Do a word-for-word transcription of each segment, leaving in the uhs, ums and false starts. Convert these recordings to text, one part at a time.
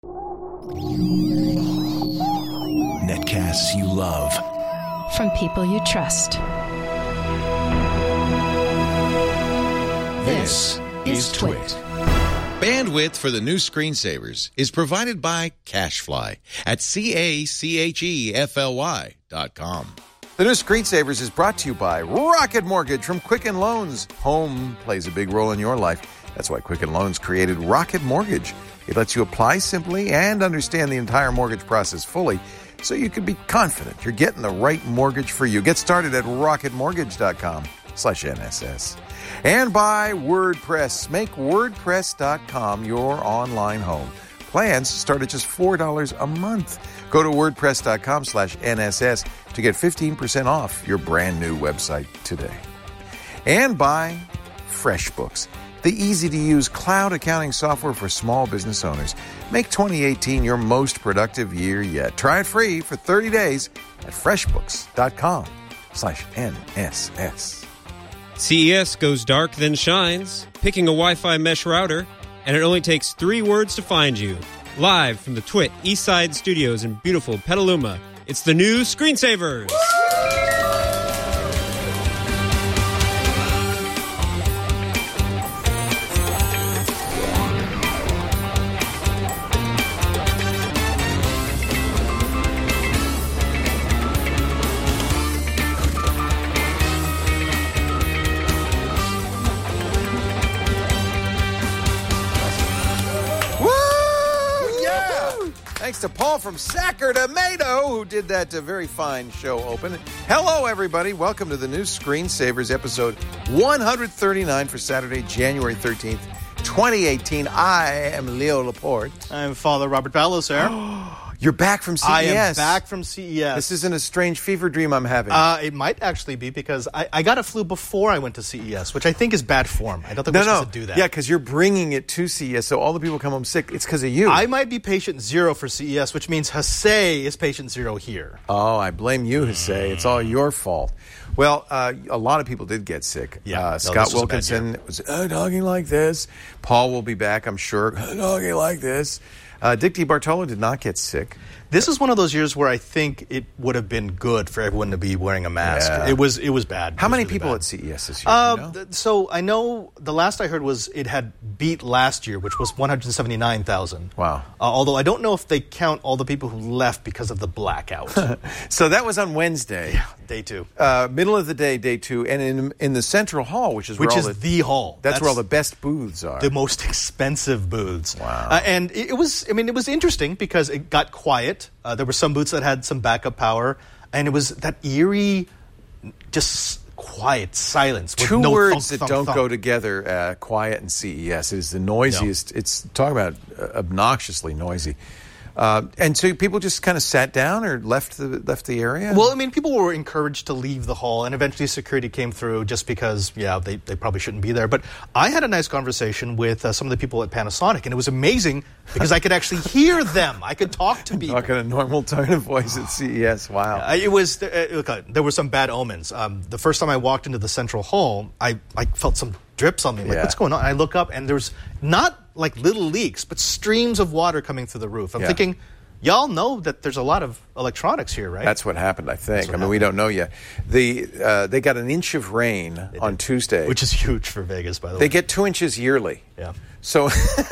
Netcasts you love. From people you trust. This is Twit. Bandwidth for the new screensavers is provided by CashFly at C A C H E F L Y dot com. The new Screensavers is brought to you by Rocket Mortgage from Quicken Loans. Home plays a big role in your life. That's why Quicken Loans created Rocket Mortgage. It lets you apply simply and understand the entire mortgage process fully so you can be confident you're getting the right mortgage for you. Get started at rocketmortgage.com slash NSS. And by WordPress. Make WordPress dot com your online home. Plans start at just four dollars a month. Go to WordPress.com slash NSS to get fifteen percent off your brand new website today. And by FreshBooks, the easy-to-use cloud accounting software for small business owners. Make twenty eighteen your most productive year yet. Try it free for thirty days at FreshBooks.com slash NSS. C E S goes dark then shines, picking a Wi-Fi mesh router, and it only takes three words to find you. Live from the Twit Eastside Studios in beautiful Petaluma, it's the new Screensavers. Thanks to Paul from Sacramento, who did that uh, very fine show open. Hello, everybody. Welcome to the new Screensavers, episode one thirty-nine for Saturday, January thirteenth, twenty eighteen. I am Leo Laporte. I'm Father Robert Ballo, sir. You're back from C E S. I am back from C E S. This isn't a strange fever dream I'm having. Uh, it might actually be because I, I got a flu before I went to C E S, which I think is bad form. I don't think no, we're no. supposed to do that. Yeah, because you're bringing it to C E S, so all the people come home sick. It's because of you. I might be patient zero for C E S, which means Hase is patient zero here. Oh, I blame you, Hase. It's all your fault. Well, uh, a lot of people did get sick. Yeah, uh, no, Scott Wilkinson was uh, talking like this. Paul will be back, I'm sure, talking like this. Uh, Dick DiBartolo did not get sick. This is one of those years where I think it would have been good for everyone to be wearing a mask. Yeah. It was it was bad. How was many really people bad. at C E S this year? Uh, you know? th- so I know the last I heard was it had beat last year, which was one hundred seventy-nine thousand. Wow. Uh, although I don't know if they count all the people who left because of the blackout. So that was on Wednesday. Yeah, day two. Uh, middle of the day, day two, and in in the Central Hall, which is where Which all is the, the hall. That's, That's where all the best booths are. The most expensive booths. Wow. Uh, and it, it was, I mean, it was interesting because it got quiet. Uh, there were some booths that had some backup power, and it was that eerie, just quiet silence. With Two no words thunk, that thunk, don't thunk. go together, uh, quiet and C E S. It is the noisiest. No. It's, talk about uh, obnoxiously noisy. Uh, and so people just kind of sat down or left the left the area? Well, I mean, people were encouraged to leave the hall, and eventually security came through just because, yeah, they, they probably shouldn't be there. But I had a nice conversation with uh, some of the people at Panasonic, and it was amazing because I could actually hear them. I could talk to people. Talking a normal tone of voice at C E S. Wow. Uh, it was, uh, look, uh, there were some bad omens. Um, the first time I walked into the central hall, I, I felt some drips on me. I'm like, Yeah. what's going on? And I look up, and there's not like little leaks, but streams of water coming through the roof. I'm Yeah. thinking, y'all know that there's a lot of electronics here, right? That's what happened, I think. I mean, happened. we don't know yet. The uh, They got an inch of rain on Tuesday. Which is huge for Vegas, by the They way. get two inches yearly. Yeah. So,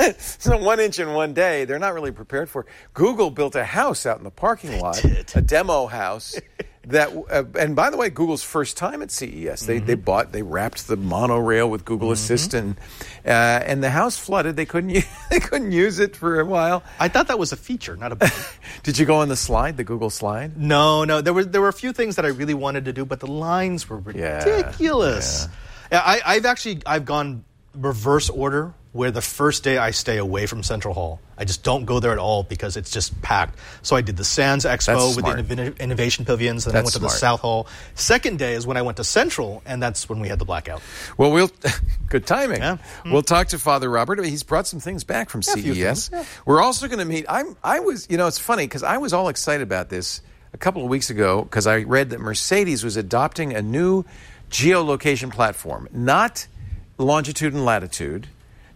so one inch in one day, they're not really prepared for. Google built a house out in the parking lot, did. a demo house. That uh, and by the way, Google's first time at C E S. They mm-hmm. they bought they wrapped the monorail with Google mm-hmm. Assistant, uh, and the house flooded. They couldn't use, they couldn't use it for a while. I thought that was a feature, not a bug. Did you go on the slide, the Google slide? No, no. There were there were a few things that I really wanted to do, but the lines were ridiculous. Yeah. Yeah, I, I've actually I've gone reverse order, where the first day I stay away from Central Hall. I just don't go there at all because it's just packed. So I did the Sands Expo That's with smart. the Inno- Innovation Pavilions, and That's I went to smart. the South Hall. Second day is when I went to Central, and that's when we had the blackout. Well, we'll good timing. Yeah. We'll talk to Father Robert. He's brought some things back from Yeah, a few C E S. things, yeah. We're also going to meet. I'm. I was. You know, it's funny because I was all excited about this a couple of weeks ago because I read that Mercedes was adopting a new geolocation platform, not longitude and latitude,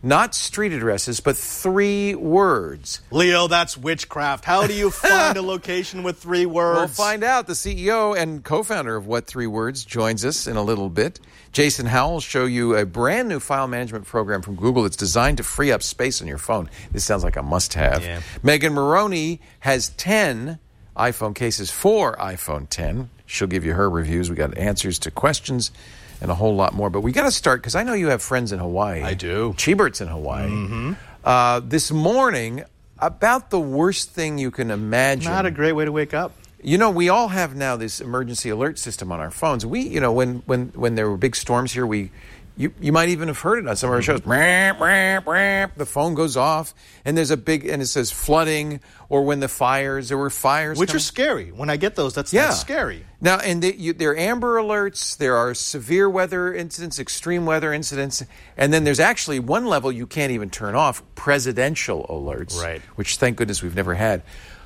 not street addresses, but three words. Leo, that's witchcraft. How do you find a location with three words? We'll find out. The C E O and co-founder of What Three Words joins us in a little bit. Jason Howell will show you a brand new file management program from Google that's designed to free up space on your phone. This sounds like a must-have. Yeah. Megan Maroney has ten iPhone cases for iPhone ten. She'll give you her reviews. We got answers to questions and a whole lot more. But we got to start, because I know you have friends in Hawaii. I do. Chibert's in Hawaii. Mm-hmm. Uh, this morning, about the worst thing you can imagine. Not a great way to wake up. You know, we all have now this emergency alert system on our phones. We, you know, when when, when there were big storms here, we, you you might even have heard it on some of our shows. Bramp, bramp, bramp. The phone goes off, and there's a big, and it says flooding, or when the fires, there were fires. Which coming. are scary. When I get those, that's, Yeah. that's scary. Now, and they, you, there are amber alerts, there are severe weather incidents, extreme weather incidents, and then there's actually one level you can't even turn off, presidential alerts, Right. which thank goodness we've never had.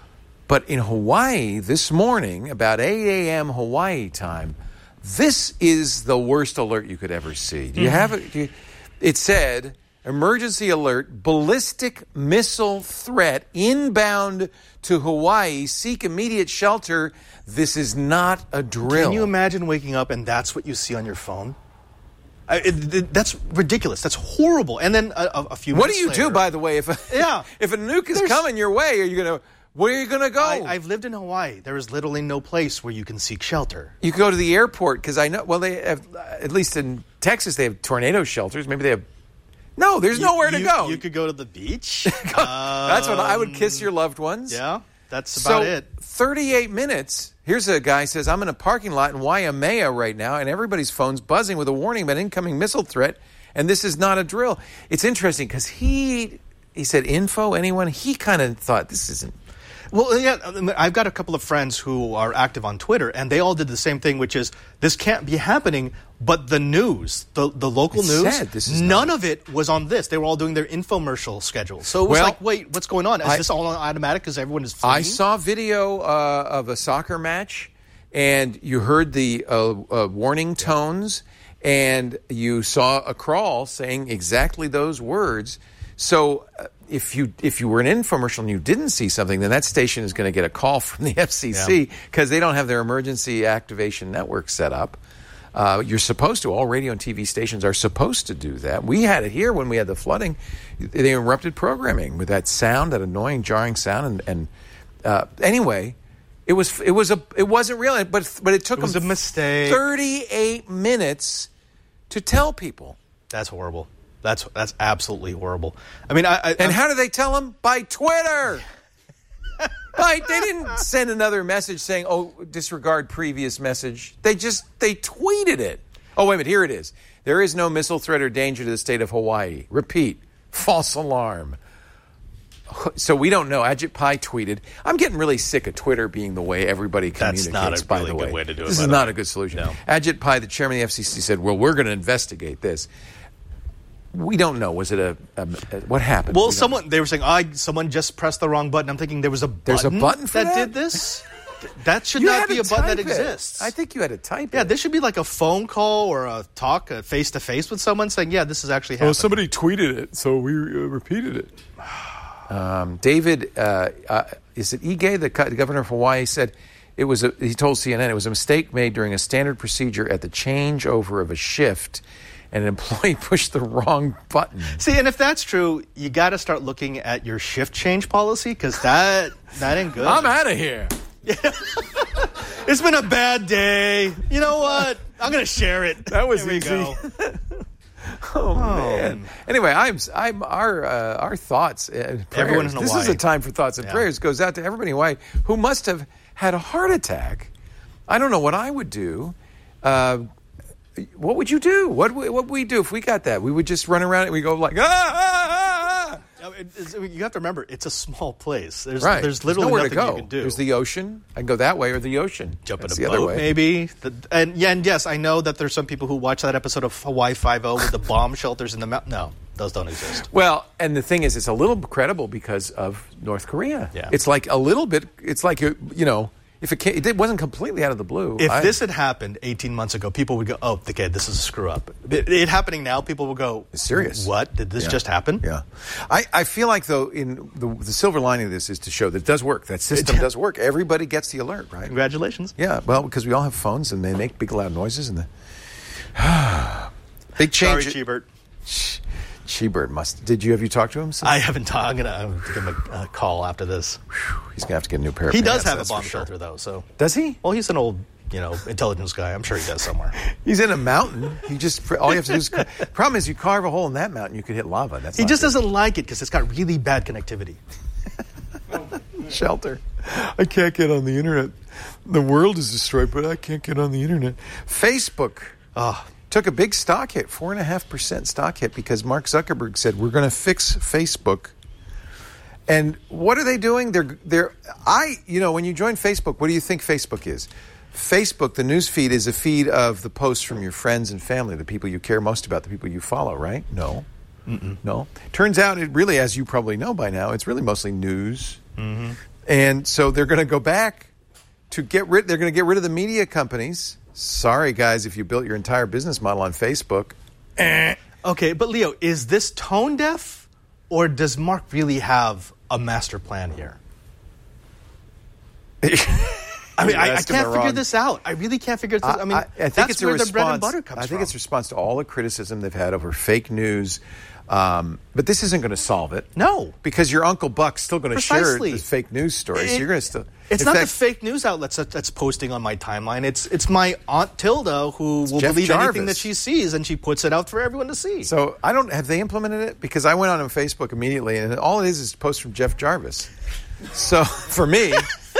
But in Hawaii this morning, about eight a.m. Hawaii time, this is the worst alert you could ever see. Do you have it? Do you, it said, emergency alert, ballistic missile threat inbound to Hawaii. Seek immediate shelter. This is not a drill. Can you imagine waking up and that's what you see on your phone? I, it, it, that's ridiculous. That's horrible. And then a, a, a few What do minutes you later, do, by the way, if a, Yeah. if a nuke is There's- coming your way? Are you going to... Where are you going to go? I, I've lived in Hawaii. There is literally no place where you can seek shelter. You can go to the airport, because I know, well, they have, at least in Texas, they have tornado shelters. Maybe they have, no, there's You- nowhere to you- go. You could go to the beach. That's what I would kiss your loved ones. Yeah, that's about so, it. thirty-eight minutes. Here's a guy says, I'm in a parking lot in Waimea right now, and everybody's phone's buzzing with a warning about incoming missile threat, and this is not a drill. It's interesting, because he, he said, info, anyone? He kind of thought, this isn't. Well, yeah, I've got a couple of friends who are active on Twitter, and they all did the same thing, which is this can't be happening. But the news, the the local It news, said this is none not- of it was on this. They were all doing their infomercial schedule. So it was Well, like, wait, what's going on? Is I- this all on automatic because everyone is fleeing? I saw video uh, of a soccer match, and you heard the uh, uh, warning tones, and you saw a crawl saying exactly those words. So uh, if you if you were an infomercial and you didn't see something, then that station is going to get a call from the F C C, because they don't have their emergency activation network set up. Uh, you're supposed to. All radio and T V stations are supposed to do that. We had it here when we had the flooding. They interrupted programming with that sound, that annoying, jarring sound. And, and uh, anyway, it was it was a it wasn't real, but but it took It was them a mistake. thirty-eight minutes to tell people. That's horrible. That's that's absolutely horrible. I mean, I, I And how do they tell them? By Twitter. By, they didn't send another message saying, oh, disregard previous message. They just, they tweeted it. Oh, wait a minute, here it is. There is no missile threat or danger to the state of Hawaii. Repeat, false alarm. So we don't know. Ajit Pai tweeted. I'm getting really sick of Twitter being the way everybody That's communicates, not a by really the good way. way to do it, This by is the not way. a good solution. No. Ajit Pai, the chairman of the F C C, said, well, we're going to investigate this. We don't know. Was it a, a, a what happened? well, We don't someone know. they were saying, oh, I, someone just pressed the wrong button. I'm thinking there was a button There's a button for that? did this. That should You not had be to a button that type it. exists. I think you had to type Yeah, it. this should be like a phone call or a talk, a face to face with someone saying, "Yeah, this is actually happening." Oh, somebody tweeted it, so we uh, repeated it. Um, David, uh, uh, is it Ige, the, co- the governor of Hawaii, said it was. A, he told C N N it was a mistake made during a standard procedure at the changeover of a shift, and an employee pushed the wrong button. See, and if that's true, you got to start looking at your shift change policy because that that ain't good. I'm out of here. It's been a bad day. You know what? I'm gonna share it. That was Here we easy. go. Oh, man. Anyway, I'm I'm our uh, our thoughts and prayers. Everyone in This is Hawaii. a time for thoughts and Yeah. prayers. Goes out to everybody in Hawaii who must have had a heart attack. I don't know what I would do. Uh, what would you do? What would- what would we do if we got that? We would just run around and we go like ah ah ah ah. Now, it- it's- You have to remember, it's a small place. There's Right. there's literally nowhere nothing to go. you can do. There's the ocean. I can go that way or the ocean. Jump That's in a the other boat, way. maybe. The, and yeah, and yes, I know that there's some people who watch that episode of Hawaii Five-O with the bomb shelters in the mountain. No, those don't exist. Well, and the thing is, it's a little credible because of North Korea. Yeah. It's like a little bit, it's like, you know, if it, came, it wasn't completely out of the blue. If I, this had happened eighteen months ago, people would go, oh, okay, this is a screw up. It, it happening now, people will go, it's serious. What? Did this yeah. just happen? Yeah. I, I feel like, though, in the, the silver lining of this is to show that it does work. That system does work. Everybody gets the alert, right? Congratulations. Yeah, well, because we all have phones and they make big loud noises. And the big change. Sorry, Cheebert. Cheebert must. Did you have you talked to him? Since? I haven't talked. I'm going to give him a, a call after this. Whew, he's going to have to get a new pair of He pants, does have a that's bomb for sure. shelter, though. So Does he? Well, he's an old, you know, intelligence guy. I'm sure he does somewhere. He's in a mountain. He just all you have to do is. Problem is, you carve a hole in that mountain, you could hit lava. That's He not just good. doesn't like it because it's got really bad connectivity. Shelter. I can't get on the internet. The world is destroyed, but I can't get on the internet. Facebook Oh, took a big stock hit, four and a half percent stock hit, because Mark Zuckerberg said we're going to fix Facebook. And what are they doing? They're they're I you know when you join Facebook, what do you think Facebook is? Facebook, the news feed, is a feed of the posts from your friends and family, the people you care most about, the people you follow, right? No. Mm-mm. No. Turns out it really, as you probably know by now, it's really mostly news. Mm-hmm. And so they're going to go back to get rid, they're going to get rid of the media companies. Sorry, guys, if you built your entire business model on Facebook. Eh. okay, but Leo, is this tone deaf, or does Mark really have a master plan here? I mean, I, I can't figure this out. I really can't figure this out. I mean, I, I think that's it's a where response, the bread and butter comes I think from. it's a response to all the criticism they've had over fake news. Um, but this isn't going to solve it. No. Because your Uncle Buck's still going to share Precisely. the fake news stories. It- so you're going to still... It's in not fact, the fake news outlets that, that's posting on my timeline. It's it's my Aunt Tilda who will Jeff believe anything Jarvis. that she sees, and she puts it out for everyone to see. So I don't... Have they implemented it? Because I went on on Facebook immediately, and all it is is a post from Jeff Jarvis. So, for me...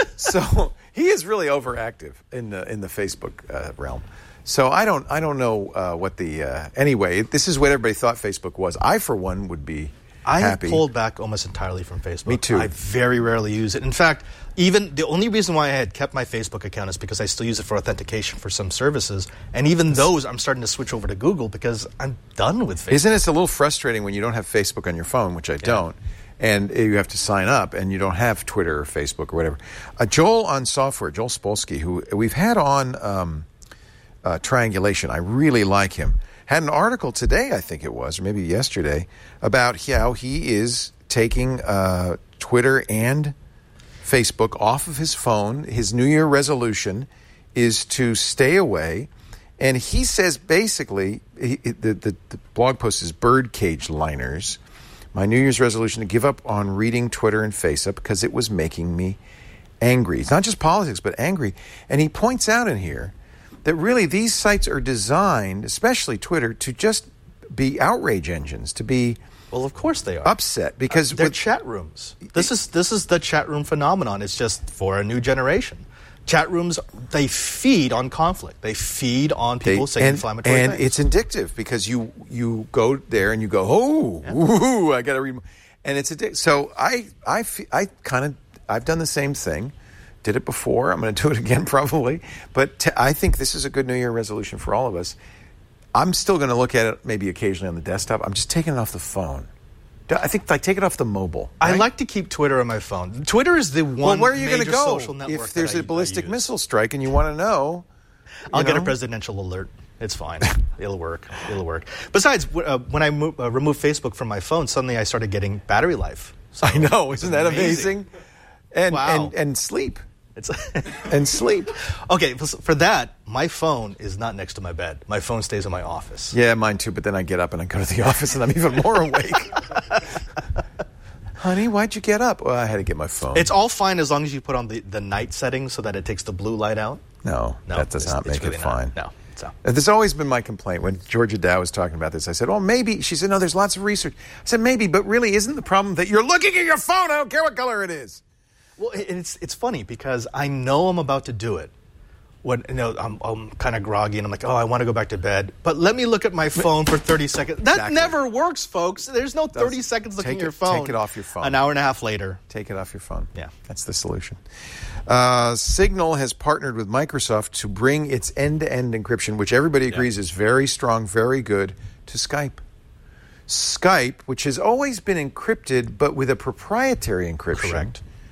so he is really overactive in the, in the Facebook uh, realm. So I don't I don't know uh, what the... Uh, anyway, this is what everybody thought Facebook was. I, for one, would be I happy. pulled back almost entirely from Facebook. Me too. I very rarely use it. In fact, even the only reason why I had kept my Facebook account is because I still use it for authentication for some services. And even those, I'm starting to switch over to Google because I'm done with Facebook. Isn't it a little frustrating when you don't have Facebook on your phone, which I don't, and you have to sign up and you don't have Twitter or Facebook or whatever? Uh, Joel on Software, Joel Spolsky, who we've had on um, uh, Triangulation, I really like him, had an article today, I think it was, or maybe yesterday, about how he is taking uh, Twitter and Facebook off of his phone. His New Year resolution is to stay away. And he says basically, he, the, the, the blog post is Birdcage Liners. My New Year's resolution to give up on reading Twitter and Facebook because it was making me angry. It's not just politics, but angry. And he points out in here that really these sites are designed, especially Twitter, to just be outrage engines, to be Well, of course they are. upset. Because Uh, they're with, chat rooms. This is this is the chat room phenomenon. It's just for a new generation. Chat rooms, they feed on conflict. They feed on They- people saying and, inflammatory and things. it's addictive because you you go there and you go, oh, ooh, I got to read more. And it's addictive. So I I fe- I kind of I've done the same thing. Did it before. I'm going to do it again probably. But t- I think this is a good New Year resolution for all of us. I'm still going to look at it maybe occasionally on the desktop. I'm just taking it off the phone. I think like take it off the mobile. I right? like to keep Twitter on my phone. Twitter is the one Well, where are you going to major go social network if there's that a I- ballistic I use. missile strike and you want to know? I'll you get a know? presidential alert. It's fine. It'll work. It'll work. Besides, w- uh, when I mo- uh, removed Facebook from my phone, suddenly I started getting battery life. So I know, isn't that amazing? And Wow. and and sleep It's and sleep. okay. For for that, my phone is not next to my bed. My phone stays in my office. Yeah, mine too. But then I get up and I go to the office and I'm even more awake. Honey, why'd you get up? Well, I had to get my phone. It's all fine as long as you put on the, the night setting so that it takes the blue light out. no, No, that does it's- not it's make really it not. fine. No. So. And There's always been my complaint when Georgia Dow was talking about this. I said, "Oh, maybe." She said, "No, there's lots of research." I said, "Maybe, but really, isn't the problem that you're looking at your phone? I don't care what color it is." Well, it- it's it's funny because I know I'm about to do it. When you know I'm I'm kind of groggy and I'm like, oh, I want to go back to bed, but let me look at my phone for thirty seconds. That Exactly. never works, folks. There's no thirty seconds looking Take at your it- phone. take it off your phone. An hour and a half later. Take it off your phone. Yeah. That's the solution. Uh, Signal has partnered with Microsoft to bring its end-to-end encryption, which everybody agrees is very strong, very good, to Skype. Skype, which has always been encrypted, but with a proprietary encryption, Correct.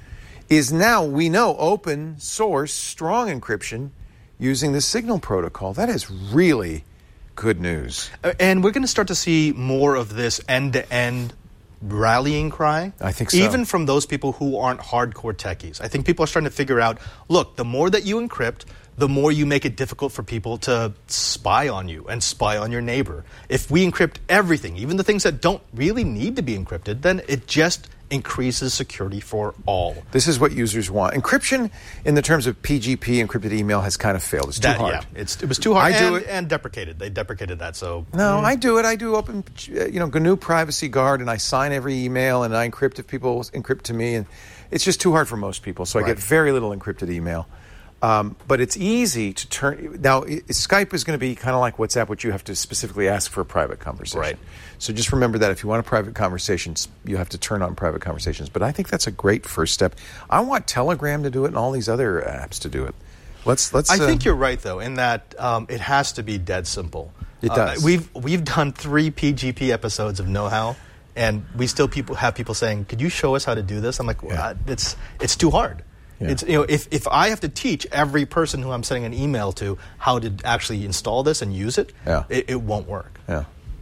is now, we know, open source, strong encryption using the Signal protocol. That is really good news. Uh, and we're going to start to see more of this end-to-end rallying cry. I think so. Even from those people who aren't hardcore techies. I think people are starting to figure out, look, the more that you encrypt, the more you make it difficult for people to spy on you and spy on your neighbor. If we encrypt everything, even the things that don't really need to be encrypted, then it just increases security for all. This is what users want. Encryption, in the terms of P G P, encrypted email, has kind of failed. It's too that, hard. Yeah, it's, it was too hard I do and, it. and deprecated. They deprecated that, so... No, mm. I do it. I do open, you know, G N U Privacy Guard, and I sign every email, and I encrypt if people encrypt to me, and it's just too hard for most people, so I Right. get very little encrypted email. Um, but it's easy to turn... Now, it, Skype is going to be kind of like WhatsApp, which you have to specifically ask for a private conversation. Right. So just remember that if you want a private conversation, you have to turn on private conversations. But I think that's a great first step. I want Telegram to do it and all these other apps to do it. Let's... let's. I uh, think you're right, though, in that um, it has to be dead simple. It does. Uh, we've, we've done three P G P episodes of Know-How, and we still people have people saying, could you show us how to do this? I'm like, well, Yeah. uh, it's, it's too hard. Yeah. It's, you know, if, if I have to teach every person who I'm sending an email to how to actually install this and use it, Yeah. it, it won't work. Yeah.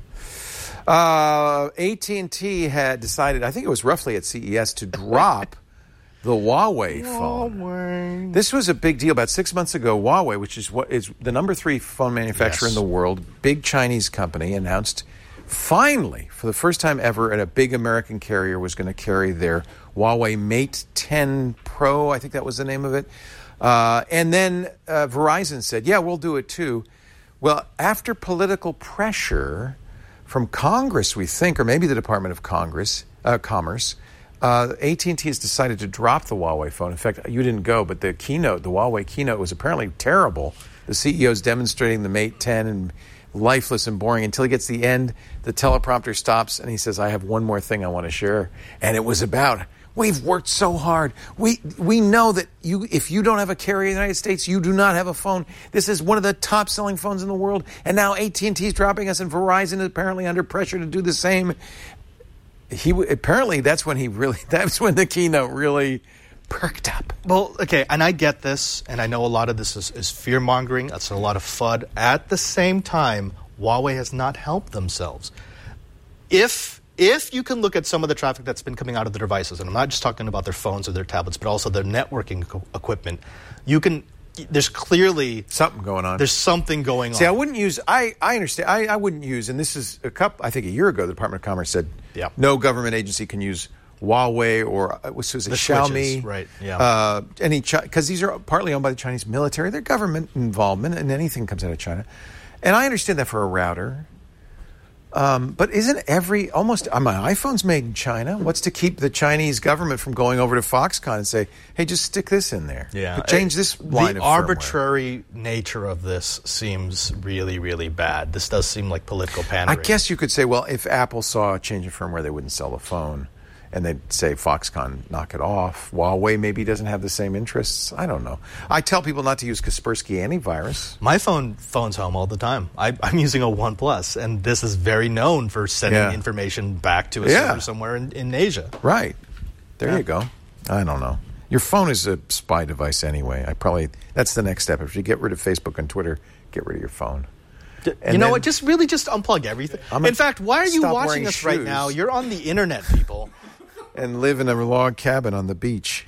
Uh, A T and T had decided, I think it was roughly at C E S, to drop the Huawei phone. This was a big deal. About six months ago, Huawei, which is what is the number three phone manufacturer Yes. in the world, big Chinese company, announced finally, for the first time ever, and a big American carrier was going to carry their Huawei Mate ten Pro, I think that was the name of it. Uh, and then uh, Verizon said, yeah, we'll do it too. Well, after political pressure from Congress, we think, or maybe the Department of Congress, uh, Commerce, uh, A T and T has decided to drop the Huawei phone. In fact, you didn't go, but the keynote, the Huawei keynote, was apparently terrible. The C E O's demonstrating the Mate ten and lifeless and boring until he gets to the end. The teleprompter stops and he says, I have one more thing I want to share. And it was about, we've worked so hard. We we know that you if you don't have a carrier in the United States, you do not have a phone. This is one of the top selling phones in the world. And now A T and T is dropping us, and Verizon is apparently under pressure to do the same. He apparently that's when he really that's when the keynote really perked up. Well, okay, and I get this, and I know a lot of this is, is fear-mongering. That's a lot of F U D. At the same time, Huawei has not helped themselves. If if you can look at some of the traffic that's been coming out of the devices, and I'm not just talking about their phones or their tablets, but also their networking co- equipment, you can. There's clearly something going on. There's something going on. See, I wouldn't use. I, I understand. I, I wouldn't use. And this is a couple. I think a year ago, the Department of Commerce said Yeah. no government agency can use Huawei or uh, was it The Xiaomi, switches, right, yeah. Uh, any because these are partly owned by the Chinese military. They're government involvement, and anything comes out of China. And I understand that for a router. Um, but isn't every almost uh, my iPhone's made in China? What's to keep the Chinese government from going over to Foxconn and say, "Hey, just stick this in there, Yeah, change this line the of firmware." arbitrary nature of this seems really, really bad. This does seem like political I pandering. guess you could say, well, if Apple saw a change in firmware, they wouldn't sell the phone. And they'd say, Foxconn, knock it off. Huawei maybe doesn't have the same interests. I don't know. I tell people not to use Kaspersky antivirus. My phone phone's home all the time. I, I'm using a OnePlus, and this is very known for sending Yeah. information back to a Yeah. server somewhere in, in Asia. Right. There Yeah. you go. I don't know. Your phone is a spy device anyway. I probably, that's the next step. If you get rid of Facebook and Twitter, get rid of your phone. D- And you know then- what? Just really just unplug everything. I'm in a- fact, why are you stop watching wearing us right shoes. now? You're on the internet, people. And live in a log cabin on the beach.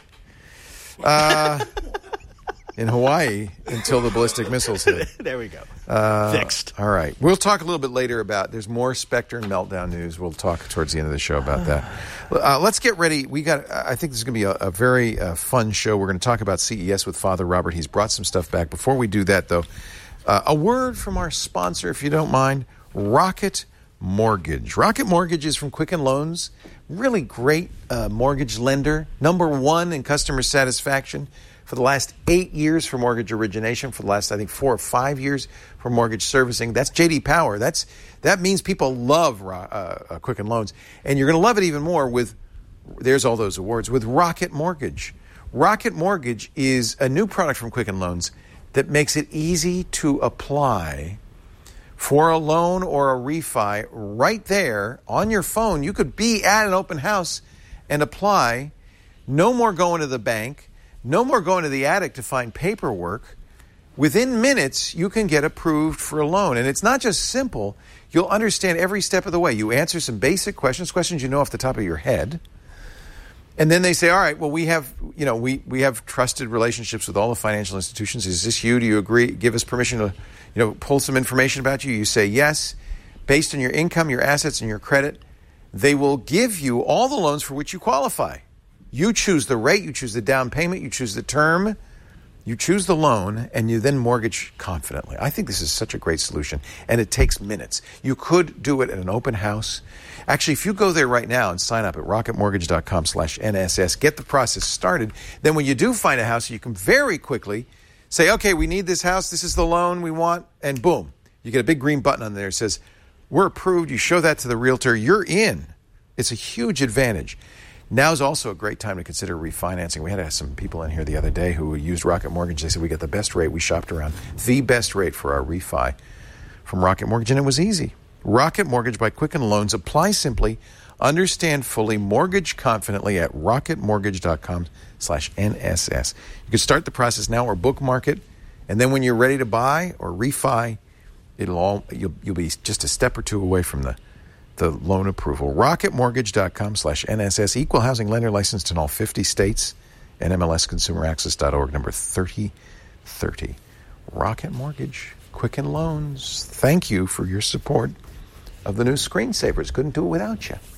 Uh, in Hawaii until the ballistic missiles hit. There we go. Uh, Fixed. All right. We'll talk a little bit later about, there's more Spectre and Meltdown news. We'll talk towards the end of the show about that. Uh, let's get ready. We got, I think this is going to be a, a very uh, fun show. We're going to talk about C E S with Father Robert. He's brought some stuff back. Before we do that, though, uh, a word from our sponsor, if you don't mind, Rocket Mortgage. Rocket Mortgage is from Quicken Loans. Really great uh, mortgage lender. Number one in customer satisfaction for the last eight years for mortgage origination, for the last, I think, four or five years for mortgage servicing. That's J D Power. That's That means people love uh, uh, Quicken Loans. And you're going to love it even more with, there's all those awards, with Rocket Mortgage. Rocket Mortgage is a new product from Quicken Loans that makes it easy to apply for a loan or a refi right there on your phone. You could be at an open house and apply No more going to the bank. No more going to the attic to find paperwork. Within minutes, you can get approved for a loan. And it's not just simple. You'll understand every step of the way. You answer some basic questions, questions you know off the top of your head. And then they say, all right, well, we have, you know, we, we have trusted relationships with all the financial institutions. Is this you? Do you agree? Give us permission to, you know, pull some information about you. You say yes. Based on your income, your assets, and your credit, they will give you all the loans for which you qualify. You choose the rate, you choose the down payment, you choose the term, you choose the loan, and you then mortgage confidently. I think this is such a great solution, and it takes minutes. You could do it at an open house. Actually, if you go there right now and sign up at rocketmortgage.com slash NSS, get the process started, then when you do find a house, you can very quickly say, okay, we need this house, this is the loan we want, and boom, you get a big green button on there that says, we're approved. You show that to the realtor, you're in. It's a huge advantage. Now's also a great time to consider refinancing. We had some people in here the other day who used Rocket Mortgage. They said we got the best rate. We shopped around the best rate for our refi from Rocket Mortgage, and it was easy. Rocket Mortgage by Quicken Loans. Apply simply, understand fully, mortgage confidently at rocketmortgage.com slash NSS. You can start the process now or bookmark it, and then when you're ready to buy or refi, it'll all you'll, you'll be just a step or two away from the the loan approval. rocketmortgage.com slash NSS. Equal housing lender licensed in all fifty states. N M L S consumer access dot org, number thirty thirty. Rocket Mortgage, Quicken Loans. Thank you for your support of the new screensavers. Couldn't do it without you.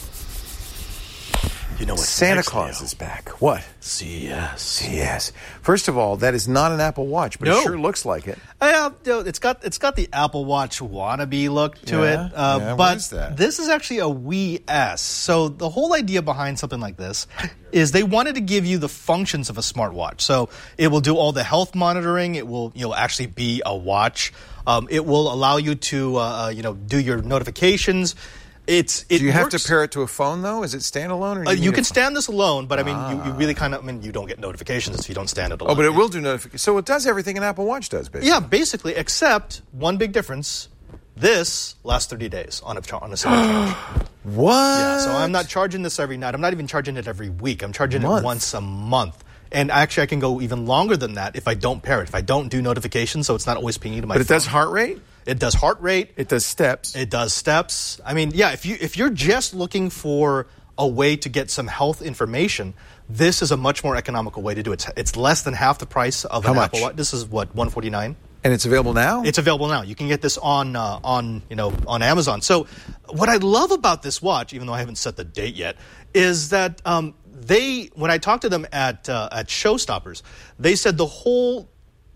You know what? Santa next, Claus Leo? is back. What? C S. C S. First of all, that is not an Apple Watch, but No. it sure looks like it. Uh, no, it's got it's got the Apple Watch wannabe look to Yeah, it, uh, yeah, what but is that? this is actually a Wii S. So the whole idea behind something like this is they wanted to give you the functions of a smartwatch. So it will do all the health monitoring. It will you know actually be a watch. Um, it will allow you to uh, you know do your notifications. It's it Do you have works- to pair it to a phone, though? Is it standalone? Or do Uh, you, you need can a phone? stand this alone, but I mean, you, you really kind of, I mean, you don't get notifications if you don't stand it alone. Oh, but it will do notifications. So it does everything an Apple Watch does, basically. Yeah, basically, except one big difference. This lasts thirty days on a, char- on a single charge. What? Yeah, so I'm not charging this every night. I'm not even charging it every week. I'm charging Month. it once a month. And actually, I can go even longer than that if I don't pair it. If I don't do notifications, so it's not always pinging to my But it phone. does heart rate? It does heart rate. It does steps. It does steps. I mean, yeah, if you if you're just looking for a way to get some health information, this is a much more economical way to do it. It's, it's less than half the price of How an much? Apple Watch. This is what one forty-nine. And it's available now? It's available now. You can get this on uh, on you know on Amazon. So what I love about this watch, even though I haven't set the date yet, is that um, they when I talked to them at uh, at Showstoppers, they said the whole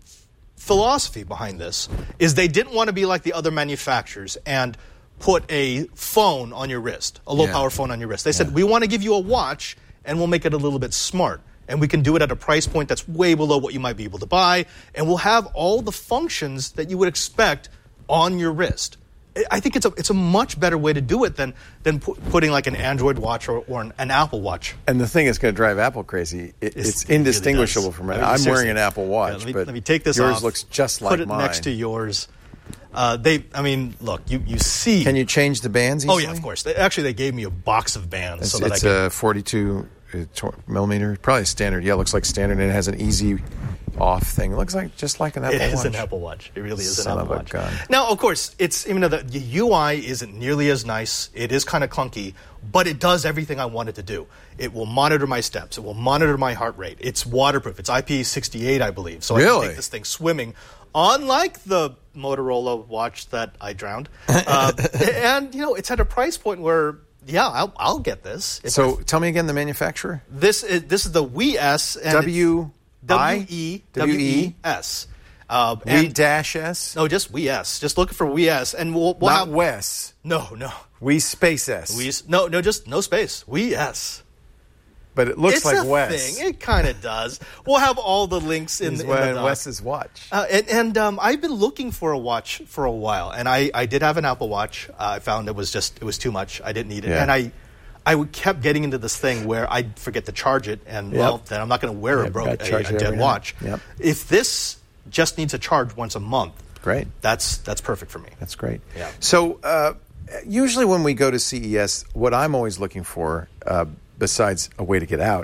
philosophy behind this is they didn't want to be like the other manufacturers and put a phone on your wrist, a low-power Yeah. phone on your wrist. They said, we want to give you a watch, and we'll make it a little bit smart. And we can do it at a price point that's way below what you might be able to buy, and we'll have all the functions that you would expect on your wrist. I think it's a it's a much better way to do it than than pu- putting like an Android watch or, or an, an Apple Watch. And the thing is going to drive Apple crazy. It, It's- it's it really indistinguishable does. from I it. mean, I'm seriously. wearing an Apple Watch, Yeah, let me, but let me take this yours off, looks just like put it mine. next to yours. Uh, they, I mean, look, you, you see. Can you change the bands Oh easily? yeah, of course. They, actually, they gave me a box of bands It's, so that it's I can. a forty-two uh, tw- millimeter, probably standard. Yeah, it looks like standard, and it has an easy off thing. It looks like just like an Apple It is Watch. an Apple Watch. It really is Son an of Apple a Watch. gun. Now, of course, it's even though the, the U I isn't nearly as nice, it is kind of clunky, but it does everything I want it to do. It will monitor my steps. It will monitor my heart rate. It's waterproof. It's I P sixty-eight, I believe. So I Really? can take this thing swimming, unlike the Motorola watch that I drowned. Uh, and, you know, it's at a price point where, yeah, I'll, I'll get this. If So tell me again the manufacturer. This is this is the Wii S. And W I? W E W E? W E S. Uh, Wii and- Dash S? No, just Wii S. Just looking for Wii S, and we'll, we'll Not have Wes. no, no, Wii Space S. Wii S- no, no, just no space. Wii S. But it looks It's like a Wes. thing. It kind of does. We'll have all the links in, He's the, in the wearing doc. Wes's watch. Uh, and and um, I've been looking for a watch for a while, and I, I did have an Apple Watch. Uh, I found it was just it was too much. I didn't need it, Yeah. and I I would- kept getting into this thing where I'd forget to charge it, and Yep. well, then I'm not going to wear Yeah, a broke gotta a, charge a it dead every night. watch. Yep. If this just needs a charge once a month, Great. that's that's perfect for me. That's great. Yeah. So uh, usually when we go to C E S, what I'm always looking for, uh, besides a way to get out,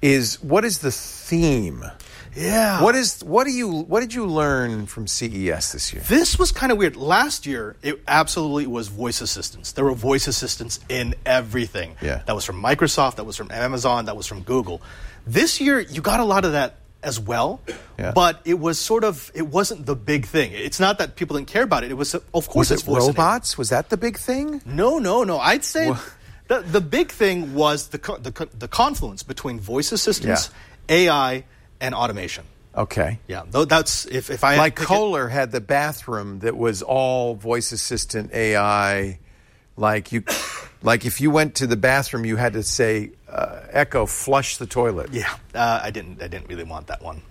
is what is the theme? Yeah. What is what do you what did you learn from C E S this year? This was kind of weird. Last year, it absolutely was voice assistants. There were voice assistants in everything. Yeah. That was from Microsoft, that was from Amazon, that was from Google. This year, you got a lot of that as well, Yeah. but it was sort of, it wasn't the big thing. It's not that people didn't care about it. It was, of Was course, it's it voice robots? Was that the big thing? No, no, no. I'd say Wha- the, the big thing was the, co- the, co- the confluence between voice assistants, Yeah. A I, and automation. Okay. Yeah, though that's if, if I had Like to pick it- Kohler had the bathroom that was all voice assistant A I. Like you, like if you went to the bathroom, you had to say, uh, "Echo, flush the toilet." Yeah, uh, I didn't. I didn't really want that one.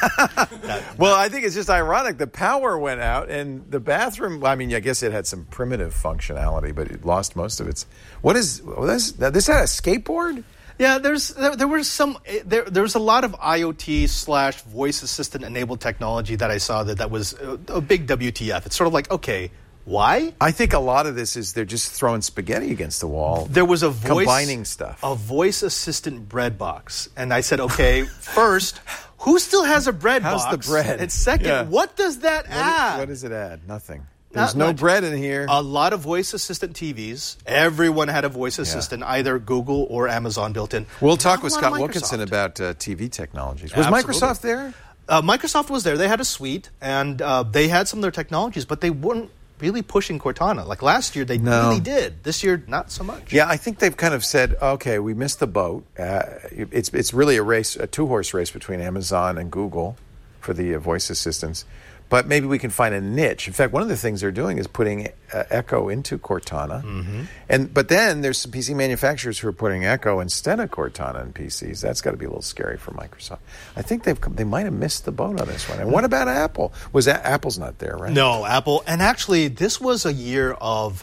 That- Well, I think it's just ironic. The power went out, and the bathroom. I mean, I guess it had some primitive functionality, but it lost most of its. What is this? This had a skateboard? yeah, there's there, there was some eh, there there was a lot of IoT slash voice assistant enabled technology that I saw that that was a, a big W T F. It's sort of like, okay, why? I think a lot of this is they're just throwing spaghetti against the wall. There was a voice combining stuff. a voice assistant bread box, and I said, okay, first, who still has a bread How's box? the bread? And second, Yeah. what does that What, add? what does it add? Nothing. There's Not no much. bread in here. A lot of voice assistant T Vs. Everyone had a voice assistant, either Google or Amazon built in. We'll talk Not with a lot Scott of Wilkinson Microsoft. about uh, T V technologies. Was Absolutely. Microsoft there? Uh, Microsoft was there. They had a suite, and uh, they had some of their technologies, but they weren't really pushing Cortana. Like last year, they No. really did. This year, not so much. Yeah, I think they've kind of said, okay, we missed the boat. Uh, it's it's really a race, a two horse race between Amazon and Google for the uh, voice assistants. But maybe we can find a niche. In fact, one of the things they're doing is putting uh, Echo into Cortana. Mm-hmm. And but then there's some P C manufacturers who are putting Echo instead of Cortana in P Cs. That's got to be a little scary for Microsoft. I think they've come, they might have missed the boat on this one. And what about Apple? Was that, Apple's not there, right? No, Apple. And actually, this was a year of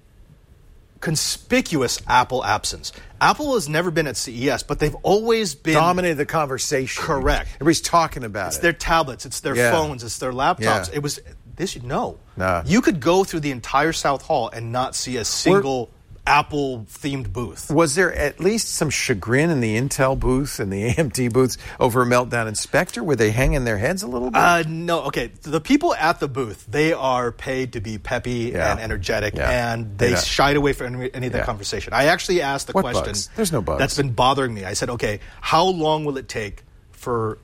conspicuous Apple absence. Apple has never been at C E S, but they've always been Dominated the conversation. Correct. Everybody's talking about It's it. their tablets, it's their Yeah. phones, it's their laptops. Yeah. It was this. No, Nah. you could go through the entire South Hall and not see a single Apple themed booth. Was there at least some chagrin in the Intel booth and the A M D booths over a meltdown in Spectre? Were they hanging their heads a little bit? Uh, no, okay. The people at the booth, they are paid to be peppy Yeah. and energetic, Yeah. and they Yeah. shied away from any, any of that Yeah. conversation. I actually asked the What question. bugs? There's no bugs. That's been bothering me. I said, okay, how long will it take for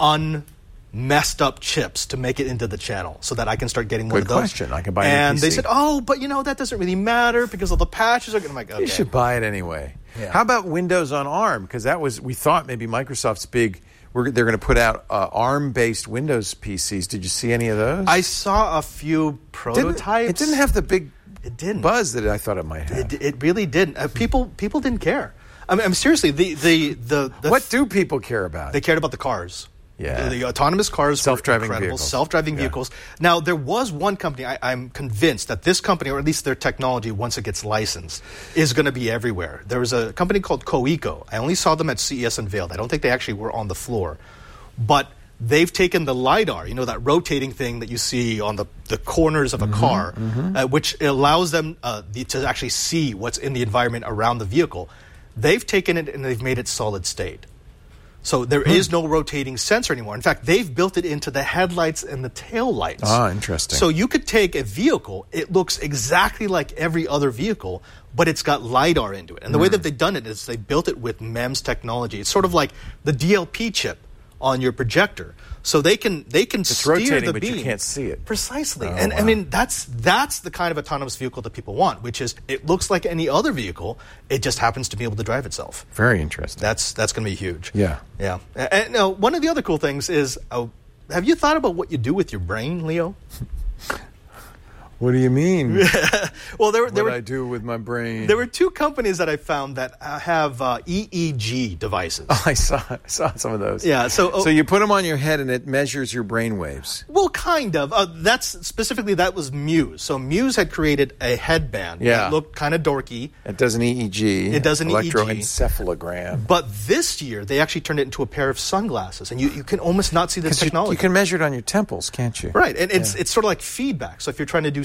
unmessed up chips to make it into the channel so that I can start getting one Good of those? question. I can buy a new And P they C. said, oh, but you know, that doesn't really matter because all the patches are going to make, okay. You should buy it anyway. Yeah. How about Windows on ARM? Because that was, we thought maybe Microsoft's big, we're, they're going to put out uh, ARM-based Windows P Cs. Did you see any of those? I saw a few Didn't- prototypes. It didn't have the big It didn't. buzz that I thought it might have. It, it really didn't. Uh, people people didn't care. I mean, I'm seriously the the the, the What do people care about? they cared about the cars. Yeah. The, the autonomous cars, were Self-driving incredible. vehicles. Self-driving Yeah. vehicles. Now there was one company. I, I'm convinced that this company, or at least their technology, once it gets licensed, is going to be everywhere. There was a company called Coeco. I only saw them at C E S Unveiled. I don't think they actually were on the floor, but they've taken the LiDAR, you know, that rotating thing that you see on the, the corners of a car, Uh, which allows them uh, the, to actually see what's in the environment around the vehicle. They've taken it and they've made it solid state. So there is no rotating sensor anymore. In fact, they've built it into the headlights and the tail lights. Ah, interesting. So you could take a vehicle, it looks exactly like every other vehicle, but it's got LiDAR into it. And the way that they've done it is they built it with M E M S technology. It's sort of like the D L P chip on your projector. So they can they can It's steer rotating, the but beam. you can't see it. Precisely. Oh, and I wow. mean that's that's the kind of autonomous vehicle that people want, which is it looks like any other vehicle, it just happens to be able to drive itself. Very interesting. That's that's going to be huge. Yeah. Yeah. And, and now, one of the other cool things is, uh, have you thought about what you do with your brain, Leo? What do you mean? Well, there, there what were I do with my brain? there were two companies that I found that uh, have uh, E E G devices. Oh, I saw I saw some of those. Yeah, so- oh- so you put them on your head and it measures your brain waves. Well, kind of. Uh, that's specifically that was Muse. So Muse had created a headband Yeah. that looked kind of dorky. It does an E E G. It does an E E G. electroencephalogram. But this year, they actually turned it into a pair of sunglasses, and you, you can almost not see the 'Cause you, technology. you can measure it on your temples, can't you? Right, and it's Yeah. it's sort of like feedback. So if you're trying to do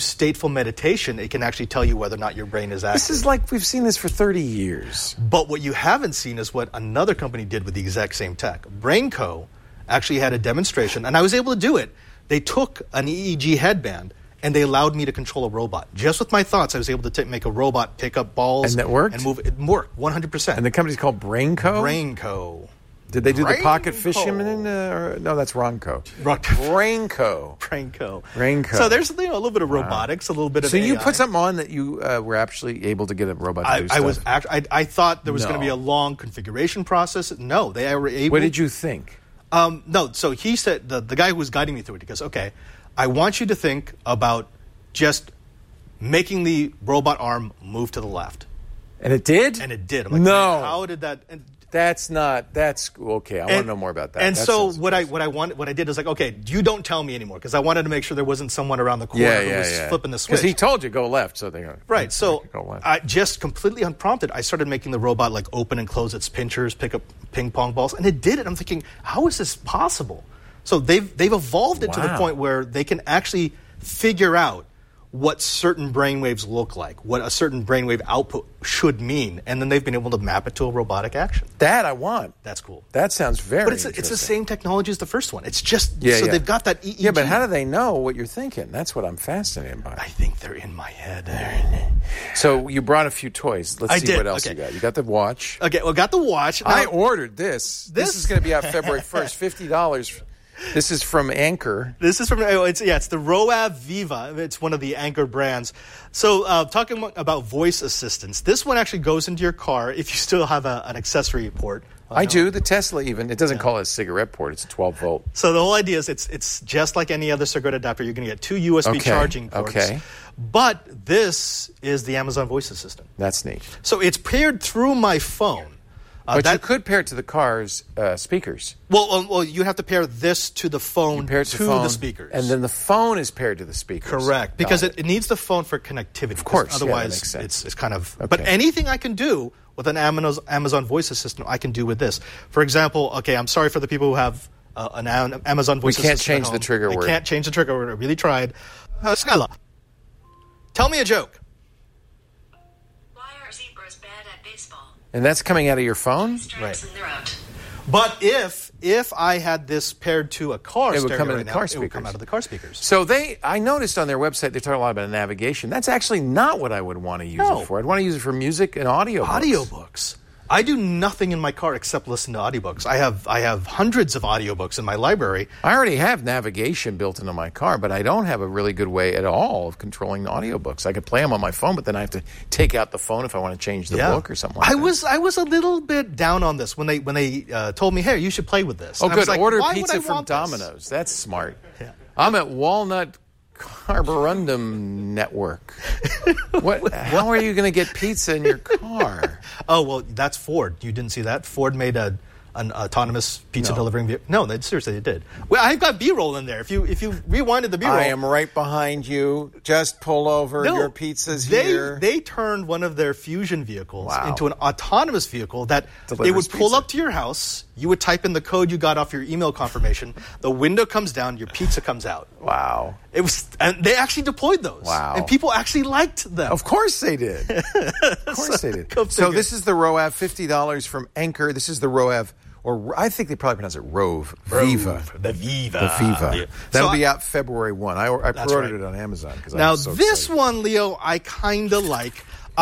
stateful meditation, it can actually tell you whether or not your brain is active. This is like we've seen this for thirty years. But what you haven't seen is what another company did with the exact same tech. BrainCo actually had a demonstration, and I was able to do it. They took an E E G headband, and they allowed me to control a robot. Just with my thoughts, I was able to t- make a robot pick up balls. And that worked? And move. It worked, one hundred percent. And the company's called BrainCo? BrainCo. Did they do Brainco. the pocket fisherman? Uh, or, no, that's Ronco. Rock- BrainCo. BrainCo. BrainCo. So there's you know, a little bit of robotics, a little bit of So you A I. put something on that you uh, were actually able to get a robot to I, do I stuff. was act- I, I thought there was No. going to be a long configuration process. No, they were able. What did you think? Um, no, so he said the the guy who was guiding me through it. He goes, "Okay, I want you to think about just making the robot arm move to the left," And it did? and it did. I'm like, No. how did that? And, That's not, that's, okay, I want to and- know more about that. And That so sounds what I impressive. what I wanted, what I did is like, okay, you don't tell me anymore because I wanted to make sure there wasn't someone around the corner Yeah, who yeah, was yeah. flipping the switch. Because he told you go left, so they go. Right, so go left. I just completely unprompted, I started making the robot like open and close its pinchers, pick up ping pong balls, and it did it. I'm thinking, how is this possible? So they've they've evolved it to the Wow. point where they can actually figure out what certain brainwaves look like, what a certain brainwave output should mean, and then they've been able to map it to a robotic action. That I want. That's cool. That sounds very But it's it's interesting. the same technology as the first one. It's just Yeah, so yeah. they've got that E E G. Yeah, but how do they know what you're thinking? That's what I'm fascinated by. I think they're in my head. So you brought a few toys. Let's I see did, what else okay. you got. You got the watch. Okay, well, got the watch. I Now- ordered this. This, This- is going to be out February first. fifty dollars. This is from Anchor. This is from oh, it's yeah, it's the Roav Viva. It's one of the Anchor brands. So uh, talking about voice assistants, this one actually goes into your car if you still have a, an accessory port. I do. The Tesla even. It doesn't call it a cigarette port. It's twelve volt. So the whole idea is it's it's just like any other cigarette adapter. You're going to get two U S B Okay, charging ports. okay. But this is the Amazon Voice Assistant. That's neat. So it's paired through my phone. Uh, But that, you could pair it to the car's uh, speakers. well, well, well, you have to pair this to the phone Pair it to to phone, the speakers. and then the phone is paired to the speakers. Correct, because it, it needs the phone for connectivity. Of course, yeah, that otherwise makes sense. it's it's kind of. Okay. But anything I can do with an Amazon Amazon Voice Assistant, I can do with this. For example, okay, I'm sorry for the people who have uh, an Am- Amazon Voice We can't Assistant. at change the home. trigger I word. can't change the trigger word. I really tried. Uh, Skyla, tell me a joke. Why are zebras bad at baseball? And that's coming out of your phone? Stripes in their out. But if if I had this paired to a car, It would stereo come in right the now, car It would come speakers. out of the car speakers. So they, I noticed on their website they talk a lot about navigation. That's actually not what I would want to use No. it for. I'd want to use it for music and audio. Audiobooks. I do nothing in my car except listen to audiobooks. I have I have hundreds of audiobooks in my library. I already have navigation built into my car, but I don't have a really good way at all of controlling the audiobooks. I could play them on my phone, but then I have to take out the phone if I want to change the book or something like I that. was I was a little bit down on this when they when they uh, told me, "Hey, you should play with this." Oh, And I was good. like, Order why would I pizza from want this? Domino's. That's smart. Yeah. I'm at Walnut Carborundum Network. What? How are you going to get pizza in your car? Oh well, that's Ford. You didn't see that? Ford made a an autonomous pizza No. delivering vehicle. No, they, seriously, they did. Well, I've got B-roll in there. If you if you rewinded the B-roll, I am right behind you. Just pull over. No, Your pizza's they, here. They turned one of their Fusion vehicles Wow. into an autonomous vehicle that they Delivers would pull pizza. up to your house. You would type in the code you got off your email confirmation. The window comes down. Your pizza comes out. Wow. It was, and they actually deployed those. Wow. And people actually liked them. Of course they did. Of course they did. Go So figure. this is the Roav, fifty dollars from Anchor. This is the Roav, or I think they probably pronounce it Rove. Viva. The Viva. The Viva. Yeah. That'll So be I- out February first. I, I That's pre-ordered right. it on Amazon. Because Now, I'm so this excited. one, Leo, I kind of like.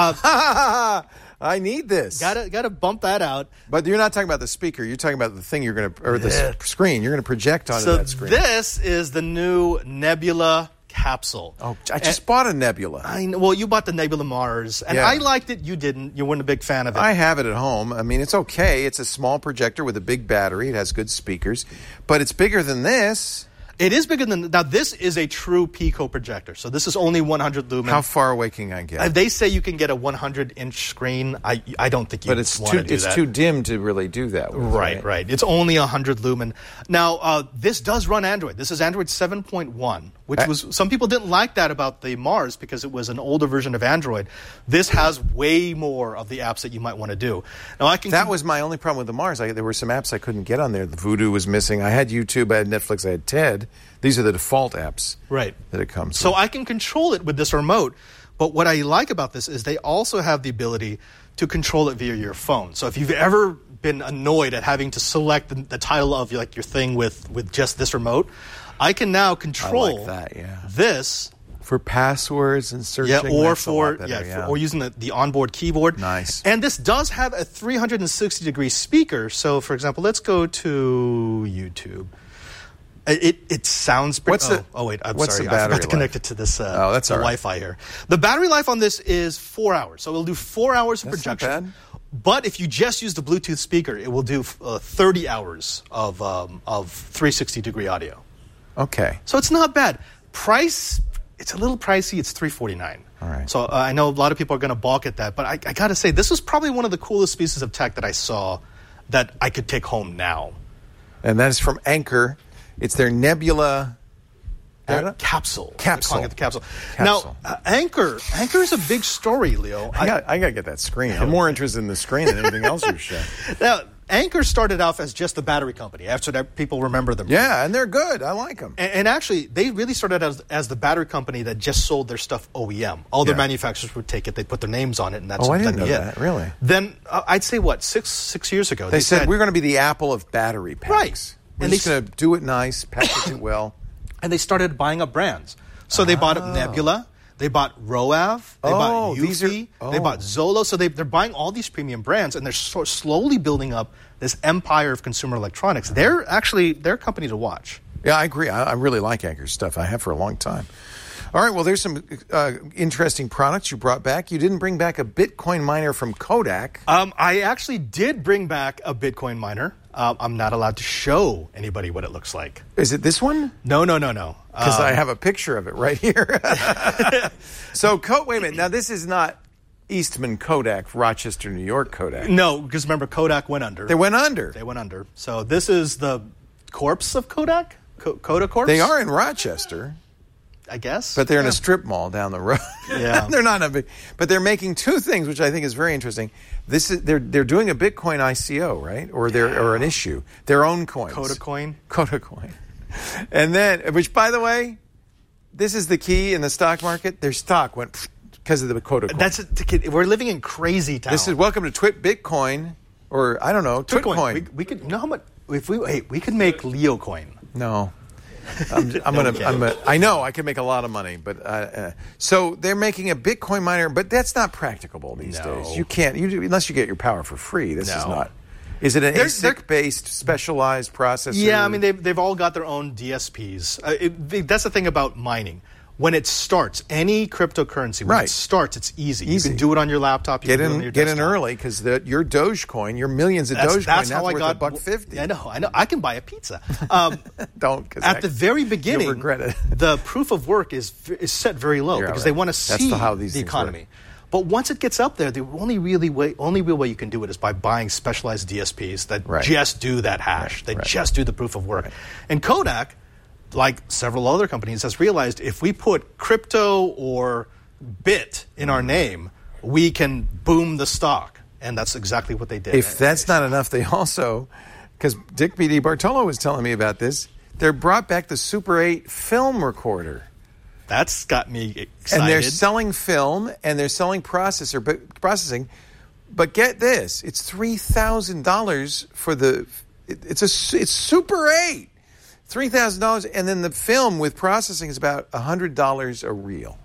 Uh, I need this. gotta gotta bump that out. But you're not talking about the speaker. You're talking about the thing you're going to, or the Yeah. s- screen. You're going to project onto So that screen. this is the new Nebula capsule. oh, I just bought a Nebula. I know, well, you bought the Nebula Mars, and Yeah. I liked it. You didn't. You weren't a big fan of it. I have it at home. I mean, it's okay. It's a small projector with a big battery. It has good speakers, but it's bigger than this. It is bigger than now. This is a true Pico projector, so this is only one hundred lumen. How far away can I get? Uh, they say you can get a one hundred inch screen. I I don't think you. but it's want too to do it's that. too dim to really do that with, Right, right. It's only one hundred lumen. Now, uh, this does run Android. This is Android seven point one, which Uh, was some people didn't like that about the Mars because it was an older version of Android. This has way more of the apps that you might want to do. Now, I can That was my only problem with the Mars. I, there were some apps I couldn't get on there. The Voodoo was missing. I had YouTube, I had Netflix, I had TED, said. These are the default apps right. that it comes so with. I can control it with this remote. But what I like about this is they also have the ability to control it via your phone. So if you've ever been annoyed at having to select the, the title of like your thing with, with just this remote, I can now control I like that, yeah. this for passwords and searching. Yeah, or that's a lot for better, yeah, yeah. For, or using the, the onboard keyboard. Nice. And this does have a three hundred sixty degree speaker. So, for example, let's go to YouTube. It it sounds pretty. What's oh, the, oh wait, I'm what's sorry. The battery I forgot to life? connect it to this. Uh, oh, that's the all right. Wi-Fi here. The battery life on this is four hours, so it'll do four hours of That's projection. not bad. But if you just use the Bluetooth speaker, it will do uh, thirty hours of um, of three sixty degree audio. Okay. So it's not bad. Price, it's a little pricey. It's three forty-nine. All right. So uh, I know a lot of people are going to balk at that, but I, I got to say, this was probably one of the coolest pieces of tech that I saw that I could take home now. And that is from Anker. It's their Nebula Their capsule. Capsule. They're calling it the capsule. Capsule. Now, uh, Anchor. Anchor is a big story, Leo. I got, I got to get that screen. I'm more interested in the screen than anything else you've shown. Now, Anchor started off as just a battery company. After that, people remember them. Yeah, and they're good. I like them. And, and actually, they really started as, as the battery company that just sold their stuff O E M. All their Yeah. manufacturers would take it, they'd put their names on it, and that's Oh, I didn't that'd know be that. it. Really? Then, uh, I'd say, what, six six years ago, They, said, we're going to be the Apple of battery packs. Right. We're And just they- going to do it nice, package it well. and they started buying up brands. So they bought up Nebula, they bought Roav, they Oh, bought these Eufy, are- they oh. bought Zolo. So they, they're buying all these premium brands, and they're so slowly building up this empire of consumer electronics. They're actually they're a company to watch. Yeah, I agree. I, I really like Anker's stuff. I have for a long time. All right, well, there's some uh, interesting products you brought back. You didn't bring back a Bitcoin miner from Kodak. Um, I actually did bring back a Bitcoin miner. Uh, I'm not allowed to show anybody what it looks like. Is it this one? No, no, no, no. Because Um, I have a picture of it right here. So, Co- wait a minute. Now, this is not Eastman Kodak, Rochester, New York Kodak. No, because remember, Kodak went under. They went under. They went under. So this is the corpse of Kodak? Ko- Kodak corpse? They are in Rochester, I guess. but they're in Yeah. a strip mall down the road. Yeah. They're not a big, but they're making two things, which I think is very interesting. This is they're they're doing a Bitcoin I C O, right? Or they're or an issue, their own coins. Kodak coin. Kodak coin. And then, which by the way, this is the key in the stock market. Their stock went because of the Kodak coin. That's it. We're living in crazy town. This is welcome to Twit Bitcoin, or I don't know, Twitcoin. We, we could you know how much if we hey, we could make Leo coin. No. I'm, I'm No, gonna. okay. I'm a, I know I can make a lot of money, but uh, uh, so they're making a Bitcoin miner, but that's not practicable these No. days. You can't, you do, unless you get your power for free. This is No. not. Is it an They're- A S I C-based specialized processor? Yeah, I mean they've they've all got their own D S Ps. Uh, it, they, that's the thing about mining. When it starts, any cryptocurrency, when Right. it starts, it's easy. Easy. You can do it on your laptop. You get can do it in, on your get in desktop. early because your Dogecoin, your millions of That's, Dogecoin, that's that's how I worth got a buck fifty. I know, I know. I can buy a pizza. Um, Don't 'cause at that- the very beginning, you'll regret it. the proof of work is is set very low You're because right. they want to That's see the- how these the things economy. work. But once it gets up there, the only really way, only real way you can do it is by buying specialized D S Ps that Right. just do that hash. Right, They right. just do the proof of work. And Kodak, like several other companies, has realized if we put crypto or bit in our name, we can boom the stock. And that's exactly what they did. If that's not enough, they also, because Dick B D Bartolo was telling me about this, they brought back the Super eight film recorder. That's got me excited. And they're selling film and they're selling processor, but processing. But get this, it's three thousand dollars for the. It, it's a it's Super eight, three thousand dollars, and then the film with processing is about a hundred dollars a reel.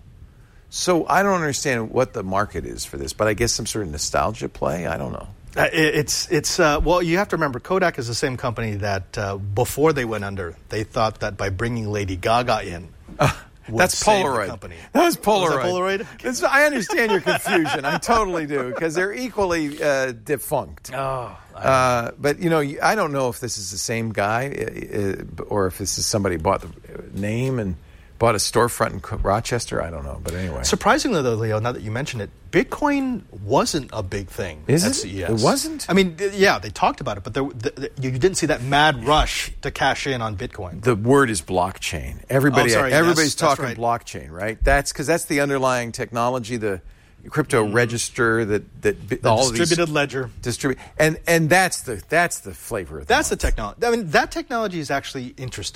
So I don't understand what the market is for this, but I guess some sort of nostalgia play. I don't know. Uh, it, it's it's uh, well, you have to remember Kodak is the same company that uh, before they went under, they thought that by bringing Lady Gaga in, Uh, would that's save the Polaroid. company. That was Polaroid. Was that Polaroid? That's- I understand your confusion. I totally do because they're equally uh, defunct. Oh, Uh, but you know, I don't know if this is the same guy uh, uh, or if this is somebody bought the name and bought a storefront in Co- Rochester. I don't know, but anyway, surprisingly though, Leo, now that you mention it, Bitcoin wasn't a big thing Is at it? C E S. It wasn't? I mean, th- yeah, they talked about it, but there, th- th- you didn't see that mad rush to cash in on Bitcoin. the word is blockchain. Everybody, Oh, sorry, everybody's yes, that's talking right. blockchain, right? That's because that's the underlying technology, the crypto register that that bi- The all of distributed these ledger. distribute, and and that's the that's the flavor of the That's the month. technology. I mean, that technology is actually interesting.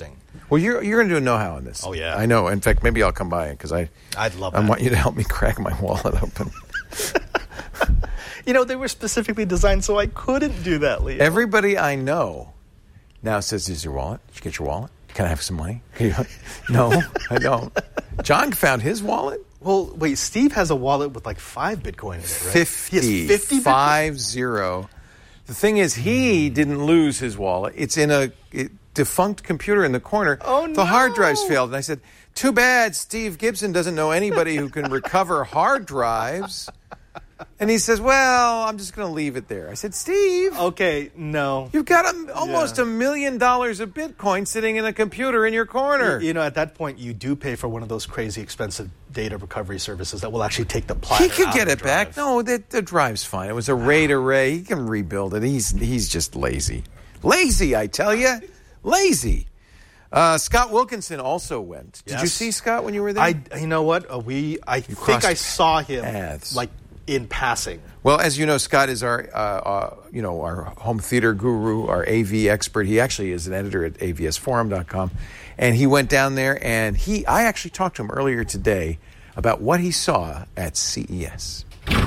Well, you're you're going to do a know-how on this. Oh, yeah. I know. In fact, maybe I'll come by because I I'd love I that. want you to help me crack my wallet open. You know, they were specifically designed so I couldn't do that, Leo. Everybody I know now says, "Is your wallet? Did you get your wallet? Can I have some money?" No, I don't. John found his wallet. Well, wait, Steve has a wallet with like five Bitcoin in it, right? Fifty. He has fifty Bitcoin? Five zero. The thing is, he didn't lose his wallet. It's in a it, defunct computer in the corner. Oh, The hard no. drives failed. And I said, too bad Steve Gibson doesn't know anybody who can recover hard drives. And he says, well, I'm just going to leave it there. I said, Steve, Okay, no. you've got a, almost Yeah. a million dollars of Bitcoin sitting in a computer in your corner. You know, at that point, you do pay for one of those crazy expensive data recovery services that will actually take the platter He could out get of it the back. drive. No, the, the drive's fine. It was a RAID array. He can rebuild it. He's he's just lazy. Lazy, I tell you. Lazy. Uh, Scott Wilkinson also went. Did you Yes. see Scott when you were there? I, you know what? Uh, we, I think crossed I saw him paths. like in passing. Well, as you know, Scott is our, uh, uh, you know, our home theater guru, our A V expert. He actually is an editor at A V S forum dot com, and he went down there and he. I actually talked to him earlier today about what he saw at C E S.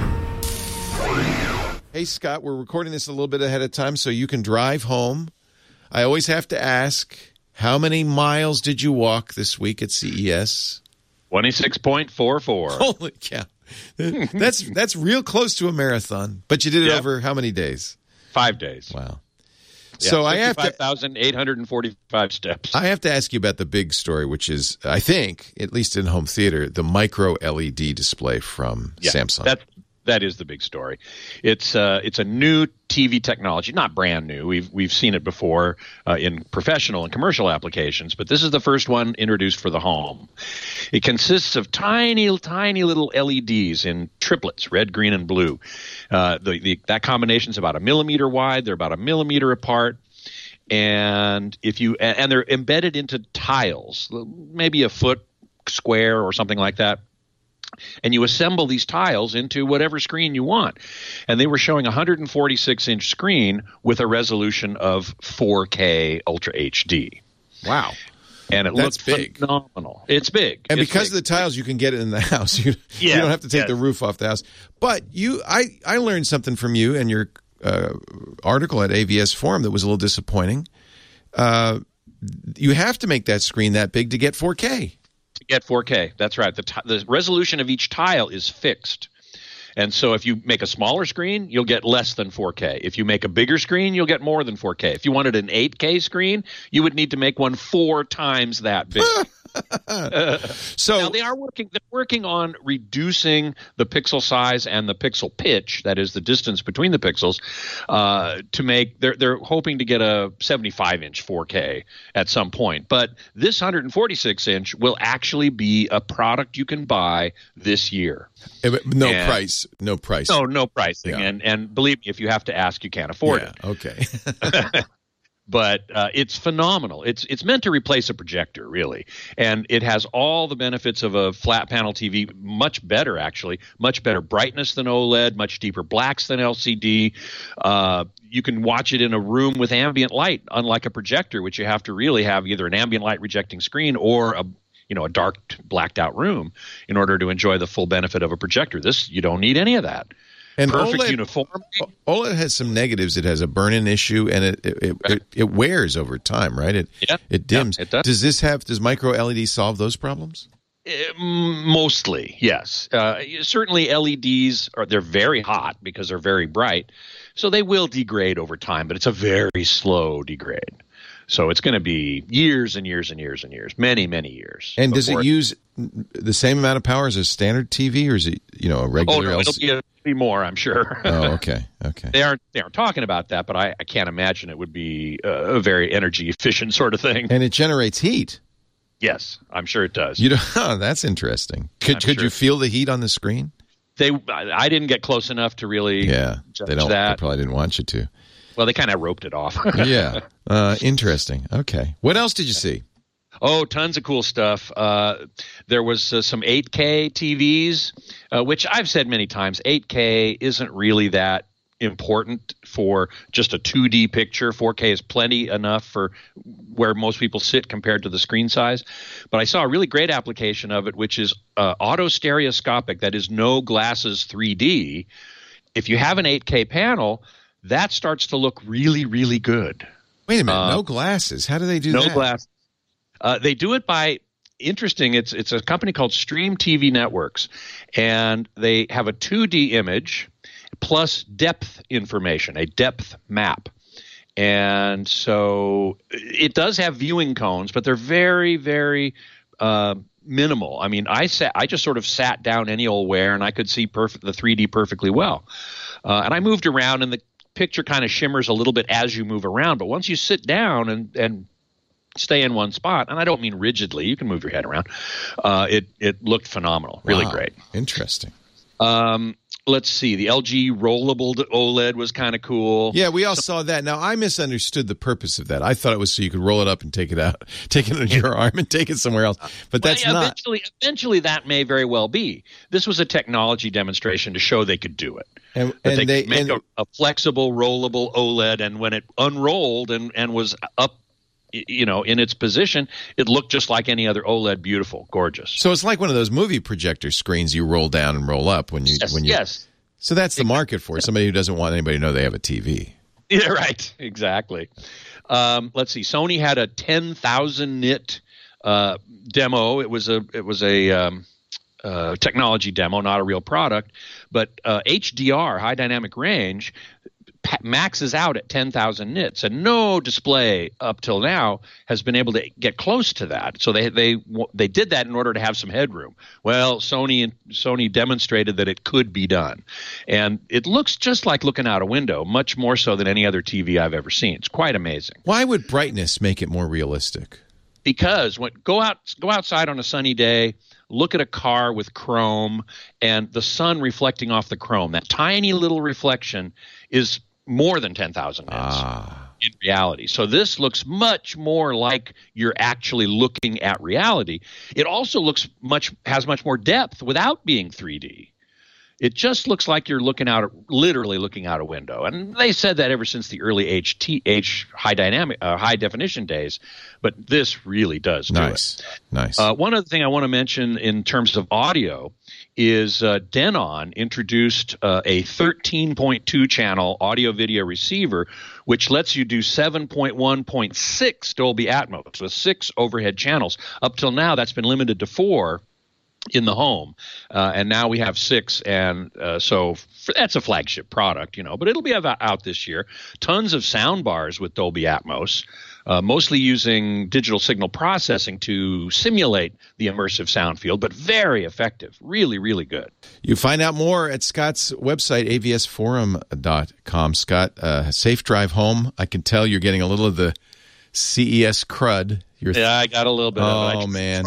Hey, Scott, we're recording this a little bit ahead of time so you can drive home. I always have to ask, how many miles did you walk this week at C E S? twenty-six point four four. Holy cow. That's that's real close to a marathon. But you did it Yep. over how many days? Five days. Wow. Yeah, So I have fifty-five to thousand eight hundred forty-five steps. I have to ask you about the big story, which is, I think, at least in home theater, the micro L E D display from Yeah, Samsung. That, that is the big story. It's uh, it's a new T V technology, not brand new. We've we've seen it before uh, in professional and commercial applications, but this is the first one introduced for the home. It consists of tiny, tiny little L E Ds in triplets, red, green, and blue. Uh, the, the that combination is about a millimeter wide. They're about a millimeter apart. And if you and and they're embedded into tiles, maybe a foot square or something like that. And you assemble these tiles into whatever screen you want. And they were showing a one hundred forty-six inch screen with a resolution of four K Ultra H D. Wow. And it That's looked big. phenomenal. It's big. And It's because big. of the tiles, you can get it in the house. You, you Yeah, don't have to take yes. the roof off the house. But you, I, I learned something from you and your uh, article at A V S Forum that was a little disappointing. Uh, you have to make that screen that big to get four K. To get four K. That's right. The, t- the resolution of each tile is fixed. And so if you make a smaller screen, you'll get less than four K. If you make a bigger screen, you'll get more than four K. If you wanted an eight K screen, you would need to make one four times that big. So Now they are working. They're working on reducing the pixel size and the pixel pitch. That is the distance between the pixels. Uh, to make they're they're hoping to get a seventy-five inch four K at some point. But this one hundred forty-six inch will actually be a product you can buy this year. no and- price, no price. No, no pricing. Yeah. And and believe me, if you have to ask, you can't afford yeah, it. okay. But uh, it's phenomenal. It's it's meant to replace a projector, really, and it has all the benefits of a flat panel T V. Much better, actually. Much better brightness than OLED. Much deeper blacks than L C D. Uh, you can watch it in a room with ambient light, unlike a projector, which you have to really have either an ambient light rejecting screen or a you know a dark, blacked out room in order to enjoy the full benefit of a projector. This you don't need any of that. And Perfect OLED, uniformity. OLED has some negatives. It has a burn-in issue, and it it, it, it it wears over time, right? It Yeah. it dims. Yeah, it does. Does this have? Does micro L E D solve those problems? Uh, Mostly, yes. Uh, certainly, L E Ds are they're very hot because they're very bright, so they will degrade over time. But it's a very slow degrade. So it's going to be years and years and years and years, many many years. And does it before- use the same amount of power as a standard T V, or is it you know a Oh regular no, L it'll C D? be, a, be more, I'm sure. Oh, okay, okay. They aren't they aren't talking about that, but I, I can't imagine it would be uh, a very energy efficient sort of thing. And it generates heat. Yes, I'm sure it does. You know, oh, that's interesting. Could I'm could sure. you feel the heat on the screen? They I I didn't get close enough to really Yeah, judge they don't. that. They probably didn't want you to. Well, they kind of roped it off. Yeah, uh, interesting. Okay, what else did you see? Oh, tons of cool stuff. Uh, there was uh, some eight K T Vs, uh, which I've said many times, eight K isn't really that important for just a two D picture. four K is plenty enough for where most people sit compared to the screen size. But I saw a really great application of it, which is uh, auto stereoscopic, that is no glasses three D. If you have an eight K panel, that starts to look really, really good. Wait a minute, uh, no glasses. How do they do no that? No glasses. Uh, they do it by interesting. It's it's a company called Stream T V Networks, and they have a two D image plus depth information, a depth map. And so it does have viewing cones, but they're very, very uh, minimal. I mean, I sat, I just sort of sat down any old where, and I could see perfect the three D perfectly well. Uh, and I moved around, and the picture kind of shimmers a little bit as you move around. But once you sit down and and stay in one spot, and I don't mean rigidly, you can move your head around, uh, it, it looked phenomenal, really Wow. great. Interesting. Um, let's see, the L G rollable OLED was kind of cool. Yeah, we all saw that. Now, I misunderstood the purpose of that. I thought it was so you could roll it up and take it out, take it under your arm and take it somewhere else. But Well, that's yeah, not. Eventually, eventually, that may very well be. This was a technology demonstration to show they could do it. And, That and they, they could make and, a, a flexible, rollable OLED, and when it unrolled and, and was up, y- you know, in its position, it looked just like any other OLED. Beautiful, gorgeous. so it's like one of those movie projector screens you roll down and roll up when you yes, when you. yes. So that's the market for it. Somebody who doesn't want anybody to know they have a T V. Yeah, right. Exactly. Um, let's see. Sony had a ten thousand nit uh, demo. It was a it was a um, uh, technology demo, not a real product. But uh, H D R, high dynamic range, pa- maxes out at ten thousand nits, and no display up till now has been able to get close to that. So they they they did that in order to have some headroom. Well, Sony Sony demonstrated that it could be done, and it looks just like looking out a window, much more so than any other T V I've ever seen. It's quite amazing. Why would brightness make it more realistic? Because when go out go outside on a sunny day, look at a car with chrome and the sun reflecting off the chrome. That tiny little reflection is more than ten thousand nits Ah. in reality. So this looks much more like you're actually looking at reality. It also looks much has much more depth without being three D. It just looks like you're looking out, literally looking out a window. And they said that ever since the early H T H high dynamic, uh, high definition days. But this really does do Nice, it. nice. Uh, one other thing I want to mention in terms of audio is uh, Denon introduced uh, a thirteen point two channel audio video receiver, which lets you do seven point one point six Dolby Atmos with six overhead channels. Up till now, that's been limited to four in the home, uh, and now we have six, and uh, so for, that's a flagship product, you know, but it'll be av- out this year. Tons of sound bars with Dolby Atmos, uh, mostly using digital signal processing to simulate the immersive sound field, but very effective, really, really good. You find out more at Scott's website, A V S forum dot com. Scott, uh, safe drive home. I can tell you're getting a little of the C E S crud. You're Yeah, I got a little bit of it. Oh, man.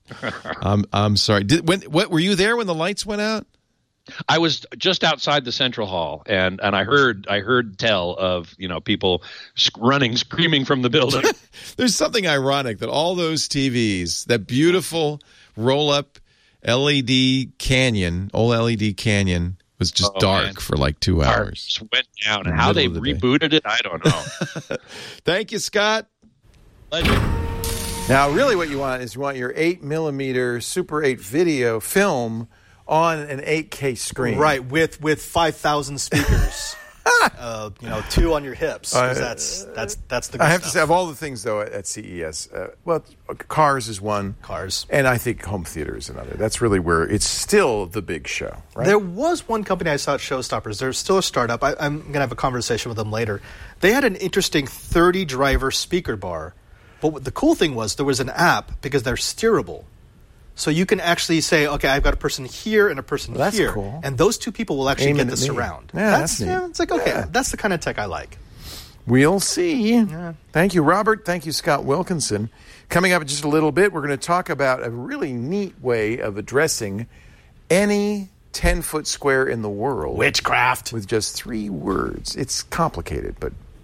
I'm I'm sorry. Did when what were you there when the lights went out? I was just outside the central hall, and, and I heard I heard tell of you know people sc- running, screaming from the building. There's something ironic that all those T Vs, that beautiful roll up L E D canyon, old L E D canyon, was just Oh, dark man. for like two hours. Just went down, In and the how they middle of the day. rebooted it, I don't know. Thank you, Scott. Pleasure. Now, really what you want is you want your eight millimeter Super eight video film on an eight K screen. Right, with with five thousand speakers. uh, you know, two on your hips. 'cause Uh, that's that's that's the good I have to stuff. say, of all the things, though, at, at C E S, uh, well, cars is one. Cars. And I think home theater is another. That's really where it's still the big show, right? There was one company I saw at Showstoppers. They're still a startup. I, I'm going to have a conversation with them later. They had an interesting thirty driver speaker bar. But what the cool thing was there was an app because they're steerable. So you can actually say, okay, I've got a person here and a person Well, that's here. cool. And those two people will actually Aiming get at the me. surround. Yeah, that's neat. yeah, it's like, okay, Yeah. that's the kind of tech I like. We'll see. Thank you, Robert. Thank you, Scott Wilkinson. Coming up in just a little bit, we're going to talk about a really neat way of addressing any ten-foot square in the world. Witchcraft. With just three words. It's complicated, but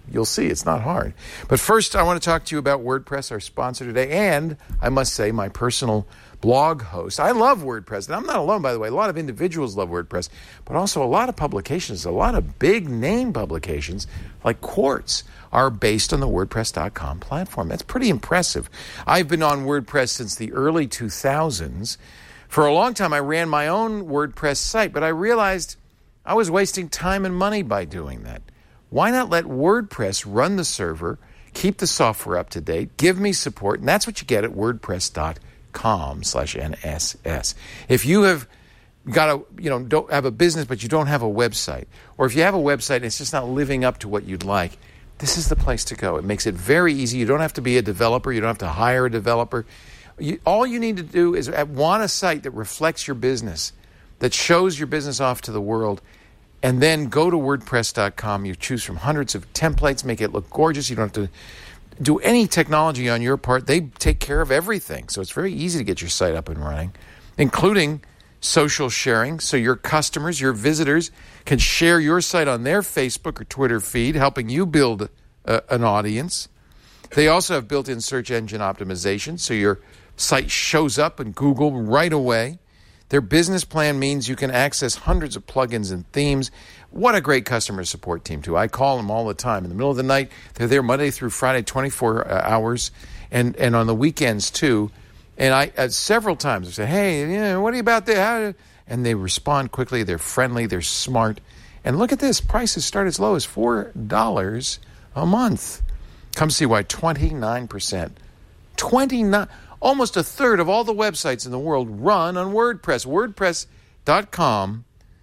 you'll see it's not hard. But first, I want to talk to you about WordPress, our sponsor today, and I must say, my personal blog host. I love WordPress, and I'm not alone, by the way. A lot of individuals love WordPress, but also a lot of publications, a lot of big name publications like Quartz are based on the WordPress dot com platform. That's pretty impressive. I've been on WordPress since the early two thousands. For a long time, I ran my own WordPress site, but I realized I was wasting time and money by doing that. Why not let WordPress run the server, keep the software up to date, give me support, and that's what you get at WordPress dot com slash N S S. If you have got a, you know, don't have a business but you don't have a website, or if you have a website and it's just not living up to what you'd like, this is the place to go. It makes it very easy. You don't have to be a developer. You don't have to hire a developer. You, all you need to do is want a site that reflects your business, that shows your business off to the world, and then go to WordPress dot com. You choose from hundreds of templates, make it look gorgeous. You don't have to do any technology on your part. They take care of everything. So it's very easy to get your site up and running, including social sharing. So your customers, your visitors can share your site on their Facebook or Twitter feed, helping you build a, an audience. They also have built-in search engine optimization, so your site shows up in Google right away. Their business plan means you can access hundreds of plugins and themes. What a great customer support team, too. I call them all the time. In the middle of the night, they're there Monday through Friday, twenty-four hours, and, and on the weekends, too. And I uh, several times I say, hey, you know, what are you about there? How? And they respond quickly. They're friendly. They're smart. And look at this. Prices start as low as four dollars a month. Come see why twenty-nine percent. twenty-nine Almost a third of all the websites in the world run on WordPress. WordPress dot com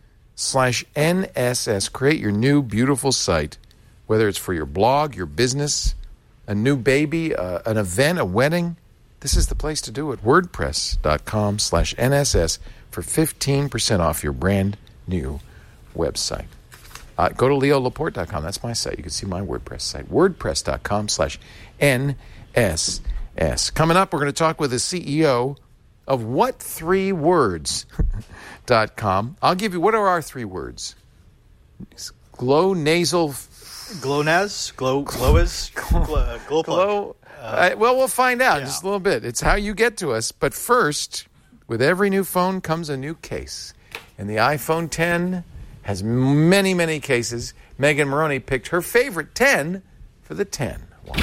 slash N S S. Create your new beautiful site, whether it's for your blog, your business, a new baby, uh, an event, a wedding. This is the place to do it. WordPress dot com slash N S S for fifteen percent off your brand new website. Uh, go to Leo Laporte dot com. That's my site. You can see my WordPress site. WordPress dot com slash N S S. Coming up, we're going to talk with the C E O of what three words dot com. I'll give you, what are our three words? Glow nasal. GLONASS? Glow, Glowiz? Glow, glow, glow. Uh, uh, well, we'll find out in just a little bit. It's how you get to us. But first, with every new phone comes a new case. And the iPhone ten has many, many cases. Megan Maroney picked her favorite ten for the ten. Watch.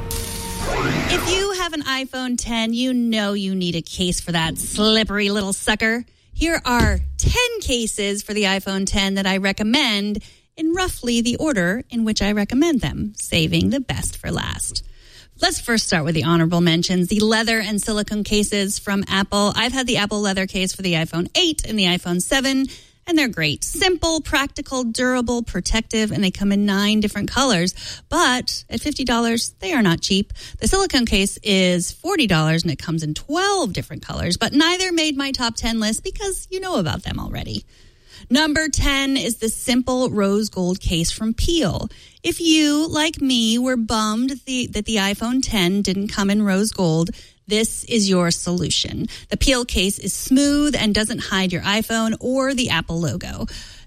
If you have an iPhone ten, you know you need a case for that slippery little sucker. Here are ten cases for the iPhone ten that I recommend in roughly the order in which I recommend them, saving the best for last. Let's first start with the honorable mentions, the leather and silicone cases from Apple. I've had the Apple leather case for the iPhone eight and the iPhone seven, and they're great. Simple, practical, durable, protective, and they come in nine different colors. But at fifty dollars, they are not cheap. The silicone case is forty dollars, and it comes in twelve different colors. But neither made my top ten list because you know about them already. Number ten is the simple rose gold case from Peel. If you, like me, were bummed the, that the iPhone ten didn't come in rose gold, this is your solution. The Peel case is smooth and doesn't hide your iPhone or the Apple logo.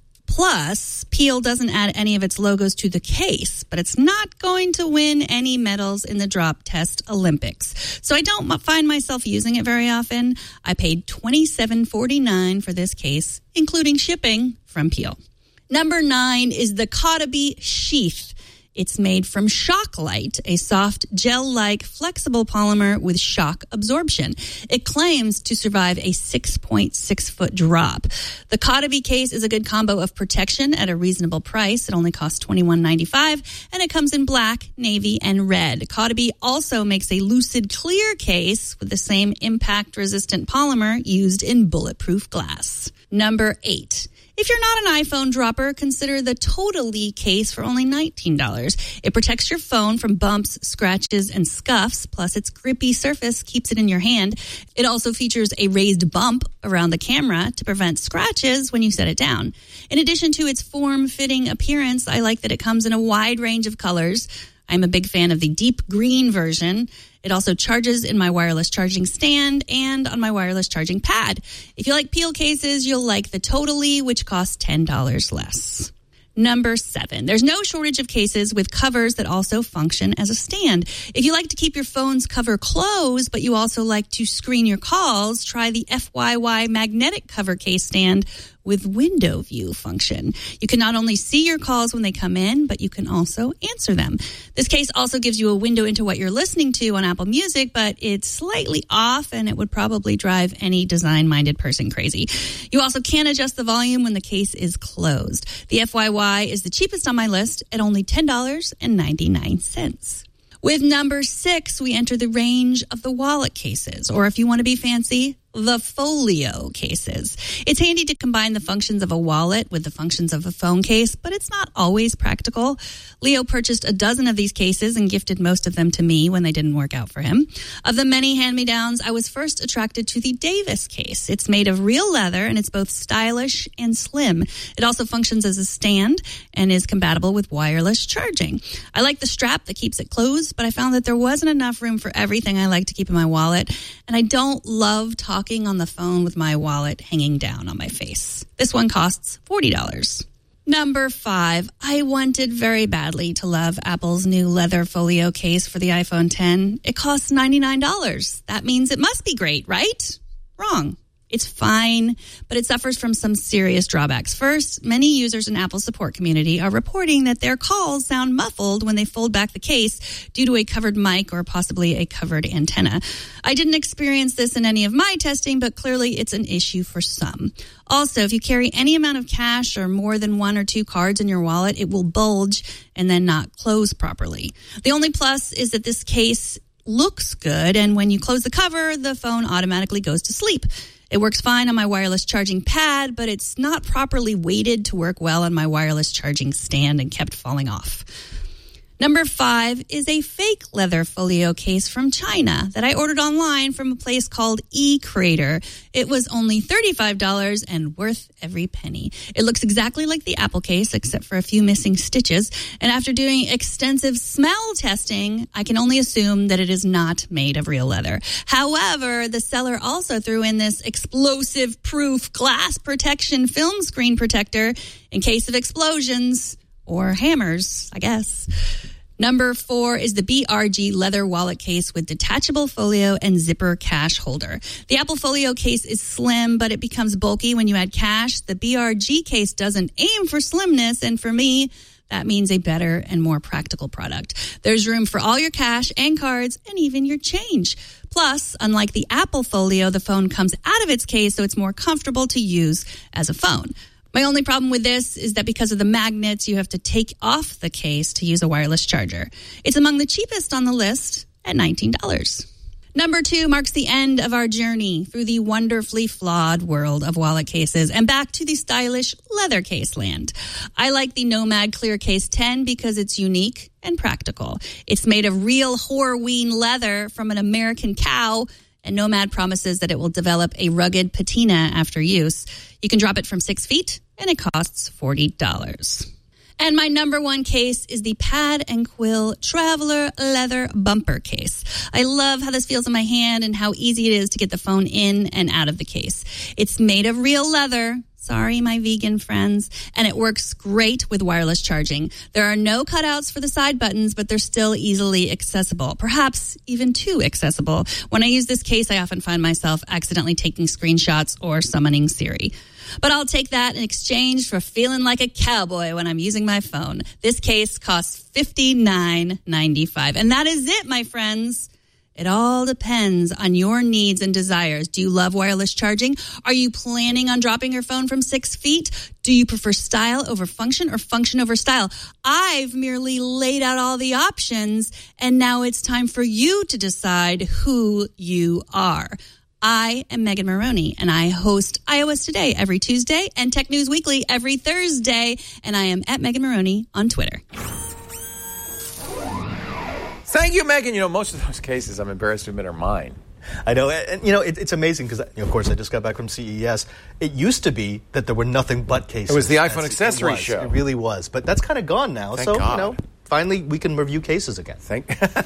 Plus, Peel doesn't add any of its logos to the case, but it's not going to win any medals in the drop test Olympics. So I don't find myself using it very often. I paid twenty-seven forty-nine for this case, including shipping from Peel. Number nine is the Caudaby Sheath. It's made from Shocklite, a soft, gel-like, flexible polymer with shock absorption. It claims to survive a six point six foot drop. The Caudaby case is a good combo of protection at a reasonable price. It only costs twenty-one ninety-five, and it comes in black, navy, and red. Caudaby also makes a Lucid Clear case with the same impact-resistant polymer used in bulletproof glass. Number eight. If you're not an iPhone dropper, consider the Totally case for only nineteen dollars. It protects your phone from bumps, scratches, and scuffs, plus its grippy surface keeps it in your hand. It also features a raised bump around the camera to prevent scratches when you set it down. In addition to its form-fitting appearance, I like that it comes in a wide range of colors. I'm a big fan of the deep green version. It also charges in my wireless charging stand and on my wireless charging pad. If you like Peel cases, you'll like the Totally, which costs ten dollars less. Number seven, there's no shortage of cases with covers that also function as a stand. If you like to keep your phone's cover closed, but you also like to screen your calls, try the F Y Y magnetic cover case stand with window view function. You can not only see your calls when they come in, but you can also answer them. This case also gives you a window into what you're listening to on Apple Music, but it's slightly off and it would probably drive any design-minded person crazy. You also can adjust the volume when the case is closed. The F Y Y is the cheapest on my list at only ten dollars and ninety-nine cents. With number six, we enter the range of the wallet cases, or if you want to be fancy, the folio cases. It's handy to combine the functions of a wallet with the functions of a phone case, but it's not always practical. Leo purchased a dozen of these cases and gifted most of them to me when they didn't work out for him. Of the many hand-me-downs, I was first attracted to the Davis case. It's made of real leather, and it's both stylish and slim. It also functions as a stand and is compatible with wireless charging. I like the strap that keeps it closed, but I found that there wasn't enough room for everything I like to keep in my wallet, and I don't love talking on the phone with my wallet hanging down on my face. This one costs forty dollars. Number five, I wanted very badly to love Apple's new leather folio case for the iPhone ten. It costs ninety-nine dollars. That means it must be great, right? Wrong. It's fine, but it suffers from some serious drawbacks. First, many users in Apple's support community are reporting that their calls sound muffled when they fold back the case due to a covered mic or possibly a covered antenna. I didn't experience this in any of my testing, but clearly it's an issue for some. Also, if you carry any amount of cash or more than one or two cards in your wallet, it will bulge and then not close properly. The only plus is that this case looks good, and when you close the cover, the phone automatically goes to sleep. It works fine on my wireless charging pad, but it's not properly weighted to work well on my wireless charging stand and kept falling off. Number five is a fake leather folio case from China that I ordered online from a place called eCrater. It was only thirty-five dollars and worth every penny. It looks exactly like the Apple case, except for a few missing stitches. And after doing extensive smell testing, I can only assume that it is not made of real leather. However, the seller also threw in this explosive-proof glass protection film screen protector in case of explosions. Or hammers, I guess. Number four is the B R G leather wallet case with detachable folio and zipper cash holder. The Apple Folio case is slim, but it becomes bulky when you add cash. The B R G case doesn't aim for slimness, and for me, that means a better and more practical product. There's room for all your cash and cards and even your change. Plus, unlike the Apple Folio, the phone comes out of its case, so it's more comfortable to use as a phone. My only problem with this is that because of the magnets, you have to take off the case to use a wireless charger. It's among the cheapest on the list at nineteen dollars. Number two marks the end of our journey through the wonderfully flawed world of wallet cases and back to the stylish leather case land. I like the Nomad Clear Case ten because it's unique and practical. It's made of real Horween leather from an American cow, and Nomad promises that it will develop a rugged patina after use. You can drop it from six feet, and it costs forty dollars. And my number one case is the Pad and Quill Traveler Leather Bumper Case. I love how this feels in my hand and how easy it is to get the phone in and out of the case. It's made of real leather. Sorry, my vegan friends. And it works great with wireless charging. There are no cutouts for the side buttons, but they're still easily accessible, perhaps even too accessible. When I use this case, I often find myself accidentally taking screenshots or summoning Siri. But I'll take that in exchange for feeling like a cowboy when I'm using my phone. This case costs fifty-nine ninety-five. And that is it, my friends. It all depends on your needs and desires. Do you love wireless charging? Are you planning on dropping your phone from six feet? Do you prefer style over function or function over style? I've merely laid out all the options, and now it's time for you to decide who you are. I am Megan Maroney, and I host iOS Today every Tuesday and Tech News Weekly every Thursday, and I am at Megan Maroney on Twitter. Thank you, Megan. You know, most of those cases, I'm embarrassed to admit, are mine. I know, and you know, it, it's amazing because, you know, of course, I just got back from C E S. It used to be that there were nothing but cases. It was the iPhone That's, accessory it was, show. It really was, but that's kind of gone now. Thank so, God. you know, finally we can review cases again. Thank.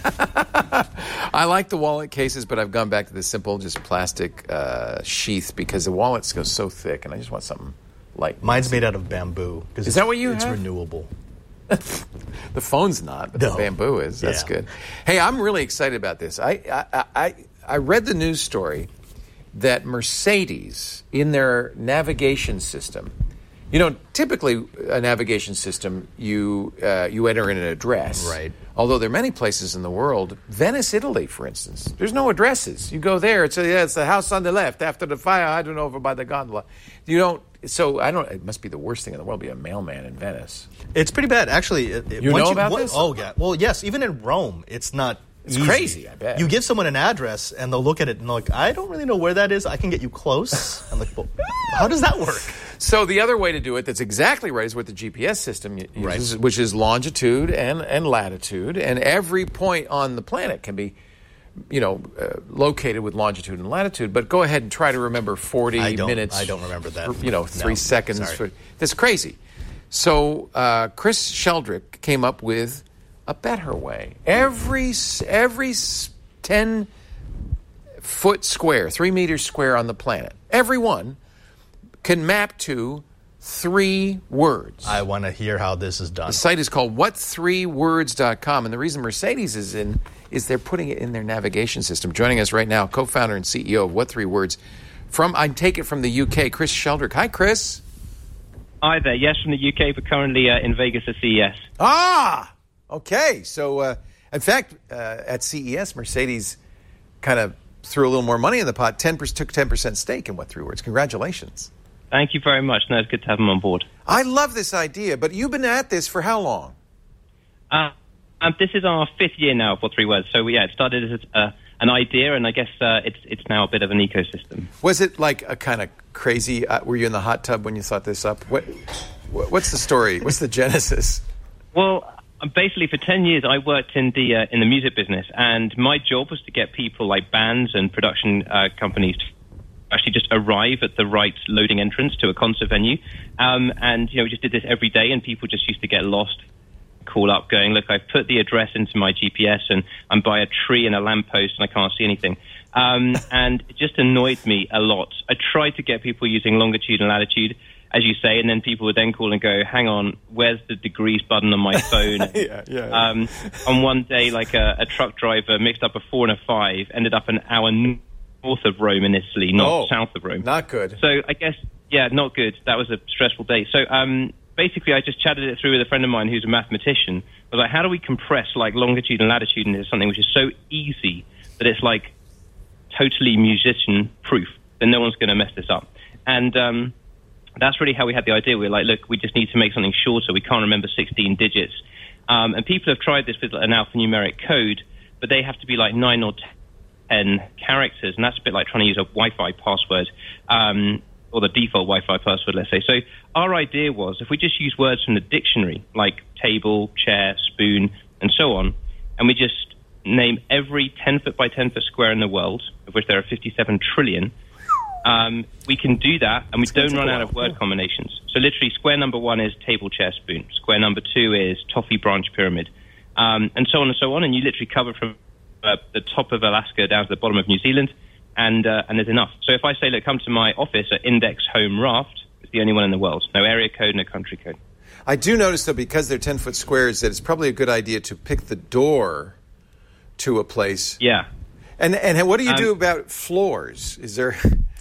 I like the wallet cases, but I've gone back to the simple, just plastic uh, sheath because the wallets go so thick, and I just want something light. Mine's made out of bamboo. Is that what you it's have? It's renewable. The phone's not, but no. the bamboo is. That's yeah. good. Hey, I'm really excited about this. I, I I I read the news story that Mercedes, in their navigation system, you know, typically a navigation system, you uh, you enter in an address. Right. Although there are many places in the world, Venice, Italy, for instance, there's no addresses. You go there, it's a, yeah, it's the house on the left after the fire hydrant over by the gondola. You don't. So I don't. It must be the worst thing in the world to be a mailman in Venice. It's pretty bad, actually. It, it, you once know you, about what, this? Oh yeah. Well, yes. Even in Rome, it's not. It's easy. crazy. I bet you give someone an address and they'll look at it and they're like, I don't really know where that is. I can get you close. I'm like, well, how does that work? So the other way to do it, that's exactly right, is what the G P S system uses, right. which is longitude and and latitude, and every point on the planet can be, you know, uh, located with longitude and latitude. But go ahead and try to remember forty I don't, minutes. I don't remember that. For, you know, three no, seconds. sorry. For, that's crazy. So uh, Chris Sheldrick came up with a better way. Every every ten foot square, three meters square on the planet, every one can map to three words. I want to hear how this is done. The site is called what three words dot com, and the reason Mercedes is in is they're putting it in their navigation system. Joining us right now, co-founder and C E O of What Three Words, from I take it from the U K, Chris Sheldrick. Hi, Chris. Hi there. Yes, from the U K, but currently uh, in Vegas at C E S. Ah, okay. So, uh, in fact, uh, at C E S, Mercedes kind of threw a little more money in the pot. ten percent took ten percent stake in What Three Words. Congratulations. Thank you very much. No, it's good to have them on board. I love this idea, but you've been at this for how long? Uh, um, this is our fifth year now of What Three Words. So, yeah, it started as uh, an idea, and I guess uh, it's it's now a bit of an ecosystem. Was it like a kind of crazy? Uh, were you in the hot tub when you thought this up? What What's the story? What's the genesis? Well, basically, for ten years, I worked in the uh, in the music business, and my job was to get people like bands and production uh, companies to actually just arrive at the right loading entrance to a concert venue. Um, and, you know, we just did this every day, and people just used to get lost, call up going, look, I've put the address into my G P S, and I'm by a tree and a lamppost, and I can't see anything. Um, and it just annoyed me a lot. I tried to get people using longitude and latitude, as you say, and then people would then call and go, hang on, where's the degrees button on my phone? yeah, yeah, yeah. Um, on one day, like a, a truck driver mixed up a four and a five, ended up an hour north of Rome in Italy, not oh, south of Rome. Not good. So I guess, yeah, not good. That was a stressful day. So um, basically, I just chatted it through with a friend of mine who's a mathematician. I was like, how do we compress like longitude and latitude into something which is so easy that it's like totally musician-proof, that no one's going to mess this up? And um, that's really how we had the idea. We were like, look, we just need to make something shorter. We can't remember sixteen digits. Um, and people have tried this with an alphanumeric code, but they have to be like nine or ten characters, and that's a bit like trying to use a Wi-Fi password, um, or the default Wi-Fi password, let's say. So our idea was, if we just use words from the dictionary, like table, chair, spoon, and so on, and we just name every ten foot by ten foot square in the world, of which there are fifty-seven trillion, um, we can do that, and we don't run out of word combinations. So literally, square number one is table, chair, spoon. Square number two is toffee, branch, pyramid, um, and so on and so on, and you literally cover from Uh, the top of Alaska down to the bottom of New Zealand, and uh, and there's enough. So if I say, look, come to my office at Index Home Raft, it's the only one in the world. No area code, no country code. I do notice, though, because they're ten-foot squares, that it's probably a good idea to pick the door to a place. Yeah. And and what do you um, do about floors? Is there...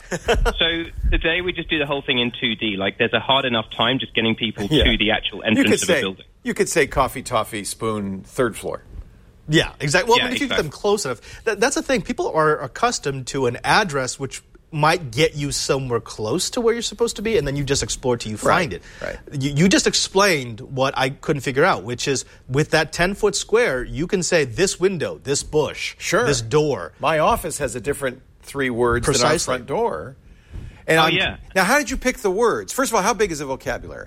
So today we just do the whole thing in two D. Like, there's a hard enough time just getting people Yeah. to the actual entrance of say, a building. You could say coffee, toffee, spoon, third floor. Yeah, exactly. Well, Yeah, I mean, if you get exactly. them close enough, that, that's the thing. People are accustomed to an address which might get you somewhere close to where you're supposed to be, and then you just explore till you find Right, it. right. You, you just explained what I couldn't figure out, which is with that ten-foot square, you can say this window, this bush, Sure. this door. My office has a different three words than our Precisely. front door. And Oh, I'm- yeah. Now, how did you pick the words? First of all, how big is the vocabulary?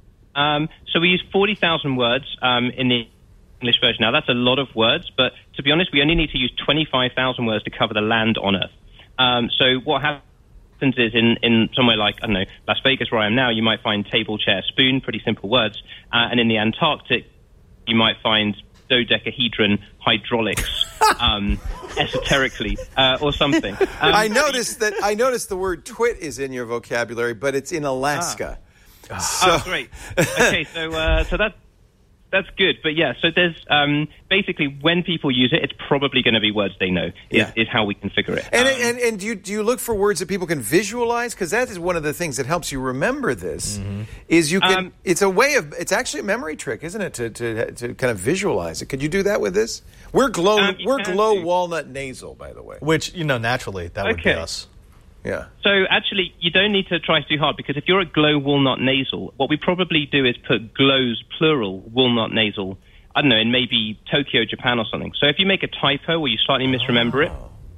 Um, so we use forty thousand words um, in the English version. Now, that's a lot of words, but to be honest, we only need to use twenty-five thousand words to cover the land on Earth. Um, so what happens is in, in somewhere like, I don't know, Las Vegas, where I am now, you might find table, chair, spoon, pretty simple words. Uh, and in the Antarctic, you might find dodecahedron, hydraulics, um, esoterically, uh, or something. Um, I noticed that I noticed the word twit is in your vocabulary, but it's in Alaska. So. Oh, great. Okay, so uh, so that's that's good. But yeah, so there's um, basically when people use it, it's probably going to be words they know. Is, yeah. is how we configure it. And um, and, and do you do you look for words that people can visualize? Because that is one of the things that helps you remember this. Mm-hmm. Is you can. Um, it's a way of. It's actually a memory trick, isn't it? To to to kind of visualize it. Could you do that with this? We're glow. Um, we're glow do. walnut nasal, by the way. Which you know naturally that would okay. be us. Yeah. So actually, you don't need to try too hard because if you're at glow walnut nasal, what we probably do is put glows plural walnut nasal. I don't know, in maybe Tokyo, Japan, or something. So if you make a typo or you slightly misremember oh. it,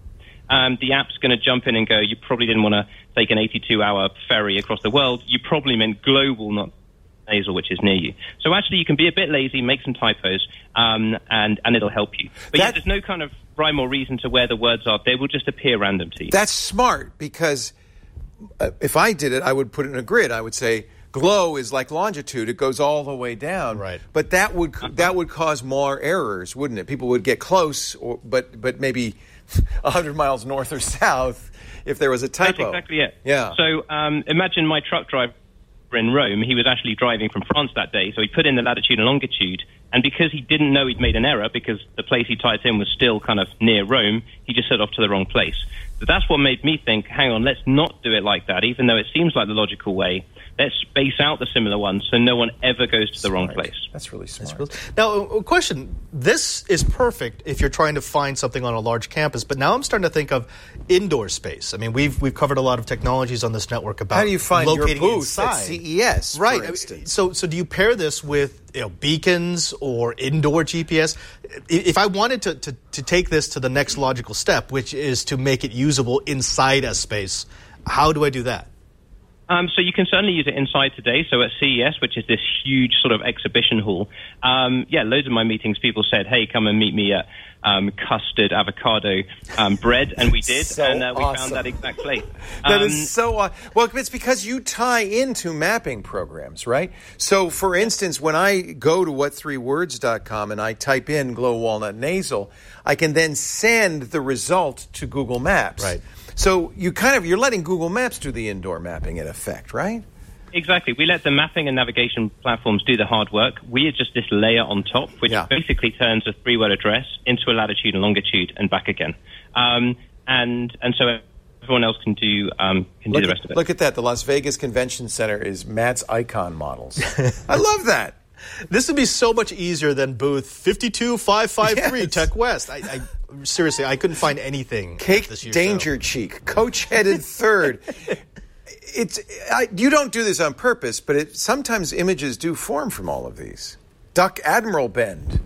um, the app's going to jump in and go, you probably didn't want to take an eighty-two hour ferry across the world. You probably meant glow walnut nasal, which is near you. So actually, you can be a bit lazy, make some typos, um, and, and it'll help you. But that, yeah, there's no kind of rhyme or reason to where the words are. They will just appear random to you. That's smart because uh, if I did it, I would put it in a grid. I would say glow is like longitude; it goes all the way down. Right. But that would uh-huh. that would cause more errors, wouldn't it? People would get close, or, but but maybe a hundred miles north or south if there was a typo. That's exactly it. Yeah. So um, imagine my truck driver in Rome. He was actually driving from France that day, so he put in the latitude and longitude, and because he didn't know he'd made an error, because the place he typed in was still kind of near Rome, he just set off to the wrong place. But that's what made me think, hang on, let's not do it like that, even though it seems like the logical way. Let's space out the similar ones so no one ever goes to the smart. wrong place. That's really smart. That's really... Now, a question. This is perfect if you're trying to find something on a large campus, but now I'm starting to think of indoor space. I mean, we've we've covered a lot of technologies on this network about how do you find locating your booth inside. at C E S, right? For instance. So, so do you pair this with you know, beacons or indoor G P S? If I wanted to, to, to take this to the next logical step, which is to make it usable inside a space, how do I do that? Um, so you can certainly use it inside today. So at C E S, which is this huge sort of exhibition hall, um, yeah, loads of my meetings, people said, hey, come and meet me at um, custard avocado um, bread, and we did, so and uh, we awesome. found that exact place. That um, is so awesome. Well, it's because you tie into mapping programs, right? So, for instance, when I go to what three words dot com and I type in glow walnut nasal, I can then send the result to Google Maps. Right. So you kind of, you're letting Google Maps do the indoor mapping in effect, right? Exactly. We let the mapping and navigation platforms do the hard work. We are just this layer on top, which yeah. basically turns a three-word address into a latitude and longitude and back again. Um, and and so everyone else can do um, can look do the at, rest of it. Look at that. The Las Vegas Convention Center is Matt's icon models. I love that. This would be so much easier than booth fifty-two five fifty-three yes. Tech West. I, I seriously, I couldn't find anything. Cake this Danger show. Cheek, coach-headed third. It's I, you don't do this on purpose, but it, sometimes images do form from all of these. Duck Admiral Bend.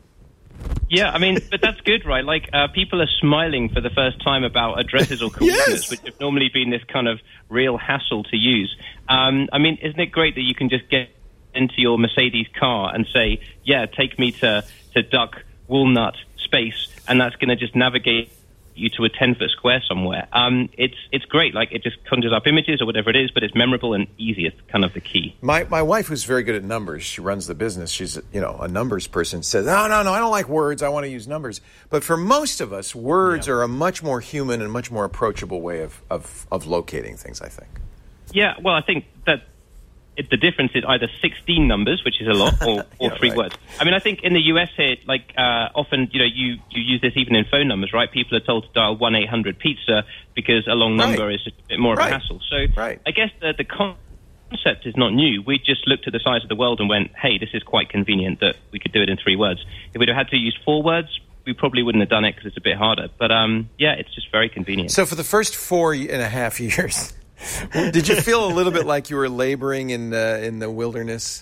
Yeah, I mean, but that's good, right? Like, uh, people are smiling for the first time about addresses or coordinates, yes. which have normally been this kind of real hassle to use. Um, I mean, isn't it great that you can just get into your Mercedes car and say, yeah, take me to, to Duck Walnut Space, and that's going to just navigate you to a ten-foot square somewhere. Um, it's it's great. Like, it just conjures up images or whatever it is, but it's memorable and easy. It's kind of the key. My my wife, who's very good at numbers, she runs the business. She's you know a numbers person. Says, no, no, no, I don't like words. I want to use numbers. But for most of us, words yeah. are a much more human and much more approachable way of, of, of locating things, I think. Yeah, well, I think that it, the difference is either sixteen numbers, which is a lot, or, or yeah, three right. words. I mean, I think in the U S here, like, uh, often, you know, you, you use this even in phone numbers, right? People are told to dial one eight hundred pizza because a long number right. is just a bit more right. of a hassle. So right. I guess the, the concept is not new. We just looked at the size of the world and went, hey, this is quite convenient that we could do it in three words. If we'd have had to use four words, we probably wouldn't have done it because it's a bit harder. But, um, yeah, it's just very convenient. So for the first four and a half years... Did you feel a little bit like you were laboring in uh, in the wilderness?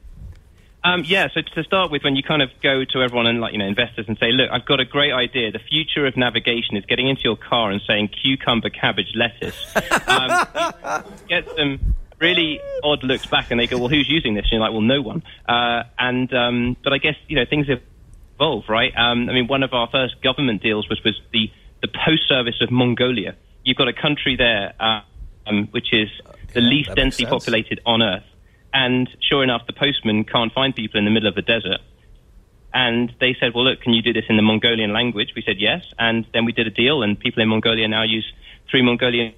Um, yeah, so to start with, when you kind of go to everyone and, like, you know, investors and say, look, I've got a great idea. The future of navigation is getting into your car and saying cucumber, cabbage, lettuce. Um, get some really odd looks back and they go, well, who's using this? And you're like, well, no one. Uh, and um, but I guess, you know, things evolve, right? Um, I mean, one of our first government deals was, was the, the post service of Mongolia. You've got a country there... Uh, Um, which is the yeah, least densely populated on Earth. And sure enough, the postman can't find people in the middle of the desert. And they said, well, look, can you do this in the Mongolian language? We said yes. And then we did a deal, and people in Mongolia now use three Mongolian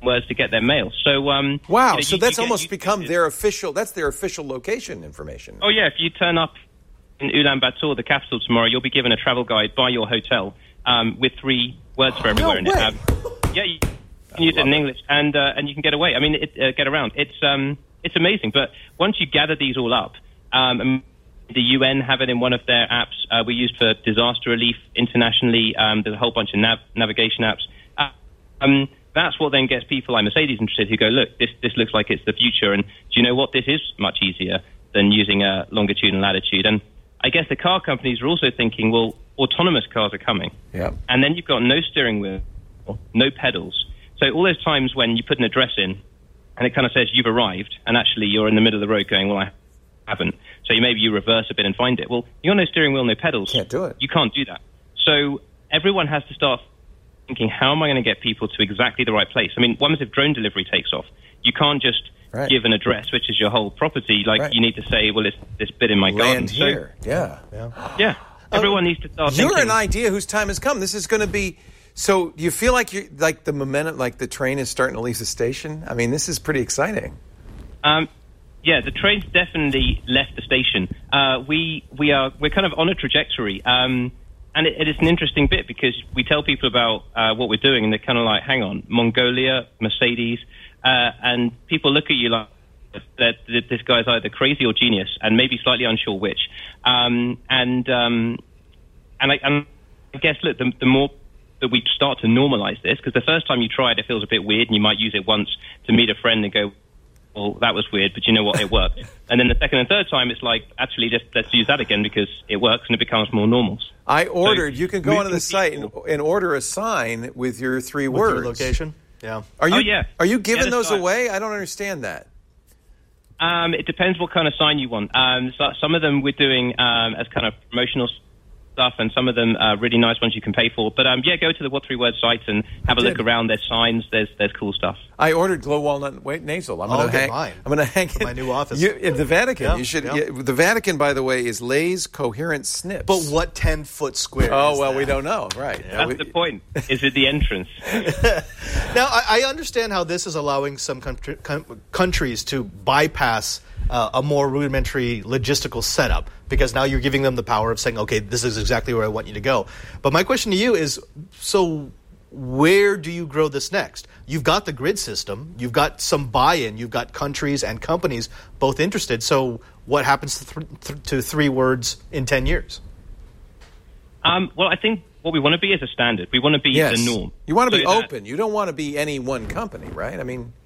words to get their mail. So um, wow, you know, so you, that's you almost get, become you, their official. That's their official location information. Oh yeah, if you turn up in Ulaanbaatar, the capital, tomorrow, you'll be given a travel guide by your hotel um, with three words for everywhere in it. Um, yeah, you can use it in English, and uh, and you can get away. I mean, it, uh, get around. It's um, it's amazing. But once you gather these all up, um, the U N have it in one of their apps. Uh, we used for disaster relief internationally. Um, there's a whole bunch of nav- navigation apps. Uh, um, that's what then gets people like Mercedes interested, who go, look, this this looks like it's the future, and do you know what? This is much easier than using a longitude and latitude. And I guess the car companies are also thinking, well, autonomous cars are coming. Yeah. And then you've got no steering wheel, no pedals. So all those times when you put an address in and it kind of says you've arrived, and actually you're in the middle of the road going, well, I haven't. So you, maybe you reverse a bit and find it. Well, you got no steering wheel, no pedals. Can't do it. You can't do that. So everyone has to start thinking, how am I going to get people to exactly the right place? I mean, what happens if drone delivery takes off? You can't just right. give an address, which is your whole property. Like, right. you need to say, well, it's this bit in my Land garden. here. So, yeah. Yeah. yeah. Everyone um, needs to start You're thinking. an idea whose time has come. This is going to be... So do you feel like you like the momentum, like the train is starting to leave the station? I mean, this is pretty exciting. Um, yeah, the train's definitely left the station. Uh, we we are we're kind of on a trajectory, um, and it, it is an interesting bit because we tell people about uh, what we're doing, and they're kind of like, "Hang on, Mongolia, Mercedes," uh, and people look at you like that, that this guy's either crazy or genius, and maybe slightly unsure which. Um, and um, and I, and I guess look, the, the more that we start to normalize this, because the first time you try it, it feels a bit weird, and you might use it once to meet a friend and go, well, that was weird, but you know what, it worked. And then the second and third time, it's like, actually, just let's use that again because it works and it becomes more normal. I ordered, so, you can go onto the site and, and order a sign with your three with words. Your location? Yeah. Are you, oh, yeah. Are you giving yeah, those right. away? I don't understand that. Um, it depends what kind of sign you want. Um, so some of them we're doing um, as kind of promotional stuff, and some of them are really nice ones you can pay for. But um, yeah, go to the What Three Words site and have I a did. look around. There's signs. There's there's cool stuff. I ordered glow walnut wait, nasal. I'm oh, going to get hang. mine. I'm going to hang for my new office you, in the Vatican. yeah, you should. yeah. Yeah, the Vatican, by the way, is Lay's coherent snips. But what ten foot square? Oh is well, that? we don't know. Right. That's yeah, we, the point. Is it the entrance? Now I, I understand how this is allowing some country, com- countries to bypass Uh, a more rudimentary logistical setup, because now you're giving them the power of saying, okay, this is exactly where I want you to go. But my question to you is, so where do you grow this next? You've got the grid system, you've got some buy-in, you've got countries and companies both interested. So what happens to, th- th- to three words in ten years? Um, well, I think what we want to be is a standard. We want to be yes. the norm. You want to so be that, open. You don't want to be any one company, right? I mean...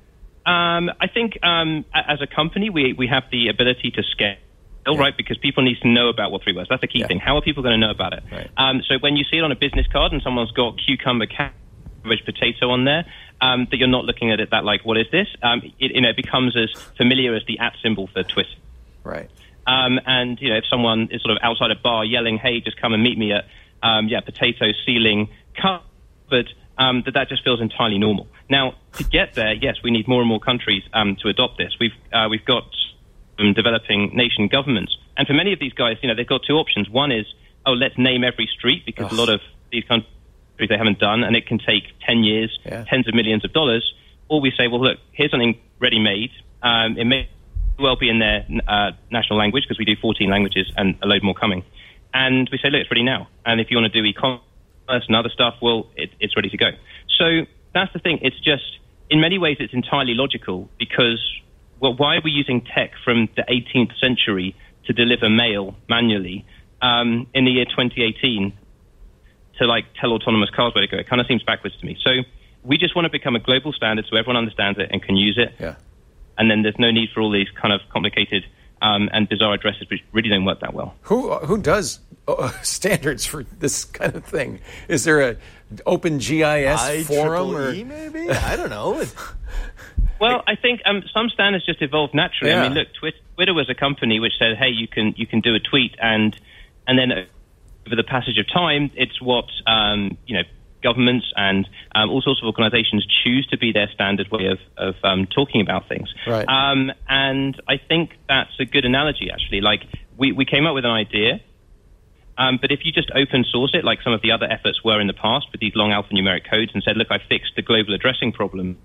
Um, I think um, as a company, we, we have the ability to scale, yeah. right? Because people need to know about What Three Words. That's the key yeah. thing. How are people going to know about it? Right. Um, so when you see it on a business card and someone's got cucumber, cabbage, potato on there, um, that you're not looking at it that like, what is this? Um, it, you know, it becomes as familiar as the at symbol for Twitter. Right. Um, and you know, if someone is sort of outside a bar yelling, "Hey, just come and meet me at um, yeah, potato, ceiling, cupboard," um, that that just feels entirely normal. Now, to get there, yes, we need more and more countries um, to adopt this. We've uh, we've got um, developing nation governments, and for many of these guys, you know, they've got two options. One is, oh, let's name every street, because Ugh. a lot of these countries they haven't done, and it can take ten years, yeah. tens of millions of dollars. Or we say, well, look, here's something ready-made. Um, it may well be in their uh, national language, because we do fourteen languages and a load more coming. And we say, look, it's ready now. And if you want to do e-commerce and other stuff, well, it, it's ready to go. So that's the thing. It's just, in many ways, it's entirely logical, because, well, why are we using tech from the eighteenth century to deliver mail manually um, in the year twenty eighteen to, like, tell autonomous cars where to go? It kind of seems backwards to me. So we just want to become a global standard so everyone understands it and can use it. Yeah. And then there's no need for all these kind of complicated um, and bizarre addresses which really don't work that well. Who who does uh, standards for this kind of thing? Is there a open G I S forum? Or E, maybe? I don't know. Well, I think um, some standards just evolved naturally. Yeah. I mean, look, Twitter, Twitter was a company which said, "Hey, you can you can do a tweet," and and then over the passage of time, it's what um, you know governments and um, all sorts of organizations choose to be their standard way of of um, talking about things. Right. Um, and I think that's a good analogy, actually. Like we we came up with an idea. Um, but if you just open source it, like some of the other efforts were in the past with these long alphanumeric codes, and said, look, I fixed the global addressing problem,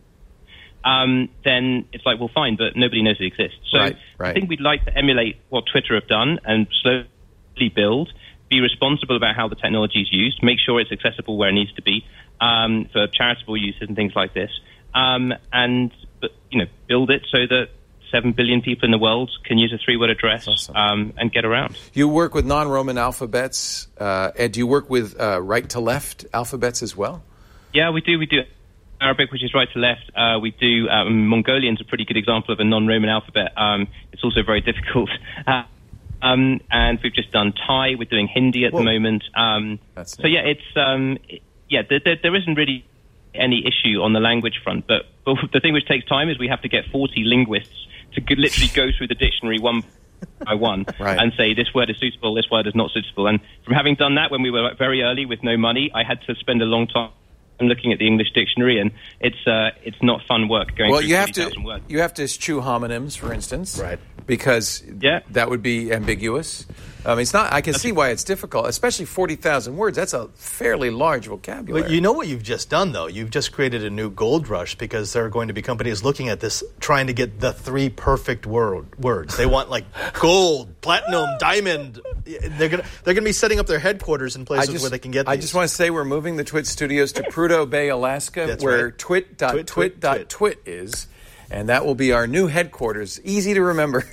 um, then it's like, well, fine, but nobody knows it exists. So right, right. I think we'd like to emulate what Twitter have done and slowly build, be responsible about how the technology is used, make sure it's accessible where it needs to be um, for charitable uses and things like this, um, and but, you know, build it so that seven billion people in the world can use a three-word address awesome. um, and get around. You work with non-Roman alphabets, uh, and do you work with uh, right-to-left alphabets as well? Yeah, we do. We do Arabic, which is right to left. Uh, we do um, Mongolian's a pretty good example of a non-Roman alphabet. Um, it's also very difficult. Uh, um, and we've just done Thai. We're doing Hindi at Whoa. the moment. Um, That's so yeah, it's um, it, yeah. There, there, there isn't really any issue on the language front, but, but the thing which takes time is we have to get forty linguists to g- literally go through the dictionary one by one right. and say this word is suitable, this word is not suitable. And from having done that when we were very early with no money, I had to spend a long time looking at the English dictionary, and it's uh, it's not fun work going well, through you have forty to thousand words. you have to eschew homonyms, for instance, right? Because yeah. that would be ambiguous. I mean, it's not. I can That's see why it's difficult, especially forty thousand words. That's a fairly large vocabulary. But you know what you've just done, though? You've just created a new gold rush, because there are going to be companies looking at this, trying to get the three perfect word words. They want like gold, platinum, diamond. They're gonna they're gonna be setting up their headquarters in places just, where they can get these. I just want to say we're moving the Twit studios to Prudhoe Bay, Alaska, That's where right. twit dot twit dot twit is, and that will be our new headquarters. Easy to remember.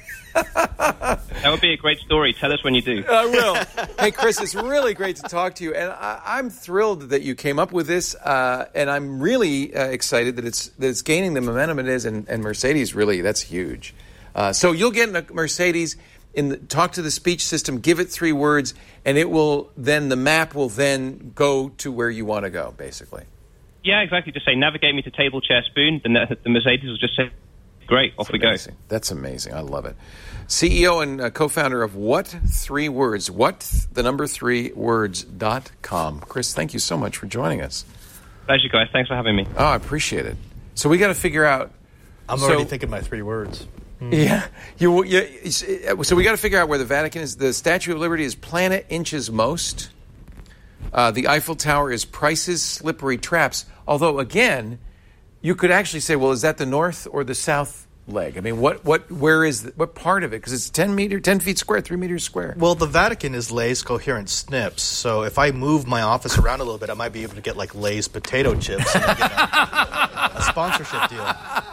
That would be a great story. Tell us when you do. I will. Hey, Chris, it's really great to talk to you, and I, I'm thrilled that you came up with this, uh, and I'm really uh, excited that it's that it's gaining the momentum it is, and, and Mercedes really, that's huge. Uh, so you'll get in a Mercedes, in the, talk to the speech system, give it three words, and it will then the map will then go to where you want to go, basically. Yeah, exactly. Just say navigate me to table, chair, spoon. The, the Mercedes will just say, great, off That's we amazing. go. That's amazing. I love it. C E O and uh, co-founder of What Three Words, what the number three words dot com. Chris, thank you so much for joining us. Pleasure, guys. Thanks for having me. Oh, I appreciate it. So we got to figure out. I'm so, already thinking my three words. Mm. Yeah, you. you so we got to figure out where the Vatican is. The Statue of Liberty is planet inches most. Uh, the Eiffel Tower is prices slippery traps. Although again, you could actually say, well, is that the north or the south leg? I mean, what, what, where is, the, what part of it? Because it's ten meter, ten feet square, three meters square. Well, the Vatican is Lay's coherent snips. So if I move my office around a little bit, I might be able to get like Lay's potato chips and get a, a sponsorship deal.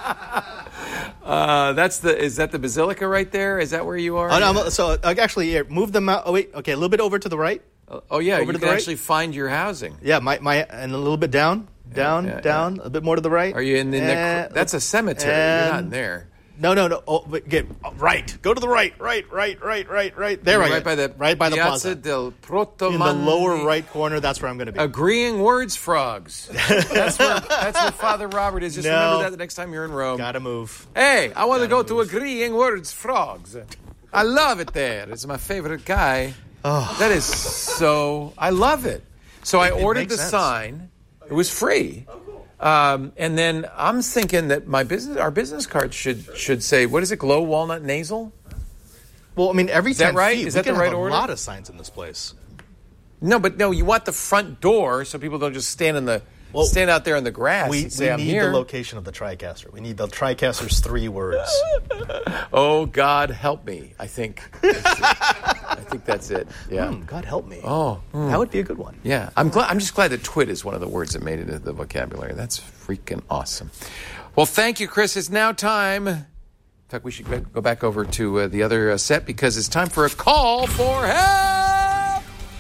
Uh, that's the. Is that the Basilica right there? Is that where you are? Oh, no, I'm, so uh, actually, here, move them out. Oh wait, okay, a little bit over to the right. Uh, oh yeah, over you to can the actually right? find your housing. Yeah, my my, and a little bit down, down, yeah, yeah, down, yeah. a bit more to the right. Are you in the? And, Necro- that's a cemetery. You're not in there. No, no, no. Oh, but get right. Go to the right, right, right, right, right, right. There, right right by the right by the Piazza plaza del Protomandi. in the lower right corner. That's where I'm going to be. Agreeing words, frogs. That's where that's where Father Robert is. Just No. remember that the next time you're in Rome. Gotta move. Hey, I want to go move. to Agreeing Words, Frogs. I love it there. It's my favorite guy. Oh. That is so. I love it. So I It- it ordered makes the sense. sign. It was free. Um, and then I'm thinking that my business, our business card should should say, what is it? Glow Walnut Nasal? Well, I mean, every Is that ten right? feet, Is we that the can right have order? a lot of signs in this place. No, but no. You want the front door so people don't just stand in the Well, stand out there in the grass We, and say, we "I'm need here." the location of the TriCaster. We need the TriCaster's three words. Oh, God help me! I think. That's it. I think that's it. Yeah. Hmm, God help me. Oh, mm. That would be a good one. Yeah, I'm glad. I'm just glad that twit is one of the words that made it into the vocabulary. That's freaking awesome. Well, thank you, Chris. It's now time. In fact, we should go back over to uh, the other uh, set because it's time for a call for help.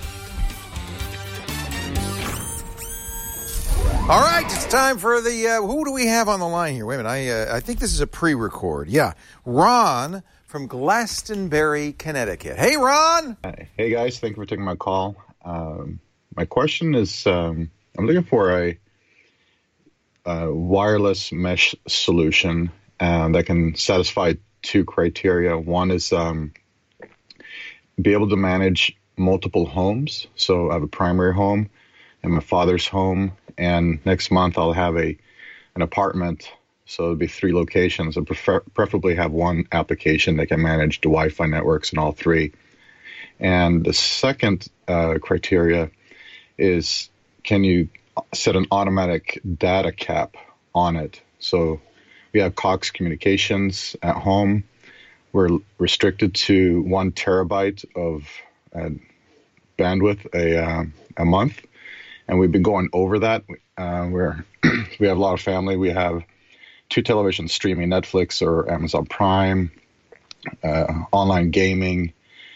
All right, it's time for the. Uh, who do we have on the line here? Wait a minute. I uh, I think this is a pre-record. Yeah, Ron from Glastonbury, Connecticut. Hey, Ron. Hi. Hey, guys. Thank you for taking my call. Um, my question is, um, I'm looking for a, a wireless mesh solution um, that can satisfy two criteria. One is um, be able to manage multiple homes. So I have a primary home and my father's home, and next month I'll have a an apartment. So it'll be three locations. I prefer, preferably have one application that can manage the Wi-Fi networks in all three. And the second uh, criteria is, can you set an automatic data cap on it? So we have Cox Communications at home. We're restricted to one terabyte of uh, bandwidth a uh, a month, and we've been going over that. Uh, we're we have a lot of family. We have two televisions streaming, Netflix or Amazon Prime, uh, online gaming,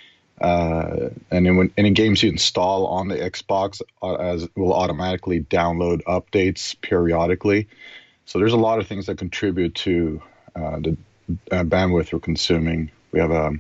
uh, and then when any games you install on the Xbox, uh, as will automatically download updates periodically. So there's a lot of things that contribute to uh, the uh, bandwidth we're consuming. We have a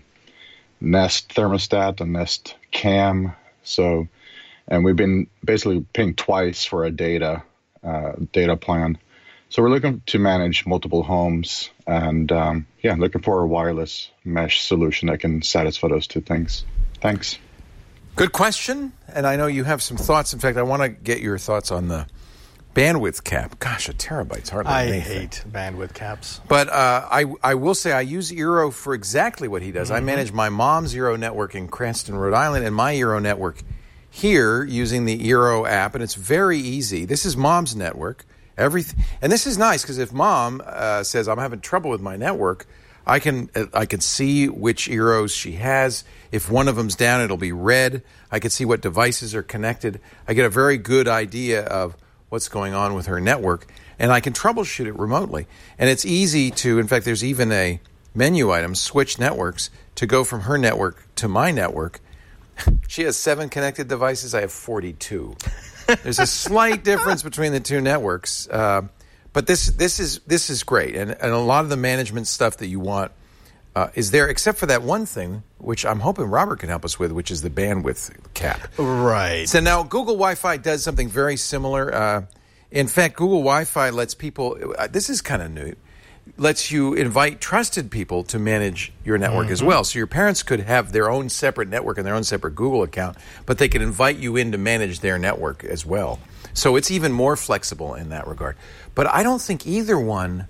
Nest thermostat, a Nest Cam. So, and we've been basically paying twice for a data uh, data plan. So we're looking to manage multiple homes, and um, yeah, looking for a wireless mesh solution that can satisfy those two things. Thanks. Good question, and I know you have some thoughts. In fact, I want to get your thoughts on the bandwidth cap. Gosh, a terabyte's hardly I anything. hate bandwidth caps. But uh, I, I will say I use Eero for exactly what he does. Mm-hmm. I manage my mom's Eero network in Cranston, Rhode Island, and my Eero network here using the Eero app, and it's very easy. This is mom's network. Everything, and this is nice because if mom uh, says I'm having trouble with my network, I can I can see which Eeros she has. If one of them's down, it'll be red. I can see what devices are connected. I get a very good idea of what's going on with her network, and I can troubleshoot it remotely. And it's easy to, in fact, there's even a menu item, switch networks, to go from her network to my network. She has seven connected devices. I have forty-two. There's a slight difference between the two networks, uh, but this this is this is great, and, and a lot of the management stuff that you want uh, is there, except for that one thing, which I'm hoping Robert can help us with, which is the bandwidth cap. Right. So now Google Wi-Fi does something very similar. Uh, in fact, Google Wi-Fi lets people. Uh, this is kind of new. Lets you invite trusted people to manage your network mm-hmm. as well. So your parents could have their own separate network and their own separate Google account, but they could invite you in to manage their network as well. So it's even more flexible in that regard. But I don't think either one.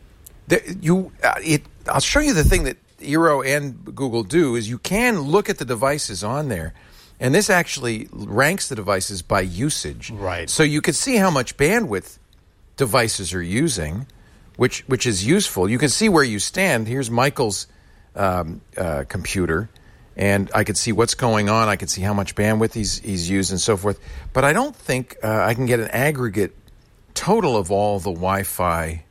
The, you, uh, it. I'll show you the thing that Eero and Google do is you can look at the devices on there, and this actually ranks the devices by usage. Right. So you can see how much bandwidth devices are using. Which which is useful. You can see where you stand. Here's Michael's um, uh, computer, and I can see what's going on. I can see how much bandwidth he's he's used and so forth. But I don't think uh, I can get an aggregate total of all the Wi-Fi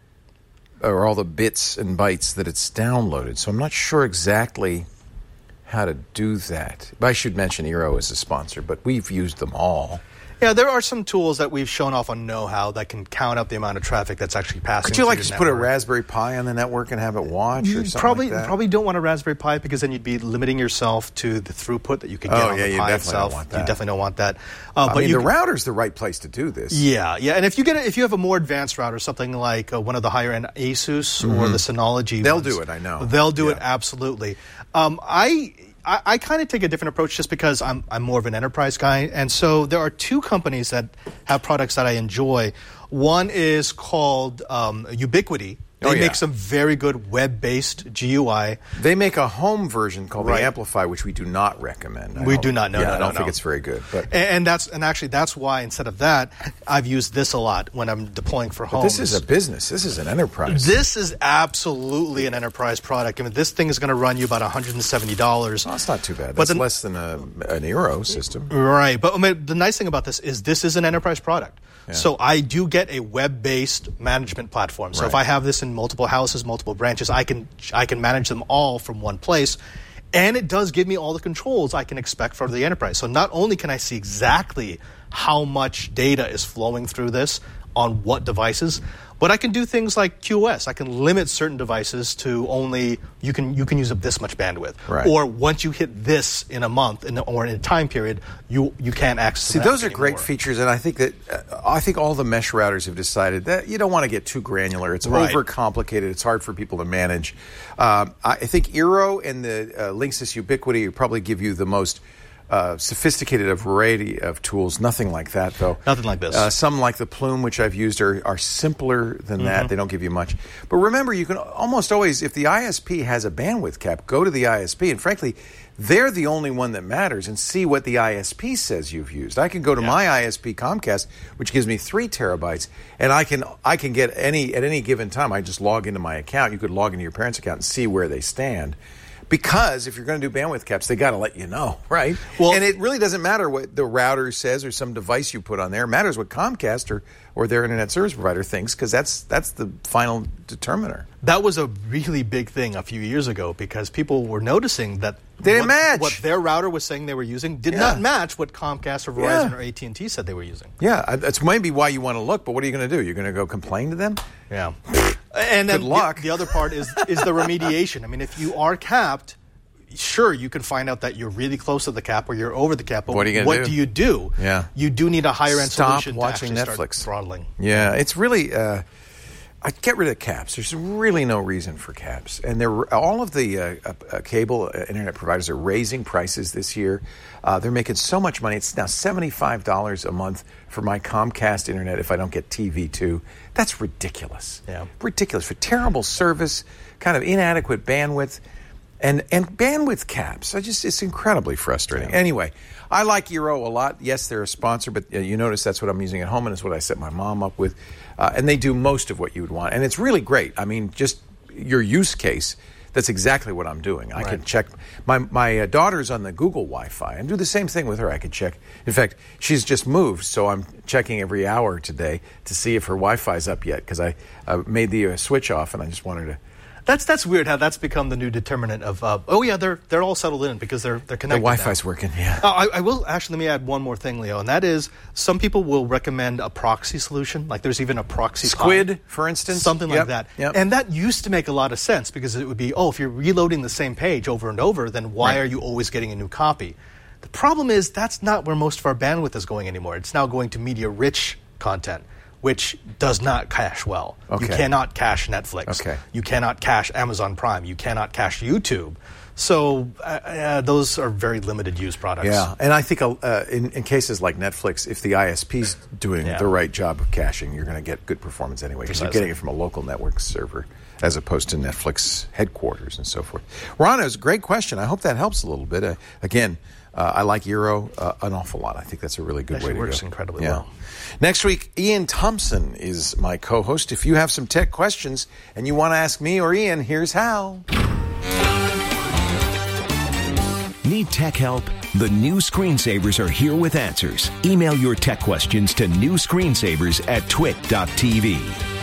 or all the bits and bytes that it's downloaded. So I'm not sure exactly how to do that. But I should mention Eero as a sponsor, but we've used them all. Yeah, there are some tools that we've shown off on Know-How that can count up the amount of traffic that's actually passing. Could you like through just your put a network. Raspberry Pi on the network and have it watch You or something probably like that? probably don't want a Raspberry Pi because then you'd be limiting yourself to the throughput that you could get Oh, on yeah, the you Pi definitely itself. don't want that. You definitely don't want that. Uh, I but mean, you the router's the right place to do this. Yeah, yeah, and if you get a, if you have a more advanced router, something like uh, one of the higher end Asus Mm-hmm. or the Synology, They'll ones, do it, I know. They'll do Yeah. it absolutely. Um, I. I, I kind of take a different approach just because I'm I'm more of an enterprise guy, and so there are two companies that have products that I enjoy. One is called um, Ubiquiti. They Oh, yeah. make some very good web-based G U I. They make a home version called Right. the Amplify, which we do not recommend. I We don't- do not, no, yeah, no, I don't no, think no. it's very good. But, And, and that's and actually that's why instead of that, I've used this a lot when I'm deploying for but homes. this is a business. This is an enterprise. This is absolutely an enterprise product. I mean, this thing is going to run you about one hundred seventy dollars. Well, that's not too bad. But That's the- less than a, an Eero system. Right. But I mean, the nice thing about this is this is an enterprise product. So I do get a web-based management platform. So Right. if I have this in multiple houses, multiple branches, I can I can manage them all from one place. And it does give me all the controls I can expect for the enterprise. So not only can I see exactly how much data is flowing through this on what devices, but I can do things like Q O S. I can limit certain devices to only you can you can use up this much bandwidth. Right. Or once you hit this in a month in, or in a time period, you you can't access. See, that those are anymore. great features, and I think that uh, I think all the mesh routers have decided that you don't want to get too granular. It's Right. overcomplicated. It's hard for people to manage. Um, I think Eero and the uh, Linksys Ubiquiti will probably give you the most uh, sophisticated a variety of tools. Nothing like that, though. Nothing like this. Uh, some like the Plume, which I've used, are, are simpler than Mm-hmm. that. They don't give you much. But remember, you can almost always, if the I S P has a bandwidth cap, go to the I S P. And frankly, they're the only one that matters, and see what the I S P says you've used. I can go to Yeah. my I S P Comcast, which gives me three terabytes, and I can I can get any at any given time. I just log into my account. You could log into your parents' account and see where they stand. Because if you're going to do bandwidth caps, they got to let you know, right? Well- and it really doesn't matter what the router says or some device you put on there. It matters what Comcast or, or their internet service provider thinks, because that's that's the final determiner. That was a really big thing a few years ago because people were noticing that They didn't what, match. what their router was saying they were using did Yeah. not match what Comcast or Verizon Yeah. or A T and T said they were using. Yeah, I- that's maybe why you want to look, but what are you going to do? You're going to go complain to them? Yeah. And then Good luck. The, the other part is is the remediation. I mean, if you are capped, sure, you can find out that you're really close to the cap or you're over the cap. But What are you gonna what do? do you do? Yeah. You do need a higher end Stop solution watching to actually Netflix. start throttling. Yeah, it's really. Uh, I get rid of caps. There's really no reason for caps, and they're all of the uh, uh, cable uh, internet providers are raising prices this year. Uh, they're making so much money. It's now seventy-five dollars a month for my Comcast internet if I don't get T V too. That's ridiculous. Yeah. Ridiculous for terrible service, kind of inadequate bandwidth. And and bandwidth caps, I just it's incredibly frustrating. Yeah. Anyway, I like Eero a lot. Yes, they're a sponsor, but uh, you notice that's what I'm using at home, and it's what I set my mom up with. Uh, and they do most of what you would want, and it's really great. I mean, just your use case. That's exactly what I'm doing. I Right. can check my my uh, daughter's on the Google Wi-Fi and do the same thing with her. I could check. In fact, she's just moved, so I'm checking every hour today to see if her Wi-Fi's up yet because I uh, made the uh, switch off, and I just wanted to. That's that's weird how that's become the new determinant of. Uh, oh yeah, they're they're all settled in because they're they're The connected. Wi-Fi's now. working. Yeah. Uh, I, I will actually let me add one more thing, Leo, and that is some people will recommend a proxy solution. Like there's even a proxy Squid, pod, for instance? something Yep, like that. yep. And that used to make a lot of sense because it would be, oh, if you're reloading the same page over and over, then why Right. are you always getting a new copy? The problem is that's not where most of our bandwidth is going anymore. It's now going to media-rich content, which does not cache well. Okay. You cannot cache Netflix. Okay. You cannot cache Amazon Prime. You cannot cache YouTube. So uh, uh, those are very limited use products. Yeah, and I think uh, in, in cases like Netflix, if the I S P's doing Yeah. the right job of caching, you're going to get good performance anyway because you're Precisely. getting it from a local network server as opposed to Netflix headquarters and so forth. Ron, it was a great question. I hope that helps a little bit. Uh, again, uh, I like Eero uh, an awful lot. I think that's a really good Actually way to works go. incredibly Yeah. well. Next week, Ian Thompson is my co-host. If you have some tech questions and you want to ask me or Ian, here's how. Need tech help? The new screensavers are here with answers. Email your tech questions to new screensavers at twit dot t v. I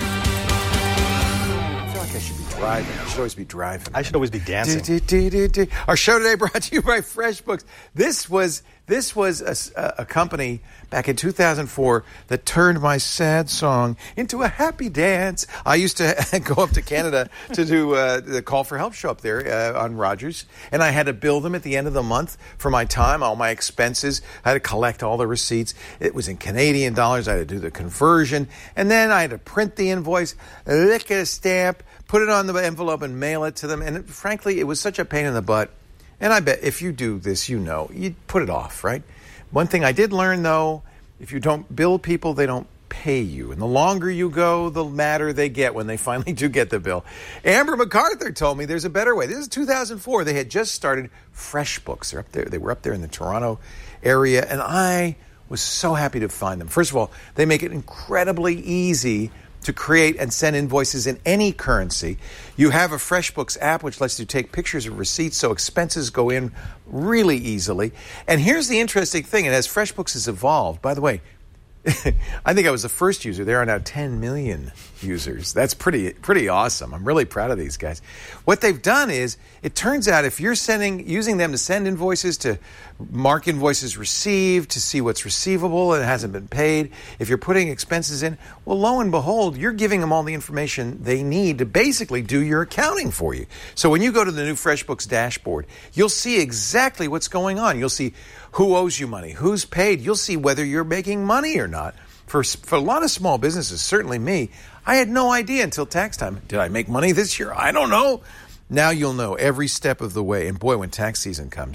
feel like I should be driving. I should always be driving. I should always be dancing. Do, do, do, do, do. Our show today brought to you by FreshBooks. This was this was a, a company back in two thousand four that turned my sad song into a happy dance. I used to go up to Canada to do uh, the Call for Help show up there uh, on Rogers, and I had to bill them at the end of the month for my time, all my expenses. I had to collect all the receipts. It was in Canadian dollars. I had to do the conversion, and then I had to print the invoice, lick a stamp, put it on the envelope and mail it to them. And it, frankly, it was such a pain in the butt. And I bet if you do this, you know, you put it off, right? One thing I did learn, though, if you don't bill people, they don't pay you. And the longer you go, the madder they get when they finally do get the bill. Amber MacArthur told me there's a better way. This is two thousand four. They had just started FreshBooks. They're up there. They were up there in the Toronto area, and I was so happy to find them. First of all, they make it incredibly easy to create and send invoices in any currency. You have a FreshBooks app which lets you take pictures of receipts so expenses go in really easily. And here's the interesting thing, and as FreshBooks has evolved, by the way, I think I was the first user. There are now ten million users. That's pretty pretty awesome. I'm really proud of these guys. What they've done is, it turns out if you're sending using them to send invoices, to mark invoices received, to see what's receivable and hasn't been paid, if you're putting expenses in, well, lo and behold, you're giving them all the information they need to basically do your accounting for you. So when you go to the new FreshBooks dashboard, you'll see exactly what's going on. You'll see who owes you money, who's paid. You'll see whether you're making money or not. For, for a lot of small businesses, certainly me, I had no idea until tax time. Did I make money this year? I don't know. Now you'll know every step of the way. And boy, when tax season comes,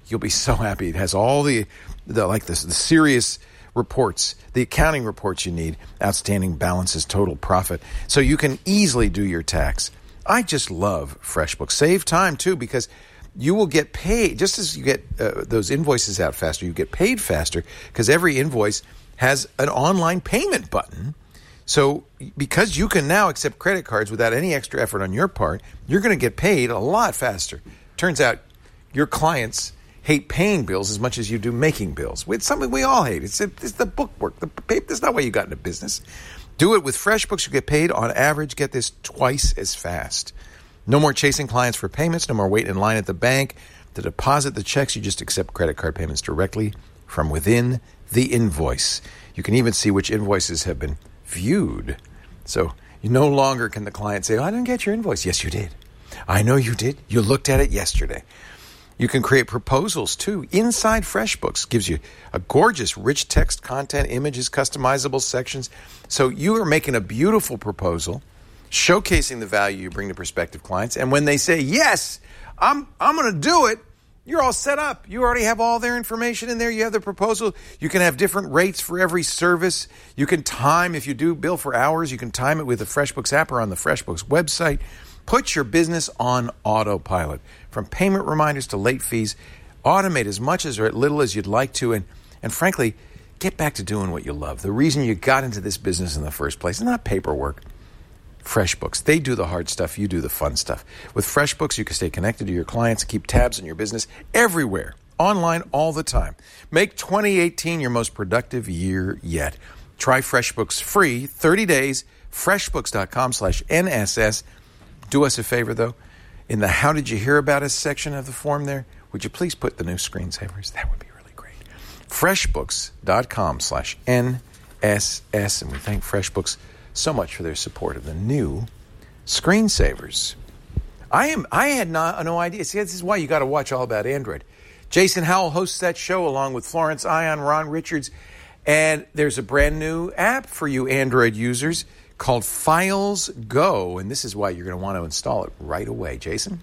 You'll be so happy. It has all the, the like the, the serious reports, the accounting reports you need, outstanding balances, total profit, so you can easily do your tax. I just love FreshBooks. Save time, too, because you will get paid. Just as you get uh, those invoices out faster, you get paid faster because every invoice has an online payment button. So because you can now accept credit cards without any extra effort on your part, you're going to get paid a lot faster. Turns out your clients hate paying bills as much as you do making bills. It's something we all hate. It's, it's the bookwork. The paper. That's not why you got into business. Do it with FreshBooks. You get paid on average, get this, twice as fast. No more chasing clients for payments. No more waiting in line at the bank to deposit the checks. You just accept credit card payments directly from within the invoice. You can even see which invoices have been viewed. So you no longer can the client say, oh, I didn't get your invoice. Yes, you did. I know you did. You looked at it yesterday. You can create proposals, too. Inside FreshBooks gives you a gorgeous, rich text content, images, customizable sections. So you are making a beautiful proposal, showcasing the value you bring to prospective clients. And when they say, yes, I'm I'm going to do it, you're all set up. You already have all their information in there. You have the proposal. You can have different rates for every service. You can time, if you do bill for hours, you can time it with the FreshBooks app or on the FreshBooks website. Put your business on autopilot. From payment reminders to late fees, automate as much as or as little as you'd like to, and, and frankly, get back to doing what you love. The reason you got into this business in the first place is not paperwork. FreshBooks. They do the hard stuff. You do the fun stuff. With FreshBooks, you can stay connected to your clients, keep tabs on your business everywhere, online all the time. Make twenty eighteen your most productive year yet. Try FreshBooks free, thirty days, freshbooks.com slash NSS. Do us a favor, though. In the How Did You Hear About Us section of the form there, would you please put the new screensavers? That would be really great. Freshbooks.com slash NSS. And we thank FreshBooks so much for their support of the new screensavers. I am. I had not, no idea. See, this is why you got to watch All About Android. Jason Howell hosts that show along with Florence Ion, Ron Richards. And there's a brand new app for you Android users called Files Go, and this is why you're going to want to install it right away. Jason?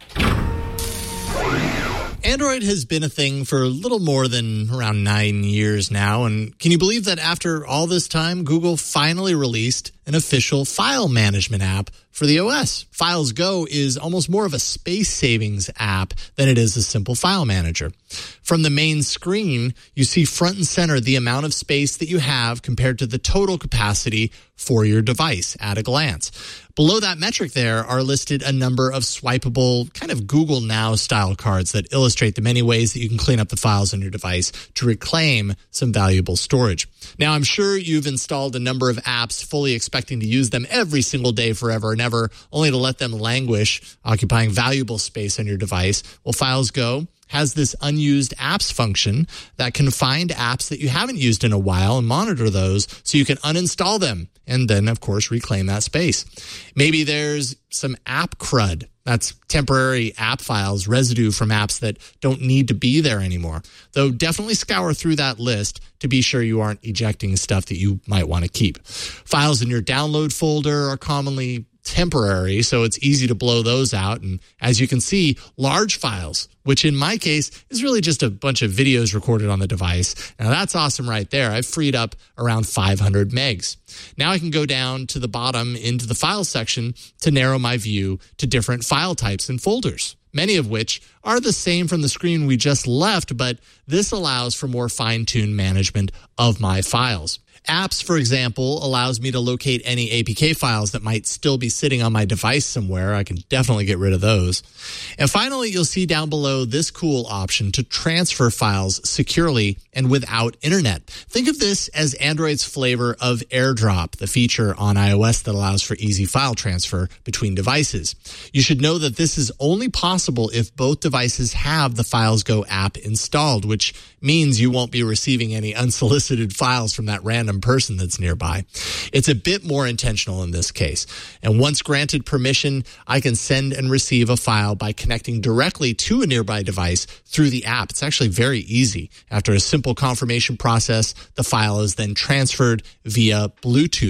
Android has been a thing for a little more than around nine years now, and can you believe that after all this time, Google finally released an official file management app for the O S? Files Go is almost more of a space savings app than it is a simple file manager. From the main screen, you see front and center the amount of space that you have compared to the total capacity for your device at a glance. Below that metric there are listed a number of swipeable, kind of Google Now style cards that illustrate the many ways that you can clean up the files on your device to reclaim some valuable storage. Now, I'm sure you've installed a number of apps fully expecting to use them every single day forever and ever, only to let them languish, occupying valuable space on your device. Well, Files Go has this unused apps function that can find apps that you haven't used in a while and monitor those so you can uninstall them and then, of course, reclaim that space. Maybe there's some app crud. That's temporary app files, residue from apps that don't need to be there anymore. Though definitely scour through that list to be sure you aren't ejecting stuff that you might want to keep. Files in your download folder are commonly temporary, so it's easy to blow those out. And as you can see, large files, which in my case is really just a bunch of videos recorded on the device. Now that's awesome right there. I've freed up around five hundred megs. Now I can go down to the bottom into the file section to narrow my view to different file types and folders, many of which are the same from the screen we just left, but this allows for more fine-tuned management of my files. Apps, for example, allows me to locate any A P K files that might still be sitting on my device somewhere. I can definitely get rid of those. And finally, you'll see down below this cool option to transfer files securely and without internet. Think of this as Android's flavor of AirDrop, the feature on iOS that allows for easy file transfer between devices. You should know that this is only possible if both devices have the Files Go app installed, which means you won't be receiving any unsolicited files from that random person that's nearby. It's a bit more intentional in this case. And once granted permission, I can send and receive a file by connecting directly to a nearby device through the app. It's actually very easy. After a simple confirmation process, the file is then transferred via Bluetooth.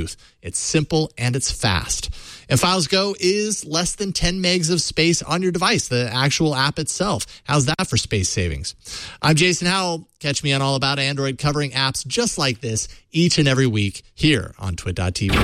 It's simple and it's fast. And Files Go is less than ten megs of space on your device, the actual app itself. How's that for space savings? I'm Jason Howell. Catch me on All About Android, covering apps just like this each and every week here on twit dot t v.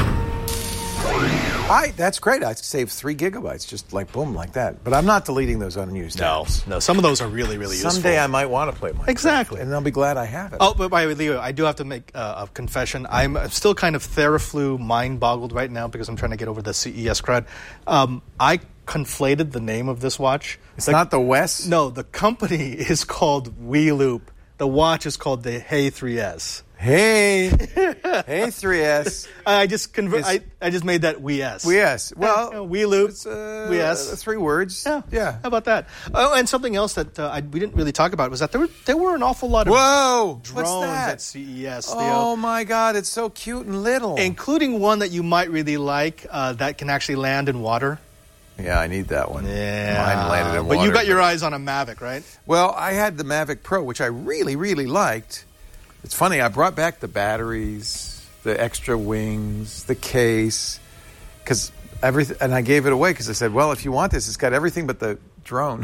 I, that's great. I saved three gigabytes, just like boom, like that. But I'm not deleting those unused No, apps. no. Some of those are really, really useful. Someday I might want to play Minecraft. Exactly. And I'll be glad I have it. Oh, but by the way, Leo, I do have to make uh, a confession. I'm still kind of Theraflu mind-boggled right now because I'm trying to get over the C E S crud. Um, I conflated the name of this watch. It's the, not the West? No, the company is called WeLoop. The watch is called the Hey three S. Hey, hey, three S. I just conver- I, I just made that We S. We S. Well, yeah, WeLoop. Uh, We S. Three words. Yeah. Yeah. How about that? Oh, and something else that uh, I, we didn't really talk about was that there were there were an awful lot of Whoa, drones what's that? at C E S. Theo, Oh my God, it's so cute and little, including one that you might really like uh, that can actually land in water. Yeah, I need that one. Yeah, mine landed in but water. you got your eyes on a Mavic, right? Well, I had the Mavic Pro, which I really, really liked. It's funny, I brought back the batteries, the extra wings, the case, because everything, and I gave it away because I said, well, if you want this, it's got everything but the drone.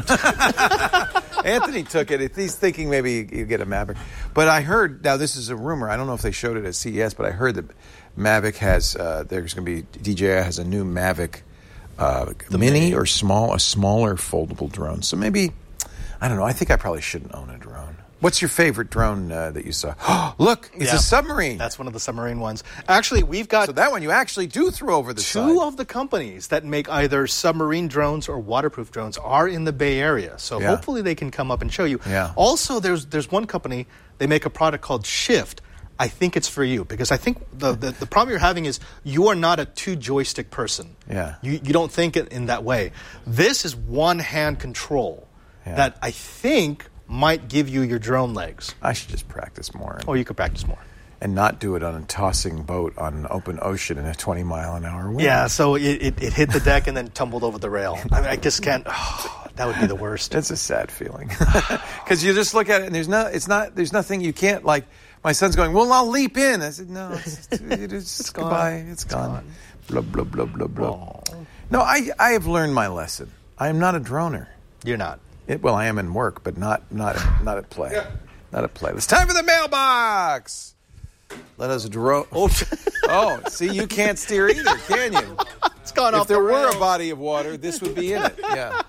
Anthony took it. He's thinking maybe you get a Mavic. But I heard, now this is a rumor, I don't know if they showed it at C E S, but I heard that Mavic has, uh, there's going to be, D J I has a new Mavic uh, mini, mini or small, a smaller foldable drone. So maybe, I don't know, I think I probably shouldn't own a drone. What's your favorite drone uh, that you saw? Look, it's yeah, a submarine. That's one of the submarine ones. Actually, we've got... So that one you actually do throw over the two side. Two of the companies that make either submarine drones or waterproof drones are in the Bay Area. So Yeah. hopefully they can come up and show you. Yeah. Also, there's there's one company, they make a product called Shift. I think it's for you because I think the, the, the problem you're having is you are not a two-joystick person. Yeah. You, you don't think it in that way. This is one-hand control Yeah. that I think... might give you your drone legs. I should just practice more. And, Or you could practice more. and not do it on a tossing boat on an open ocean in a twenty mile an hour wind. Yeah, so it, it, it hit the deck and then tumbled over the rail. I mean, I just can't. Oh, that would be the worst. It's a sad feeling because you just look at it and there's no, it's not, there's nothing you can't like. My son's going, well, I'll leap in. I said, no, it's, it's, it's, It's goodbye. gone. It's, It's gone. gone. Blah blah blah blah blah. No, I I have learned my lesson. I am not a droner. You're not. It, well, I am in work, but not not not at play. Not at play. It's time for the mailbox. Let us draw. Oh, oh, see, you can't steer either, can you? It's gone if off there the were rails. a body of water, this would be in it. Yeah.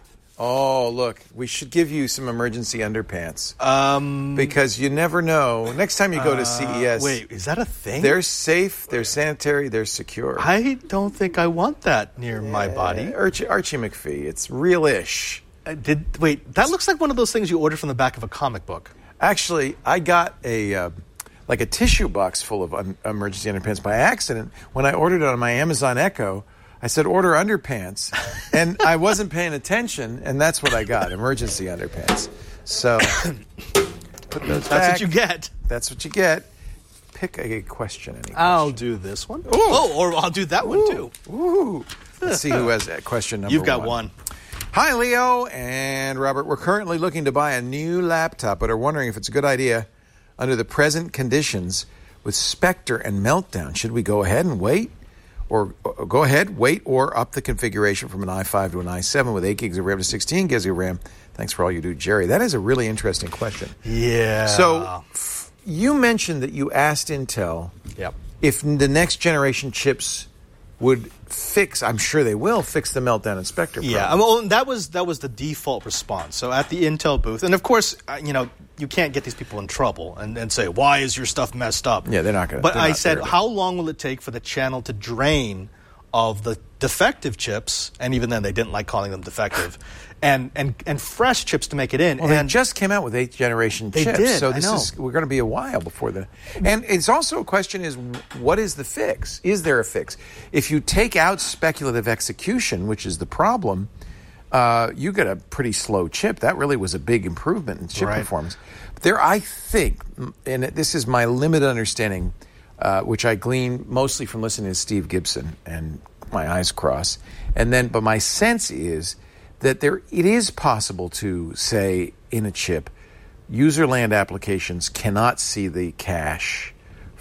Oh, look, we should give you some emergency underpants. Um, because you never know. Next time you go to C E S. Uh, wait, is that a thing? They're safe, they're sanitary, they're secure. I don't think I want that near my body. Archie, Archie McPhee, it's real-ish. Uh, did wait? That looks like one of those things you order from the back of a comic book. Actually, I got a uh, like a tissue box full of un- emergency underpants by accident when I ordered it on my Amazon Echo. I said, order underpants, and I wasn't paying attention, and that's what I got, emergency underpants. So, put those That's back. what you get. That's what you get. Pick a question. Any I'll question. do this one. Oh, or I'll do that one too. Ooh. Let's see who has question number one. You've got one. Hi, Leo and Robert. We're currently looking to buy a new laptop, but are wondering if it's a good idea under the present conditions with Spectre and Meltdown. Should we go ahead and wait? Or, or go ahead, wait, or up the configuration from an i five to an i seven with eight gigs of RAM to sixteen gigs of RAM? Thanks for all you do, Jerry. That is a really interesting question. Yeah. So f- you mentioned that you asked Intel Yep. if the next generation chips would fix, I'm sure they will, fix the Meltdown and Spectre problem. Yeah, well, that was that was the default response. So at the Intel booth, and of course, uh, you know, you can't get these people in trouble and, and say, why is your stuff messed up? Yeah, they're not going to. But I said, how long will it take for the channel to drain of the defective chips? And even then, they didn't like calling them defective. And, and and fresh chips to make it in. Well, and they just came out with eighth generation They chips, did, so I this know. is we're going to be a while before the. And it's also a question: is what is the fix? Is there a fix? If you take out speculative execution, which is the problem, uh, you get a pretty slow chip. That really was a big improvement in chip Right. performance. There, I think, and this is my limited understanding, uh, which I glean mostly from listening to Steve Gibson, and my eyes cross. And then, but my sense is that there it is possible to say in a chip, user land applications cannot see the cache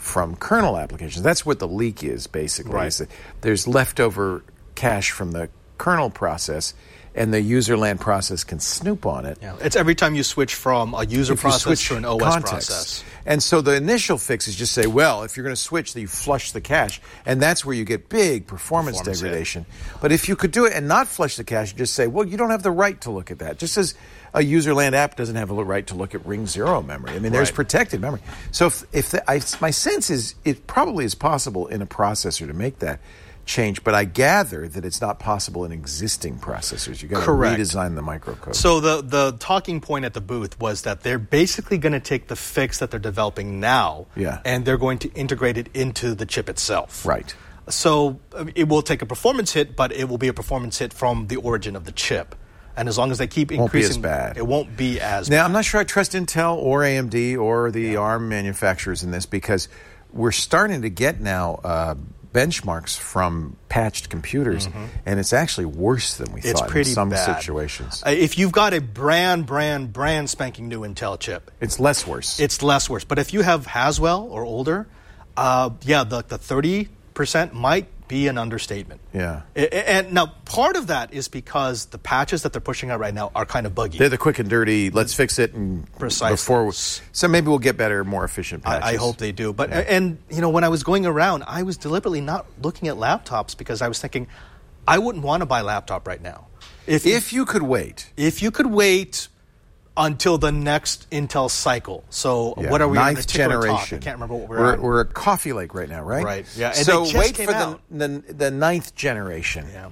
from kernel applications. That's what the leak is, basically. Right. Is that there's leftover cache from the kernel process, and the userland process can snoop on it. Yeah. It's every time you switch from a user If you process switch to an O S context. process. And so the initial fix is just say, well, if you're going to switch, then you flush the cache. And that's where you get big performance, Performance degradation. But if you could do it and not flush the cache, you just say, well, you don't have the right to look at that. Just as a userland app doesn't have a right to look at ring zero memory. I mean, there's Right. protected memory. So if, if the, I, my sense is it probably is possible in a processor to make that change, but I gather that it's not possible in existing processors. You've got to Correct. redesign the microcode. So the, the talking point at the booth was that they're basically going to take the fix that they're developing now Yeah. and they're going to integrate it into the chip itself. Right. So uh, it will take a performance hit, but it will be a performance hit from the origin of the chip. And as long as they keep Won't be as increasing, bad. it won't be as Now, bad. I'm not sure I trust Intel or A M D or the ARM manufacturers in this because we're starting to get now uh, benchmarks from patched computers, and it's actually worse than we It's thought pretty in some bad. situations. Uh, If you've got a brand, brand, brand spanking new Intel chip, It's less worse. it's less worse. But if you have Haswell or older, uh, yeah, the, the thirty percent might be an understatement. yeah. I- I- And now part of that is because the patches that they're pushing out right now are kind of buggy. They're the quick and dirty, let's fix it and Precisely. before. So maybe we'll get better, more efficient patches. I, I hope they do. But and you know, when I was going around, I was deliberately not looking at laptops because I was thinking, I wouldn't want to buy a laptop right now. If If you could wait. if you could wait until the next Intel cycle. So Yeah, what are we on the ninth ticker talk? generation? I can't remember what we're, We're, on. we're at Coffee Lake right now, right? Right, yeah, and So they just wait came for the, out. the the ninth generation. Yeah.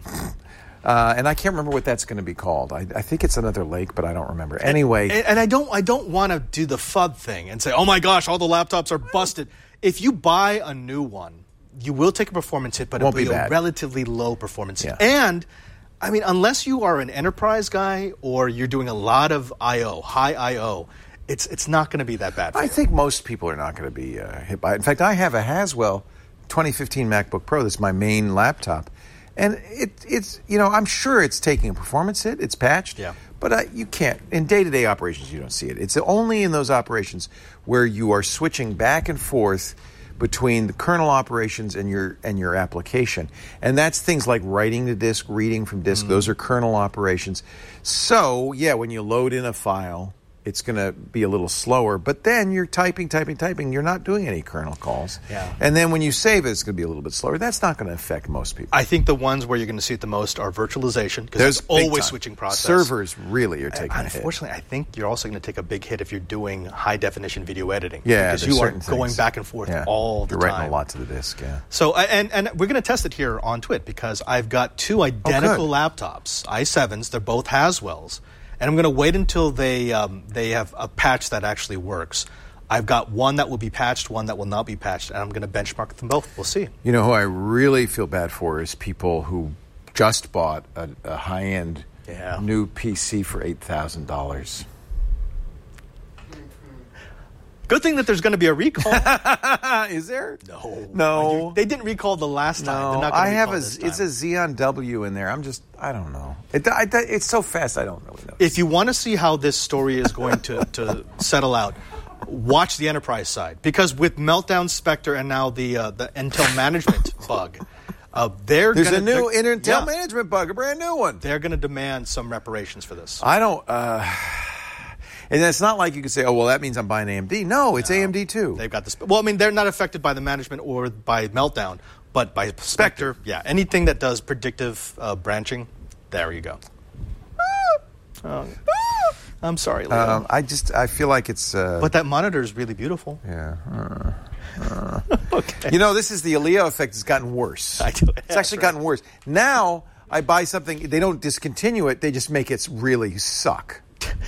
Uh, and I can't remember what that's going to be called. I, I think it's another lake, but I don't remember. Anyway, And, and I don't I don't want to do the F U D thing and say, oh my gosh, all the laptops are busted. If you buy a new one, you will take a performance hit, but Won't it'll be be, a bad. relatively low performance hit. Yeah. And I mean, unless you are an enterprise guy or you're doing a lot of I O, high I O, it's it's not going to be that bad. For I you. think most people are not going to be uh, hit by it. In fact, I have a Haswell twenty fifteen MacBook Pro. That's my main laptop. And it, it's, you know, I'm sure it's taking a performance hit. It's patched. Yeah. But uh, you can't. In day-to-day operations, you don't see it. It's only in those operations where you are switching back and forth between the kernel operations and your and your application. And that's things like writing to disk, reading from disk. Those are kernel operations. So, yeah, when you load in a file, it's going to be a little slower. But then you're typing, typing, typing. You're not doing any kernel calls. Yeah. And then when you save it, it's going to be a little bit slower. That's not going to affect most people. I think the ones where you're going to see it the most are virtualization because There's it's big always time. switching process. Servers really are taking a hit. Unfortunately, I think you're also going to take a big hit if you're doing high definition video editing. Yeah, because there's you are certain going things. back and forth Yeah. all the You're time. writing a lot to the disk, yeah. So, uh, and and we're going to test it here on Twit because I've got two identical good. laptops, i sevens. They're both Haswells, and I'm going to wait until they um, they have a patch that actually works. I've got one that will be patched, one that will not be patched, and I'm going to benchmark them both. We'll see. You know who I really feel bad for is people who just bought a, a high-end Yeah. new P C for eight thousand dollars. Good thing that there's going to be a recall. Is there? No, No. they didn't recall the last time. No, They're not gonna I have recall a. this It's time. a Xeon W in there. I'm just. I don't know. It, I, it's so fast. I don't really know. If you want to see how this story is going to, to settle out, watch the enterprise side. Because with Meltdown, Spectre, and now the uh, the Intel management bug, uh, they're There's gonna, a new they're- Intel yeah, management bug, a brand new one. They're going to demand some reparations for this. I don't. Uh, and it's not like you could say, "Oh, well, that means I'm buying A M D." No, it's A M D too. They've got this. Well, I mean, they're not affected by the management or by Meltdown, but by Spectre. Yeah, anything that does predictive uh, branching, there you go. Oh, I'm sorry, Leo. Um, I just. I feel like it's. Uh, but that monitor is really beautiful. yeah. Uh, uh. Okay. You know, this is the Leo effect. It's gotten worse. I do. It's actually gotten worse. Now I buy something. They don't discontinue it. They just make it really suck.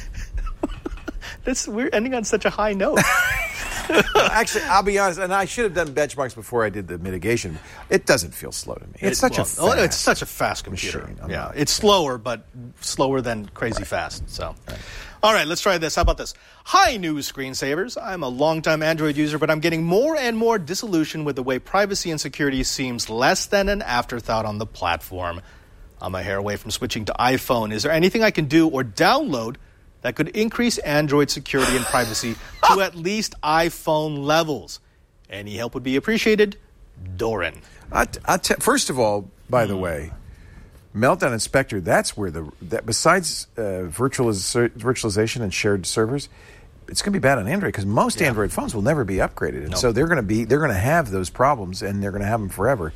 This, we're ending on such a high note. Actually, I'll be honest, and I should have done benchmarks before I did the mitigation. It doesn't feel slow to me. It's It- such well, a fast oh, no, it's such a fast computer. machine. I'm Yeah, not- it's slower, but slower than crazy fast. So, all right, let's try this. How about this? Hi, new screensavers. I'm a longtime Android user, but I'm getting more and more disillusioned with the way privacy and security seems less than an afterthought on the platform. I'm a hair away from switching to iPhone. Is there anything I can do or download that could increase Android security and privacy to at least iPhone levels? Any help would be appreciated. Doran. I t- I t- first of all, by the way, Meltdown Inspector, that's where the, that besides uh, virtualiz- virtualization and shared servers, it's going to be bad on Android because most yeah. Android phones will never be upgraded. And nope. so they're going to be, they're going to have those problems and they're going to have them forever.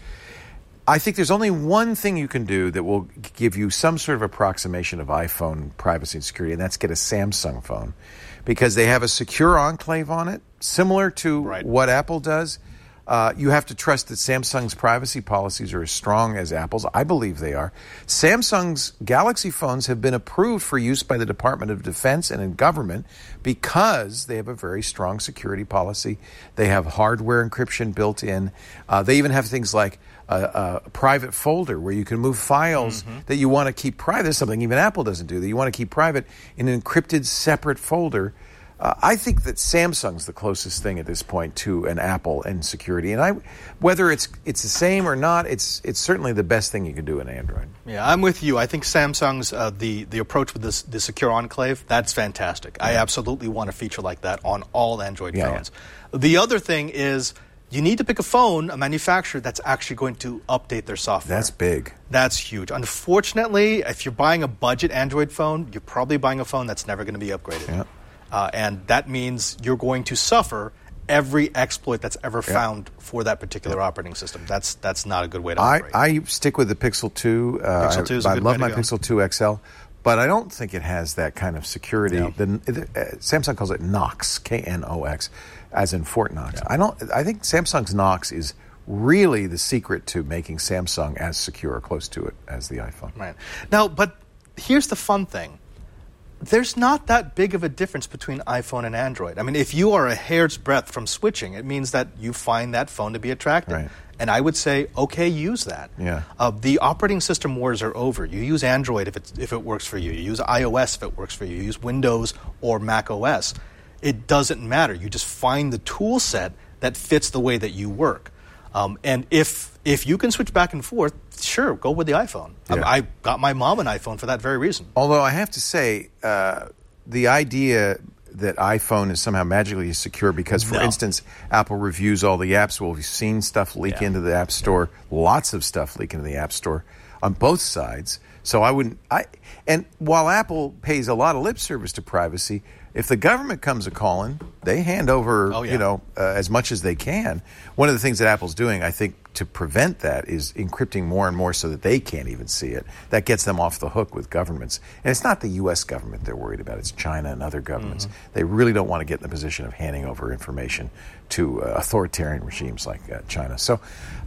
I think there's only one thing you can do that will give you some sort of approximation of iPhone privacy and security, and that's get a Samsung phone because they have a secure enclave on it, similar to right. what Apple does. Uh, you have to trust that Samsung's privacy policies are as strong as Apple's. I believe they are. Samsung's Galaxy phones have been approved for use by the Department of Defense and in government because they have a very strong security policy. They have hardware encryption built in. Uh, they even have things like a, a private folder where you can move files mm-hmm. that you want to keep private. That's something even Apple doesn't do, that you want to keep private in an encrypted separate folder. Uh, I think that Samsung's the closest thing at this point to an Apple in security, and I, whether it's it's the same or not, it's it's certainly the best thing you can do in Android. Yeah, I'm with you. I think Samsung's uh, the the approach with this the secure enclave, that's fantastic. Yeah. I absolutely want a feature like that on all Android yeah, phones. Yeah. The other thing is you need to pick a phone, a manufacturer that's actually going to update their software. That's big. That's huge. Unfortunately, if you're buying a budget Android phone, you're probably buying a phone that's never going to be upgraded. Yeah. Uh, and that means you're going to suffer every exploit that's ever yeah. found for that particular yeah. operating system. That's that's not a good way to I, operate. I stick with the Pixel two. Uh, Pixel two is I, a good I love way my to go. Pixel two X L, but I don't think it has that kind of security. Yeah. The, the, uh, Samsung calls it Knox, K N O X, as in Fort Knox. Yeah. I don't. I think Samsung's Knox is really the secret to making Samsung as secure or close to it as the iPhone. Right. Now, but here's the fun thing. There's not that big of a difference between iPhone and Android. I mean, if you are a hair's breadth from switching, it means that you find that phone to be attractive. Right. And I would say, okay, use that. Yeah. Uh, the operating system wars are over. You use Android if, it's, if it works for you. You use iOS if it works for you. You use Windows or Mac O S. It doesn't matter. You just find the tool set that fits the way that you work. Um, and if if you can switch back and forth, sure, go with the iPhone. Yeah. I, I got my mom an iPhone for that very reason. Although I have to say, uh, the idea that iPhone is somehow magically secure because, for no. instance, Apple reviews all the apps. Well, we've seen stuff leak yeah. into the App Store, lots of stuff leak into the App Store on both sides. So I wouldn't. I and while Apple pays a lot of lip service to privacy, if the government comes a calling, they hand over oh, yeah. you know uh, as much as they can. One of the things that Apple's doing, I think, to prevent that is encrypting more and more so that they can't even see it. That gets them off the hook with governments. And it's not the U S government they're worried about. It's China and other governments. Mm-hmm. They really don't want to get in the position of handing over information to uh, authoritarian regimes like uh, China. So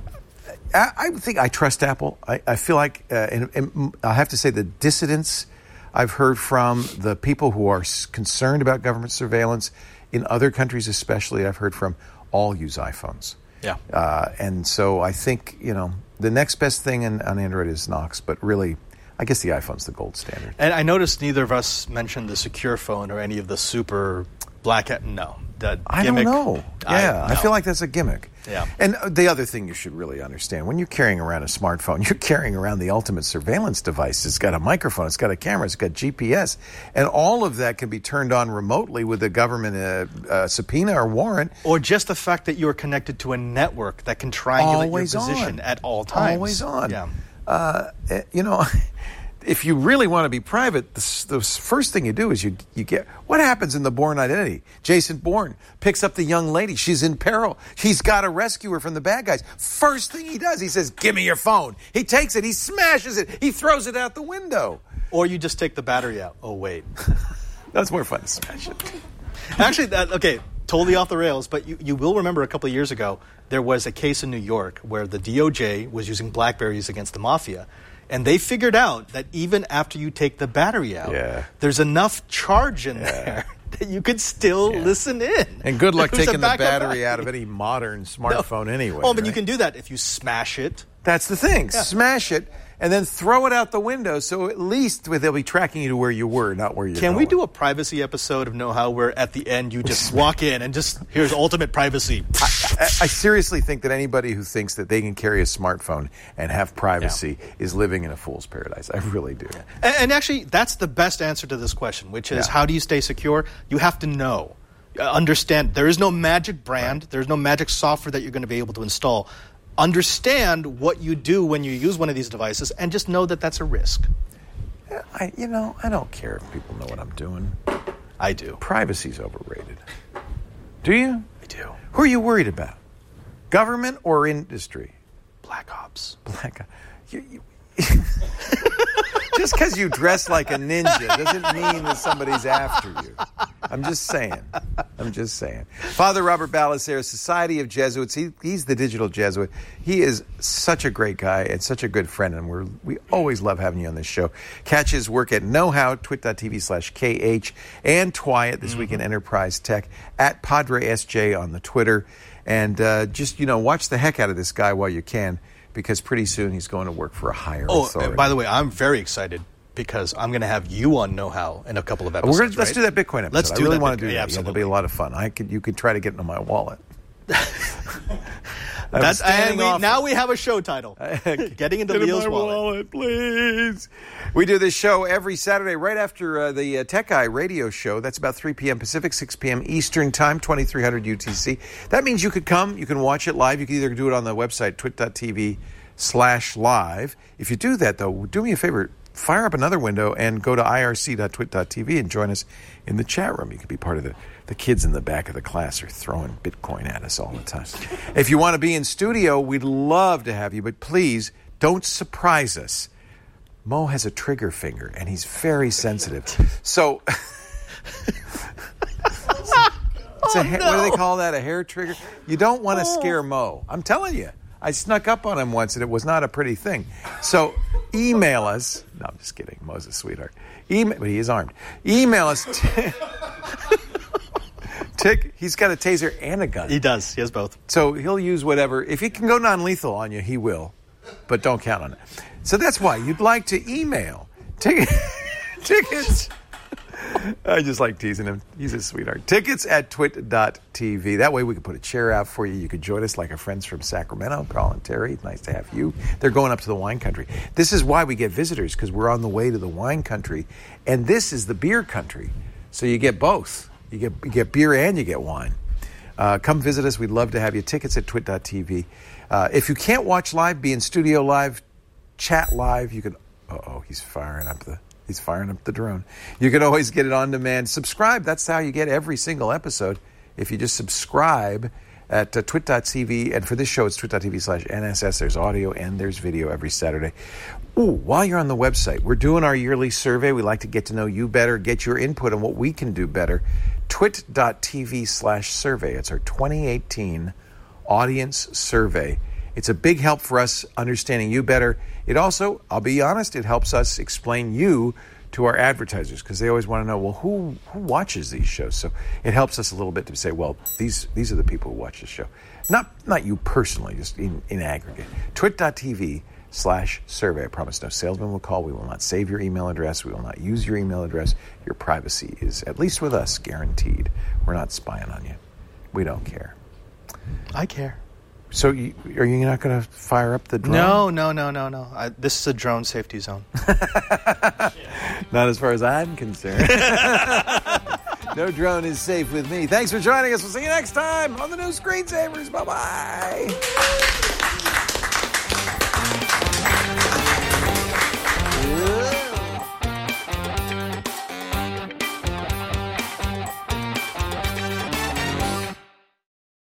I, I think I trust Apple. I, I feel like, uh, and, and I have to say the dissidents I've heard from, the people who are concerned about government surveillance in other countries especially, I've heard from, all use iPhones. Yeah. Uh, and so I think, you know, the next best thing in, on Android is Knox, but really, I guess the iPhone's the gold standard. And I noticed neither of us mentioned the secure phone or any of the super black hat. No. The I gimmick, don't know. Yeah, I, no. I feel like that's a gimmick. Yeah. And the other thing you should really understand, when you're carrying around a smartphone, you're carrying around the ultimate surveillance device. It's got a microphone, it's got a camera, it's got G P S, and all of that can be turned on remotely with a government uh, uh, subpoena or warrant. Or just the fact that you're connected to a network that can triangulate Always your position on. at all times. Always on. Yeah. Uh, you know... If you really want to be private, the, the first thing you do is you you get... What happens in The Bourne Identity? Jason Bourne picks up the young lady. She's in peril. He's got to rescue her from the bad guys. First thing he does, he says, give me your phone. He takes it. He smashes it. He throws it out the window. Or you just take the battery out. Oh, wait. That's more fun to smash it. Actually, that, okay, totally off the rails, but you, you will remember a couple of years ago, there was a case in New York where the D O J was using BlackBerries against the mafia. And they figured out that even after you take the battery out, yeah. there's enough charge in yeah. there that you could still yeah. listen in. And good luck taking the battery battery out of any modern smartphone no. anyway. Oh, but right? you can do that if you smash it. That's the thing. Yeah. Smash it and then throw it out the window so at least they'll be tracking you to where you were, not where you're Can going. we do a privacy episode of Know How where at the end you just walk in and just, here's ultimate privacy? I, I, I seriously think that anybody who thinks that they can carry a smartphone and have privacy yeah. is living in a fool's paradise. I really do. And, and actually, that's the best answer to this question, which is yeah. how do you stay secure? You have to know. Understand, there is no magic brand. There's no magic software that you're going to be able to install. Understand what you do when you use one of these devices, and just know that that's a risk. I, you know, I don't care if people know what I'm doing. I do. Privacy's overrated. Do you? I do. Who are you worried about? Government or industry? Black Ops. Black Ops. You, you, just because you dress like a ninja doesn't mean that somebody's after you. I'm just saying. I'm just saying. Father Robert Balacer, Society of Jesuits. He, he's the digital Jesuit. He is such a great guy and such a good friend, and we're, we always love having you on this show. Catch his work at knowhow, twit.tv slash KH, and Twyat this mm-hmm. week in Enterprise Tech, at Padre S J on the Twitter. And uh, just, you know, watch the heck out of this guy while you can, because pretty soon he's going to work for a higher oh, authority. Oh, by the way, I'm very excited because I'm going to have you on Know How in a couple of episodes. We're gonna, right? Let's do that Bitcoin episode. Let's do I really that want to do yeah, that. Absolutely. Yeah, that'll be a lot of fun. I could, you could try to get into my wallet. That's, and we, now we have a show title. Getting into Get Leo's in my wallet. wallet, please. We do this show every Saturday right after uh, the uh, Tech Guy radio show. That's about three p.m. Pacific, six p.m. Eastern Time, twenty-three hundred U T C. That means you could come, you can watch it live. You can either do it on the website, twit.tv slash live. If you do that, though, do me a favor. Fire up another window and go to irc.twit.tv and join us in the chat room. You can be part of the, the kids in the back of the class are throwing Bitcoin at us all the time. If you want to be in studio, we'd love to have you, but please don't surprise us. Mo has a trigger finger, and he's very sensitive. So, it's a, oh, no. what do they call that, a hair trigger? You don't want to scare Mo. I'm telling you. I snuck up on him once, and it was not a pretty thing. So email us. No, I'm just kidding. Mo's a sweetheart. Email, but he is armed. Email us. T- Tick, he's got a taser and a gun. He does. He has both. So he'll use whatever. If he can go non-lethal on you, he will. But don't count on it. So that's why you'd like to email Tick- tickets. I just like teasing him. He's a sweetheart. Tickets at twit.tv. That way we can put a chair out for you. You could join us like our friends from Sacramento, Paul and Terry. It's nice to have you. They're going up to the wine country. This is why we get visitors, because we're on the way to the wine country. And this is the beer country. So you get both. You get, you get beer and you get wine. Uh, come visit us. We'd love to have you. Tickets at twit.tv. Uh, if you can't watch live, be in studio live, chat live. You can... Uh-oh, he's firing up the... He's firing up the drone. You can always get it on demand. Subscribe. That's how you get every single episode. If you just subscribe at uh, twit.tv. And for this show, it's twit.tv slash NSS. There's audio and there's video every Saturday. Ooh, while you're on the website, we're doing our yearly survey. We like to get to know you better, get your input on what we can do better. Twit.tv slash survey. It's our twenty eighteen audience survey. It's a big help for us understanding you better. It also, I'll be honest, it helps us explain you to our advertisers, because they always want to know, well, who who watches these shows? So it helps us a little bit to say, well, these these are the people who watch this show. Not not you personally, just in, in aggregate. Twit.tv slash survey. I promise no salesman will call. We will not save your email address. We will not use your email address. Your privacy is, at least with us, guaranteed. We're not spying on you. We don't care. I care. So you, are you not going to fire up the drone? No, no, no, no, no. I, this is a drone safety zone. Not as far as I'm concerned. No drone is safe with me. Thanks for joining us. We'll see you next time on the new Screensavers. Bye-bye.